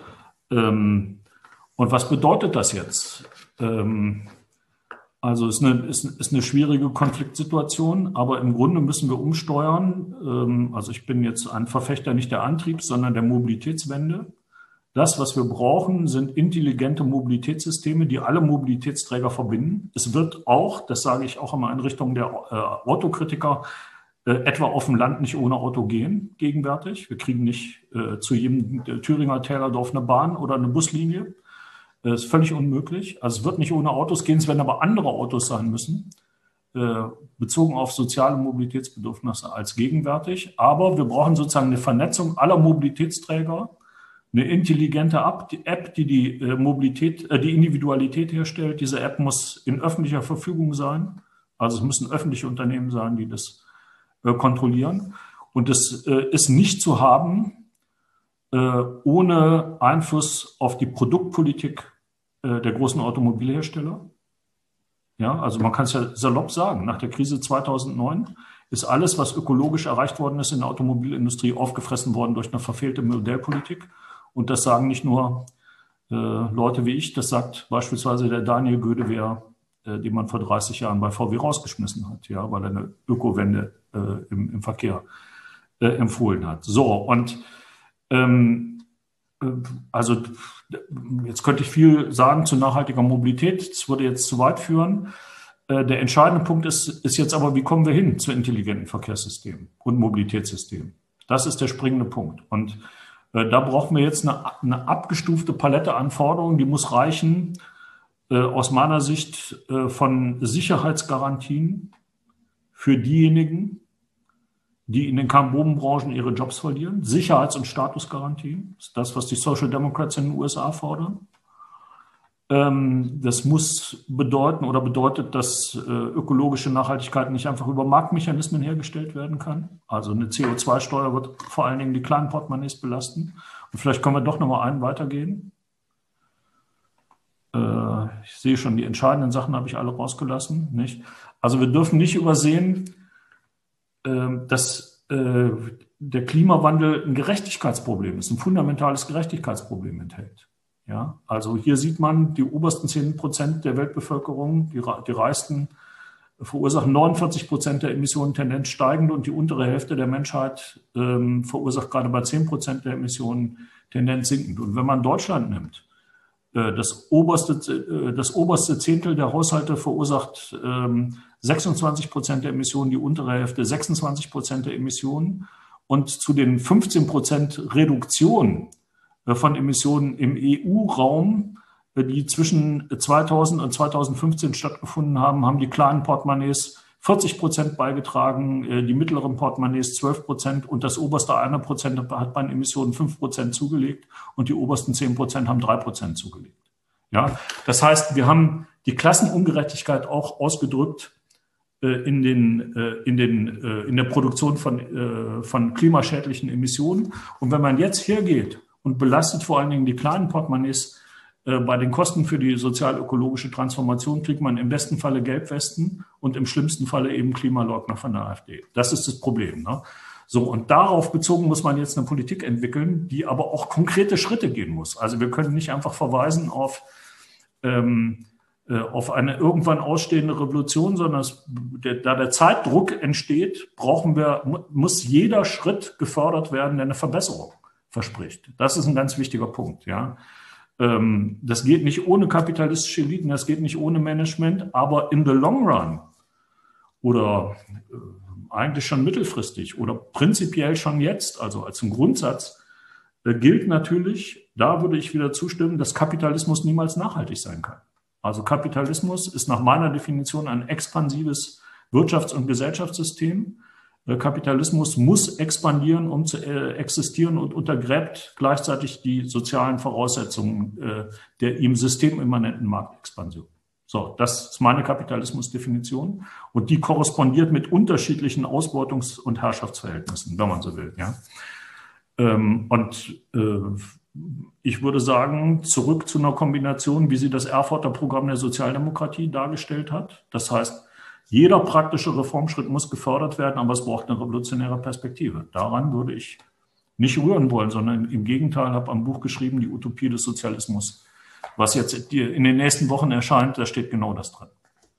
Ähm, und was bedeutet das jetzt? Ähm, also es ist eine, ist, ist eine schwierige Konfliktsituation, aber im Grunde müssen wir umsteuern. Ähm, also ich bin jetzt ein Verfechter nicht der Antriebs-, sondern der Mobilitätswende. Das, was wir brauchen, sind intelligente Mobilitätssysteme, die alle Mobilitätsträger verbinden. Es wird auch, das sage ich auch immer in Richtung der äh, Autokritiker, äh, etwa auf dem Land nicht ohne Auto gehen, gegenwärtig. Wir kriegen nicht äh, zu jedem Thüringer Tälerdorf eine Bahn oder eine Buslinie. Das ist völlig unmöglich. Also es wird nicht ohne Autos gehen, es werden aber andere Autos sein müssen, äh, bezogen auf soziale Mobilitätsbedürfnisse als gegenwärtig. Aber wir brauchen sozusagen eine Vernetzung aller Mobilitätsträger, eine intelligente App, die die Mobilität, äh, die Individualität herstellt. Diese App muss in öffentlicher Verfügung sein. Also es müssen öffentliche Unternehmen sein, die das äh, kontrollieren. Und das äh, ist nicht zu haben äh, ohne Einfluss auf die Produktpolitik äh, der großen Automobilhersteller. Ja, also man kann es ja salopp sagen. Nach der Krise zweitausendneun ist alles, was ökologisch erreicht worden ist in der Automobilindustrie, aufgefressen worden durch eine verfehlte Modellpolitik. Und das sagen nicht nur äh, Leute wie ich, das sagt beispielsweise der Daniel Gödewehr, äh, den man vor dreißig Jahren bei V W rausgeschmissen hat, ja, weil er eine Ökowende äh, im, im Verkehr äh, empfohlen hat. So, und ähm, also jetzt könnte ich viel sagen zu nachhaltiger Mobilität. Das würde jetzt zu weit führen. Der entscheidende Punkt ist, ist jetzt aber, wie kommen wir hin zu intelligenten Verkehrssystemen und Mobilitätssystemen? Das ist der springende Punkt. Und äh, da brauchen wir jetzt eine, eine abgestufte Palette an Forderungen, die muss reichen, äh, aus meiner Sicht, äh, von Sicherheitsgarantien für diejenigen, die in den Carbonbranchen ihre Jobs verlieren. Sicherheits- und Statusgarantien, das ist das, was die Social Democrats in den U S A fordern. Das muss bedeuten oder bedeutet, dass äh, ökologische Nachhaltigkeit nicht einfach über Marktmechanismen hergestellt werden kann. Also eine C O zwei Steuer wird vor allen Dingen die kleinen Portemonnaies belasten. Und vielleicht können wir doch noch mal einen weitergehen. Äh, ich sehe schon, die entscheidenden Sachen habe ich alle rausgelassen. Nicht? Also wir dürfen nicht übersehen, äh, dass äh, der Klimawandel ein Gerechtigkeitsproblem ist, ein fundamentales Gerechtigkeitsproblem enthält. Ja, also hier sieht man, die obersten zehn Prozent der Weltbevölkerung, die, die reichsten, verursachen neunundvierzig Prozent der Emissionen Tendenz steigend und die untere Hälfte der Menschheit ähm, verursacht gerade bei zehn Prozent der Emissionen Tendenz sinkend. Und wenn man Deutschland nimmt, äh, das, oberste, äh, das oberste Zehntel der Haushalte verursacht ähm, sechsundzwanzig Prozent der Emissionen, die untere Hälfte sechsundzwanzig Prozent der Emissionen und zu den fünfzehn Prozent Reduktion von Emissionen im E U-Raum, die zwischen zweitausend und zweitausendfünfzehn stattgefunden haben, haben die kleinen Portemonnaies vierzig Prozent beigetragen, die mittleren Portemonnaies zwölf Prozent und das oberste eine Prozent hat bei den Emissionen fünf Prozent zugelegt und die obersten zehn Prozent haben drei Prozent zugelegt. Ja, das heißt, wir haben die Klassenungerechtigkeit auch ausgedrückt in den, in den, in der Produktion von, von klimaschädlichen Emissionen. Und wenn man jetzt hergeht und belastet vor allen Dingen die kleinen Portemonnaies äh, bei den Kosten für die sozial-ökologische Transformation, kriegt man im besten Falle Gelbwesten und im schlimmsten Falle eben Klimaleugner von der AfD. Das ist das Problem. Ne? So, und darauf bezogen muss man jetzt eine Politik entwickeln, die aber auch konkrete Schritte gehen muss. Also wir können nicht einfach verweisen auf, ähm, äh, auf eine irgendwann ausstehende Revolution, sondern es, der, da der Zeitdruck entsteht, brauchen wir, muss jeder Schritt gefördert werden, der eine Verbesserung verspricht. Das ist ein ganz wichtiger Punkt. Ja, ähm, das geht nicht ohne kapitalistische Eliten, das geht nicht ohne Management, aber in the long run oder äh, eigentlich schon mittelfristig oder prinzipiell schon jetzt, also als ein Grundsatz, äh, gilt natürlich, da würde ich wieder zustimmen, dass Kapitalismus niemals nachhaltig sein kann. Also Kapitalismus ist nach meiner Definition ein expansives Wirtschafts- und Gesellschaftssystem. Kapitalismus muss expandieren, um zu äh, existieren und untergräbt gleichzeitig die sozialen Voraussetzungen äh, der ihm systemimmanenten Marktexpansion. So, das ist meine Kapitalismusdefinition und die korrespondiert mit unterschiedlichen Ausbeutungs- und Herrschaftsverhältnissen, wenn man so will. Ja. Ähm, und äh, ich würde sagen, zurück zu einer Kombination, wie sie das Erfurter Programm der Sozialdemokratie dargestellt hat. Das heißt, jeder praktische Reformschritt muss gefördert werden, aber es braucht eine revolutionäre Perspektive. Daran würde ich nicht rühren wollen, sondern im Gegenteil, habe am Buch geschrieben, die Utopie des Sozialismus. Was jetzt in den nächsten Wochen erscheint, da steht genau das drin.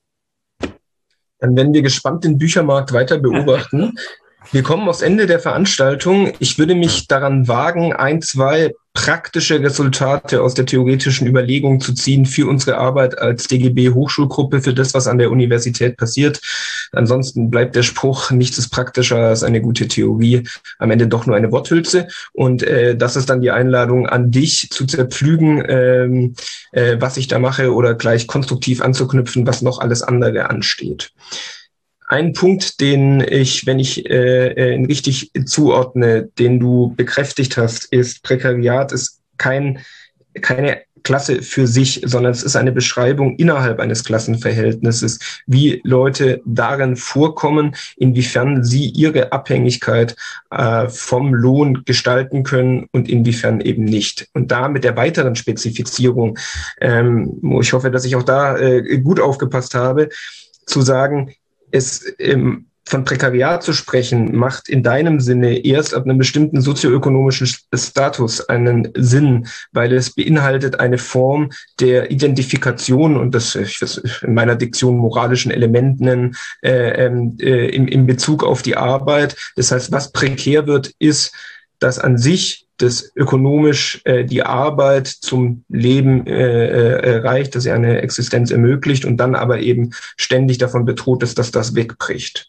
Dann werden wir gespannt den Büchermarkt weiter beobachten. Wir kommen aufs Ende der Veranstaltung. Ich würde mich daran wagen, ein, zwei praktische Resultate aus der theoretischen Überlegung zu ziehen für unsere Arbeit als D G B-Hochschulgruppe, für das, was an der Universität passiert. Ansonsten bleibt der Spruch, nichts ist praktischer als eine gute Theorie, am Ende doch nur eine Worthülse. Und äh, das ist dann die Einladung an dich, zu zerpflügen, ähm, äh, was ich da mache oder gleich konstruktiv anzuknüpfen, was noch alles andere ansteht. Ein Punkt, den ich, wenn ich äh, ihn richtig zuordne, den du bekräftigt hast, ist, Prekariat ist kein, keine Klasse für sich, sondern es ist eine Beschreibung innerhalb eines Klassenverhältnisses, wie Leute darin vorkommen, inwiefern sie ihre Abhängigkeit äh, vom Lohn gestalten können und inwiefern eben nicht. Und da mit der weiteren Spezifizierung, ähm, ich hoffe, dass ich auch da äh, gut aufgepasst habe, zu sagen, es ähm, von Prekariat zu sprechen, macht in deinem Sinne erst ab einem bestimmten sozioökonomischen Status einen Sinn, weil es beinhaltet eine Form der Identifikation und das, ich will es in meiner Diktion moralischen Element nennen, äh, äh, in, in Bezug auf die Arbeit. Das heißt, was prekär wird, ist, dass an sich das ökonomisch äh, die Arbeit zum Leben äh, erreicht, dass sie eine Existenz ermöglicht und dann aber eben ständig davon bedroht ist, dass das wegbricht.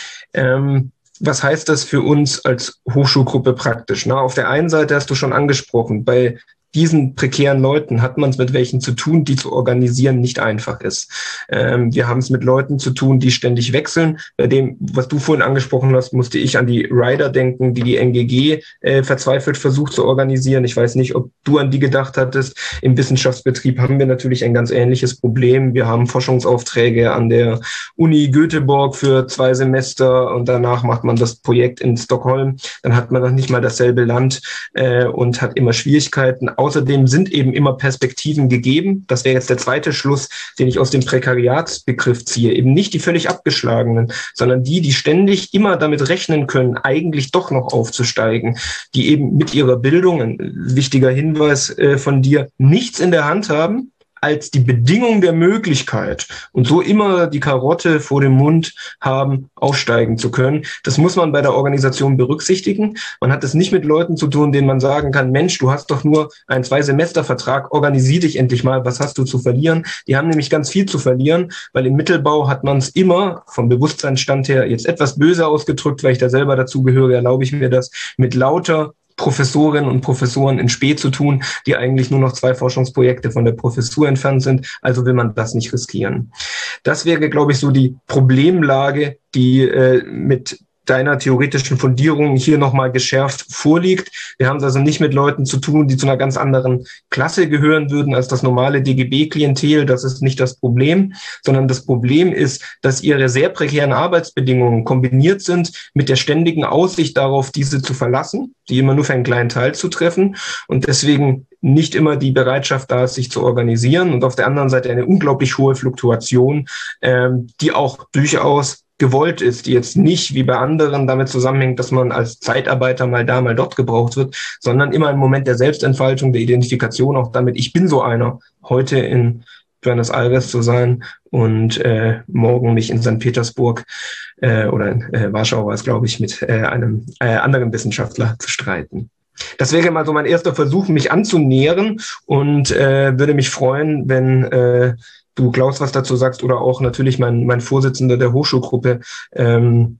Ähm, was heißt das für uns als Hochschulgruppe praktisch? Na, auf der einen Seite hast du schon angesprochen, bei diesen prekären Leuten hat man es mit welchen zu tun, die zu organisieren nicht einfach ist. Ähm, wir haben es mit Leuten zu tun, die ständig wechseln. Bei dem, was du vorhin angesprochen hast, musste ich an die Rider denken, die die N G G äh, verzweifelt versucht zu organisieren. Ich weiß nicht, ob du an die gedacht hattest. Im Wissenschaftsbetrieb haben wir natürlich ein ganz ähnliches Problem. Wir haben Forschungsaufträge an der Uni Göteborg für zwei Semester und danach macht man das Projekt in Stockholm. Dann hat man noch nicht mal dasselbe Land äh, und hat immer Schwierigkeiten. Außerdem sind eben immer Perspektiven gegeben. Das wäre jetzt der zweite Schluss, den ich aus dem Prekariatsbegriff ziehe. Eben nicht die völlig abgeschlagenen, sondern die, die ständig immer damit rechnen können, eigentlich doch noch aufzusteigen, die eben mit ihrer Bildung, ein wichtiger Hinweis äh, von dir, nichts in der Hand haben, als die Bedingung der Möglichkeit und so immer die Karotte vor dem Mund haben, aufsteigen zu können. Das muss man bei der Organisation berücksichtigen. Man hat es nicht mit Leuten zu tun, denen man sagen kann, Mensch, du hast doch nur einen Zwei-Semester-Vertrag, organisier dich endlich mal, was hast du zu verlieren? Die haben nämlich ganz viel zu verlieren, weil im Mittelbau hat man es immer, vom Bewusstseinsstand her, jetzt etwas böse ausgedrückt, weil ich da selber dazugehöre, erlaube ich mir das, mit lauter Professorinnen und Professoren in Spe zu tun, die eigentlich nur noch zwei Forschungsprojekte von der Professur entfernt sind. Also will man das nicht riskieren. Das wäre, glaube ich, so die Problemlage, die äh, mit deiner theoretischen Fundierung hier nochmal geschärft vorliegt. Wir haben es also nicht mit Leuten zu tun, die zu einer ganz anderen Klasse gehören würden als das normale D G B-Klientel. Das ist nicht das Problem, sondern das Problem ist, dass ihre sehr prekären Arbeitsbedingungen kombiniert sind mit der ständigen Aussicht darauf, diese zu verlassen, die immer nur für einen kleinen Teil zu treffen und deswegen nicht immer die Bereitschaft da ist, sich zu organisieren und auf der anderen Seite eine unglaublich hohe Fluktuation, ähm, die auch durchaus gewollt ist, die jetzt nicht wie bei anderen damit zusammenhängt, dass man als Zeitarbeiter mal da, mal dort gebraucht wird, sondern immer ein Moment der Selbstentfaltung, der Identifikation auch damit, ich bin so einer, heute in Buenos Aires zu sein und äh, morgen mich in Sankt Petersburg äh, oder in äh, Warschau war es, glaube ich, mit äh, einem äh, anderen Wissenschaftler zu streiten. Das wäre mal so mein erster Versuch, mich anzunähern und äh, würde mich freuen, wenn äh, du, Klaus, was dazu sagst oder auch natürlich mein, mein Vorsitzender der Hochschulgruppe. Ähm,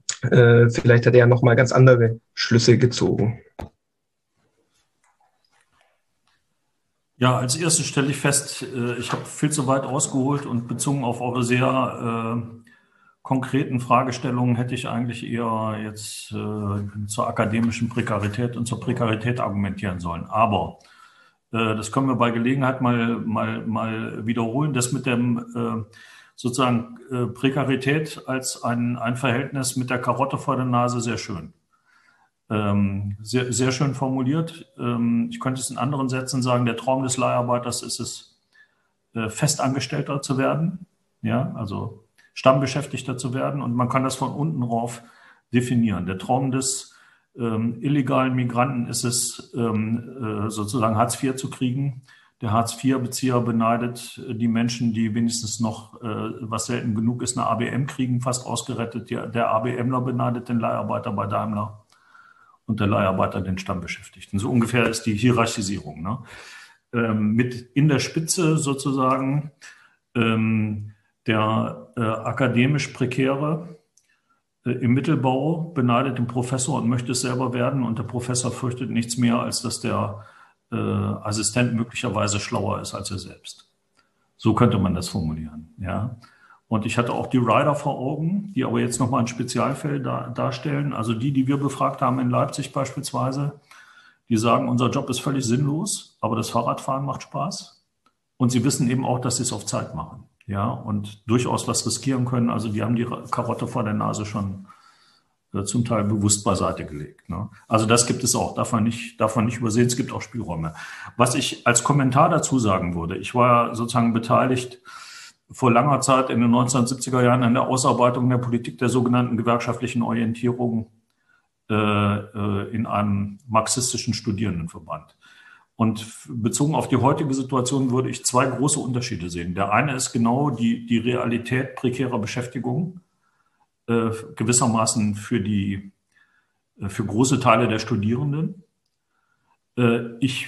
äh, vielleicht hat er ja nochmal ganz andere Schlüsse gezogen. Ja, als erstes stelle ich fest, äh, ich habe viel zu weit ausgeholt und bezogen auf eure sehr äh, konkreten Fragestellungen hätte ich eigentlich eher jetzt äh, zur akademischen Prekarität und zur Prekarität argumentieren sollen. Aber das können wir bei Gelegenheit mal, mal, mal wiederholen. Das mit dem äh, sozusagen äh, Prekarität als ein, ein Verhältnis mit der Karotte vor der Nase, sehr schön. Ähm, sehr, sehr schön formuliert. Ähm, ich könnte es in anderen Sätzen sagen, der Traum des Leiharbeiters ist es, äh, Festangestellter zu werden, ja, also Stammbeschäftigter zu werden. Und man kann das von unten rauf definieren. Der Traum des Ähm, illegalen Migranten ist es, ähm, äh, sozusagen Hartz vier zu kriegen. Der Hartz vier Bezieher beneidet die Menschen, die wenigstens noch, äh, was selten genug ist, eine A B M kriegen, fast ausgerettet. Der, der ABMler beneidet den Leiharbeiter bei Daimler und der Leiharbeiter den Stammbeschäftigten. So ungefähr ist die Hierarchisierung, ne? Ähm, mit in der Spitze sozusagen ähm, der äh, akademisch Prekäre, im Mittelbau beneidet den Professor und möchte es selber werden und der Professor fürchtet nichts mehr, als dass der äh, Assistent möglicherweise schlauer ist als er selbst. So könnte man das formulieren, ja. Und ich hatte auch die Rider vor Augen, die aber jetzt nochmal ein Spezialfall da, darstellen. Also die, die wir befragt haben in Leipzig beispielsweise, die sagen, unser Job ist völlig sinnlos, aber das Fahrradfahren macht Spaß. Und sie wissen eben auch, dass sie es auf Zeit machen. Ja, und durchaus was riskieren können. Also die haben die Karotte vor der Nase schon äh, zum Teil bewusst beiseite gelegt, ne? Also das gibt es auch, darf man nicht, darf man nicht übersehen, es gibt auch Spielräume. Was ich als Kommentar dazu sagen würde, ich war sozusagen beteiligt vor langer Zeit in den neunzehnhundertsiebziger Jahren an der Ausarbeitung der Politik der sogenannten gewerkschaftlichen Orientierung äh, äh, in einem marxistischen Studierendenverband. Und bezogen auf die heutige Situation würde ich zwei große Unterschiede sehen. Der eine ist genau die, die Realität prekärer Beschäftigung, äh, gewissermaßen für, die, für große Teile der Studierenden. Äh, ich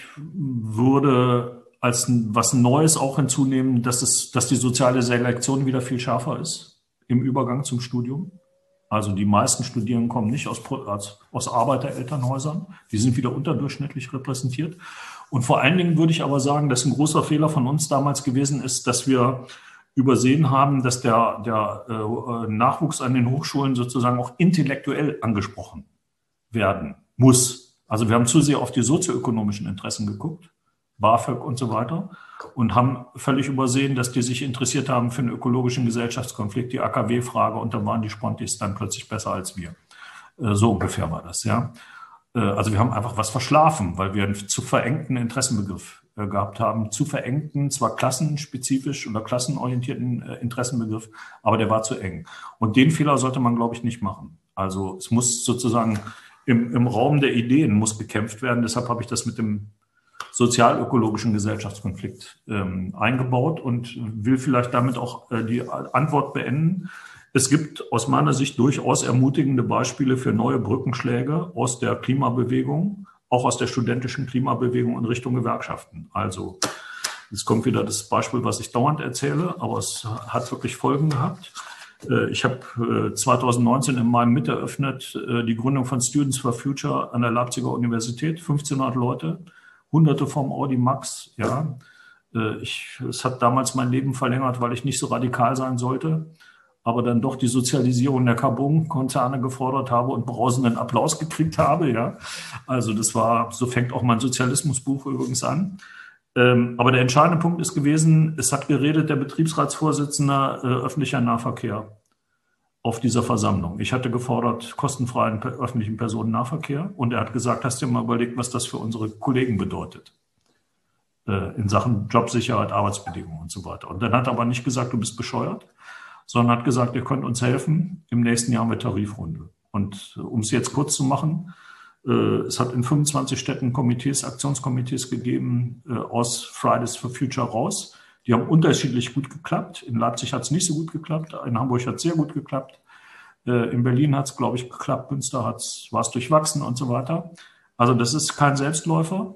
würde als was Neues auch hinzunehmen, dass es, dass die soziale Selektion wieder viel schärfer ist im Übergang zum Studium. Also die meisten Studierenden kommen nicht aus, aus, aus Arbeiterelternhäusern. Die sind wieder unterdurchschnittlich repräsentiert. Und vor allen Dingen würde ich aber sagen, dass ein großer Fehler von uns damals gewesen ist, dass wir übersehen haben, dass der, der äh, Nachwuchs an den Hochschulen sozusagen auch intellektuell angesprochen werden muss. Also wir haben zu sehr auf die sozioökonomischen Interessen geguckt, BAföG und so weiter, und haben völlig übersehen, dass die sich interessiert haben für einen ökologischen Gesellschaftskonflikt, die A K W-Frage, und dann waren die Spontis dann plötzlich besser als wir. Äh, so ungefähr war das, ja. Äh, also wir haben einfach was verschlafen, weil wir einen zu verengten Interessenbegriff äh, gehabt haben, zu verengten, zwar klassenspezifisch oder klassenorientierten äh, Interessenbegriff, aber der war zu eng. Und den Fehler sollte man, glaube ich, nicht machen. Also es muss sozusagen im, im Raum der Ideen muss gekämpft werden. Deshalb habe ich das mit dem sozialökologischen Gesellschaftskonflikt ähm, eingebaut und will vielleicht damit auch äh, die Antwort beenden. Es gibt aus meiner Sicht durchaus ermutigende Beispiele für neue Brückenschläge aus der Klimabewegung, auch aus der studentischen Klimabewegung in Richtung Gewerkschaften. Also jetzt kommt wieder das Beispiel, was ich dauernd erzähle, aber es hat wirklich Folgen gehabt. Äh, ich habe äh, zwanzig neunzehn im Mai mit eröffnet äh, die Gründung von Students for Future an der Leipziger Universität, fünfzehnhundert Leute. Hunderte vom Audi Max, ja. Ich, es hat damals mein Leben verlängert, weil ich nicht so radikal sein sollte, aber dann doch die Sozialisierung der Carbon-Konzerne gefordert habe und brausenden Applaus gekriegt habe, ja. Also das war, so fängt auch mein Sozialismusbuch übrigens an. Aber der entscheidende Punkt ist gewesen, es hat geredet der Betriebsratsvorsitzende äh, öffentlicher Nahverkehr auf dieser Versammlung. Ich hatte gefordert kostenfreien öffentlichen Personennahverkehr und er hat gesagt, hast du dir mal überlegt, was das für unsere Kollegen bedeutet äh, in Sachen Jobsicherheit, Arbeitsbedingungen und so weiter. Und dann hat er aber nicht gesagt, du bist bescheuert, sondern hat gesagt, ihr könnt uns helfen, im nächsten Jahr mit Tarifrunde. Und äh, um es jetzt kurz zu machen, äh, es hat in fünfundzwanzig Städten Komitees, Aktionskomitees gegeben äh, aus Fridays for Future raus. Die haben unterschiedlich gut geklappt. In Leipzig hat es nicht so gut geklappt. In Hamburg hat es sehr gut geklappt. In Berlin hat es, glaube ich, geklappt. Münster war es durchwachsen und so weiter. Also das ist kein Selbstläufer.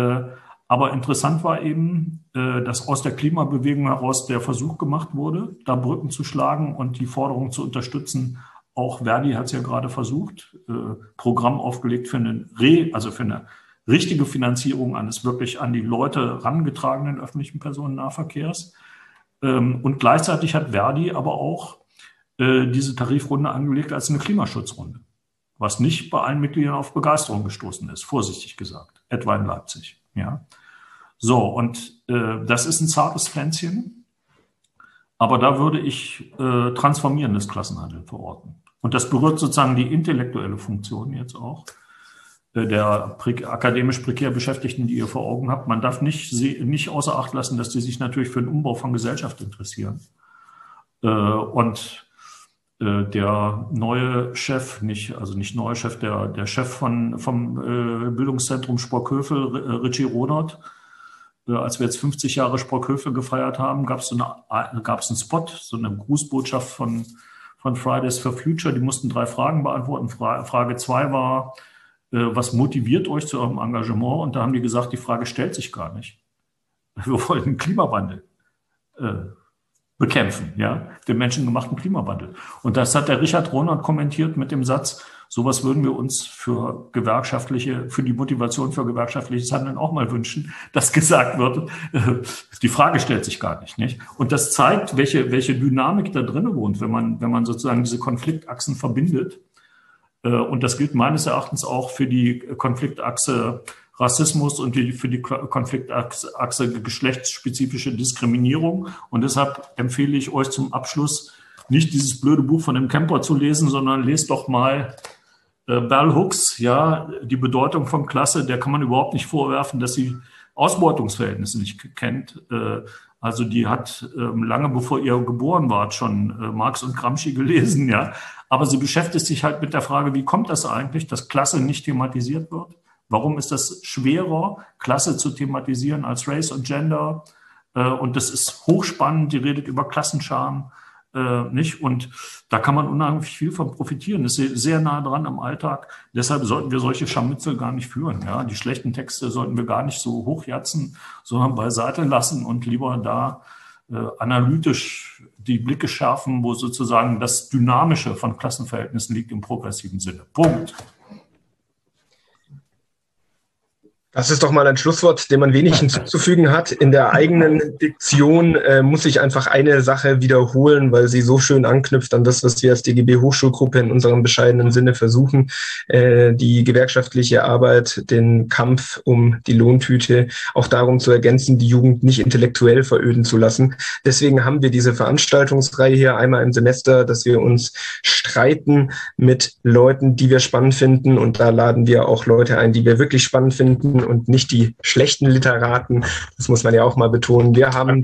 Aber interessant war eben, dass aus der Klimabewegung heraus der Versuch gemacht wurde, da Brücken zu schlagen und die Forderung zu unterstützen. Auch Verdi hat es ja gerade versucht, Programm aufgelegt für eine Re, also für eine richtige Finanzierung eines wirklich an die Leute herangetragenen öffentlichen Personennahverkehrs. Und gleichzeitig hat Verdi aber auch diese Tarifrunde angelegt als eine Klimaschutzrunde, was nicht bei allen Mitgliedern auf Begeisterung gestoßen ist, vorsichtig gesagt, etwa in Leipzig. Ja. So, und das ist ein zartes Pflänzchen, aber da würde ich transformierendes Klassenhandeln verorten. Und das berührt sozusagen die intellektuelle Funktion jetzt auch der akademisch prekär Beschäftigten, die ihr vor Augen habt. Man darf nicht, nicht außer Acht lassen, dass die sich natürlich für den Umbau von Gesellschaft interessieren. Und der neue Chef, nicht, also nicht neuer Chef, der, der Chef von, vom Bildungszentrum Sprockhövel, Richie Ronert, als wir jetzt fünfzig Jahre Sprockhövel gefeiert haben, gab es so eine, gab es einen Spot, so eine Grußbotschaft von, von Fridays for Future. Die mussten drei Fragen beantworten. Frage zwei war, was motiviert euch zu eurem Engagement? Und da haben die gesagt, die Frage stellt sich gar nicht. Wir wollen den Klimawandel äh, bekämpfen, ja, den menschengemachten Klimawandel. Und das hat der Richard Ronert kommentiert mit dem Satz, sowas würden wir uns für gewerkschaftliche, für die Motivation für gewerkschaftliches Handeln auch mal wünschen, dass gesagt wird, äh, die Frage stellt sich gar nicht, nicht? Und das zeigt, welche, welche Dynamik da drin wohnt, wenn man, wenn man sozusagen diese Konfliktachsen verbindet. Und das gilt meines Erachtens auch für die Konfliktachse Rassismus und die, für die Konfliktachse geschlechtsspezifische Diskriminierung. Und deshalb empfehle ich euch zum Abschluss, nicht dieses blöde Buch von dem Kemper zu lesen, sondern lest doch mal äh, Bell Hooks, ja, die Bedeutung von Klasse. Der kann man überhaupt nicht vorwerfen, dass sie Ausbeutungsverhältnisse nicht kennt. Äh, also die hat äh, lange bevor ihr geboren wart schon äh, Marx und Gramsci gelesen, ja. Aber sie beschäftigt sich halt mit der Frage, wie kommt das eigentlich, dass Klasse nicht thematisiert wird? Warum ist das schwerer, Klasse zu thematisieren als Race und Gender? Und das ist hochspannend. Die redet über Klassenscham, Äh, nicht? Und da kann man unheimlich viel von profitieren. Das ist sehr nah dran am Alltag. Deshalb sollten wir solche Scharmützel gar nicht führen. Ja? Die schlechten Texte sollten wir gar nicht so hochjatzen, sondern beiseite lassen und lieber da äh, analytisch die Blicke schärfen, wo sozusagen das Dynamische von Klassenverhältnissen liegt im progressiven Sinne. Punkt. Das ist doch mal ein Schlusswort, dem man wenig hinzuzufügen hat. In der eigenen Diktion äh, muss ich einfach eine Sache wiederholen, weil sie so schön anknüpft an das, was wir als D G B Hochschulgruppe in unserem bescheidenen Sinne versuchen. Äh, die gewerkschaftliche Arbeit, den Kampf um die Lohntüte, auch darum zu ergänzen, die Jugend nicht intellektuell veröden zu lassen. Deswegen haben wir diese Veranstaltungsreihe hier einmal im Semester, dass wir uns streiten mit Leuten, die wir spannend finden. Und da laden wir auch Leute ein, die wir wirklich spannend finden und nicht die schlechten Literaten. Das muss man ja auch mal betonen. Wir haben,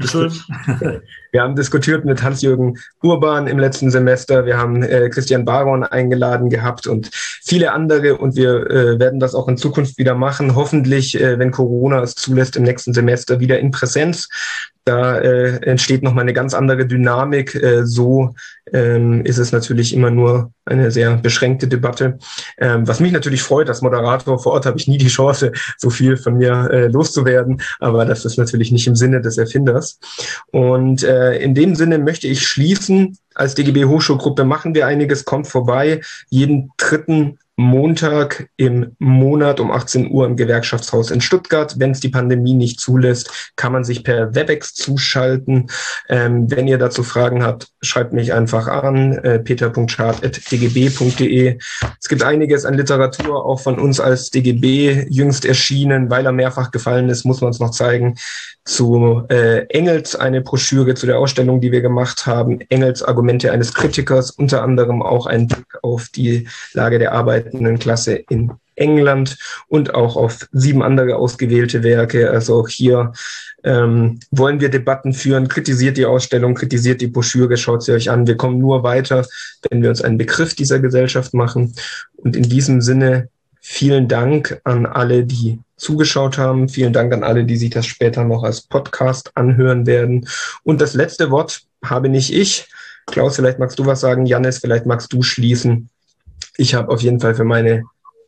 wir haben diskutiert mit Hans-Jürgen Urban im letzten Semester. Wir haben äh, Christian Baron eingeladen gehabt und viele andere. Und wir äh, werden das auch in Zukunft wieder machen. Hoffentlich, äh, wenn Corona es zulässt, im nächsten Semester wieder in Präsenz. Da äh, entsteht nochmal eine ganz andere Dynamik. Äh, so ähm, ist es natürlich immer nur eine sehr beschränkte Debatte. Ähm, was mich natürlich freut, als Moderator vor Ort habe ich nie die Chance, so viel von mir äh, loszuwerden. Aber das ist natürlich nicht im Sinne des Erfinders. Und äh, in dem Sinne möchte ich schließen. Als D G B Hochschulgruppe machen wir einiges, kommt vorbei. Jeden dritten Montag im Monat um achtzehn Uhr im Gewerkschaftshaus in Stuttgart. Wenn es die Pandemie nicht zulässt, kann man sich per Webex zuschalten. Ähm, wenn ihr dazu Fragen habt, schreibt mich einfach an, äh, peter punkt schad at d g b punkt d e. Es gibt einiges an Literatur, auch von uns als D G B jüngst erschienen, weil er mehrfach gefallen ist, muss man es noch zeigen. Zu äh, Engels eine Broschüre zu der Ausstellung, die wir gemacht haben. Engels Argumente eines Kritikers, unter anderem auch ein Blick auf die Lage der arbeitenden Klasse in England und auch auf sieben andere ausgewählte Werke. Also auch hier ähm, wollen wir Debatten führen. Kritisiert die Ausstellung, kritisiert die Broschüre, schaut sie euch an. Wir kommen nur weiter, wenn wir uns einen Begriff dieser Gesellschaft machen. Und in diesem Sinne vielen Dank an alle, die zugeschaut haben. Vielen Dank an alle, die sich das später noch als Podcast anhören werden. Und das letzte Wort habe nicht ich. Klaus, vielleicht magst du was sagen. Jannis, vielleicht magst du schließen. Ich habe auf jeden Fall für meine,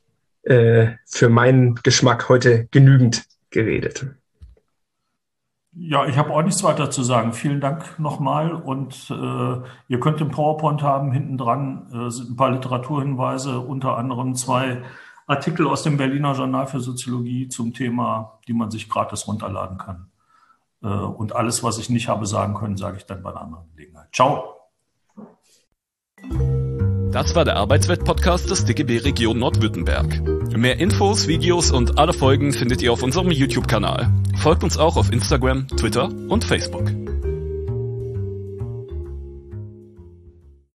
äh, für meinen Geschmack heute genügend geredet. Ja, ich habe auch nichts weiter zu sagen. Vielen Dank nochmal. Und äh, ihr könnt den PowerPoint haben. Hinten dran äh, sind ein paar Literaturhinweise, unter anderem zwei Artikel aus dem Berliner Journal für Soziologie zum Thema, die man sich gratis runterladen kann. Äh, und alles, was ich nicht habe sagen können, sage ich dann bei einer anderen Gelegenheit. Ciao. Das war der Arbeitswelt-Podcast des D G B Region Nordwürttemberg. Mehr Infos, Videos und alle Folgen findet ihr auf unserem YouTube-Kanal. Folgt uns auch auf Instagram, Twitter und Facebook.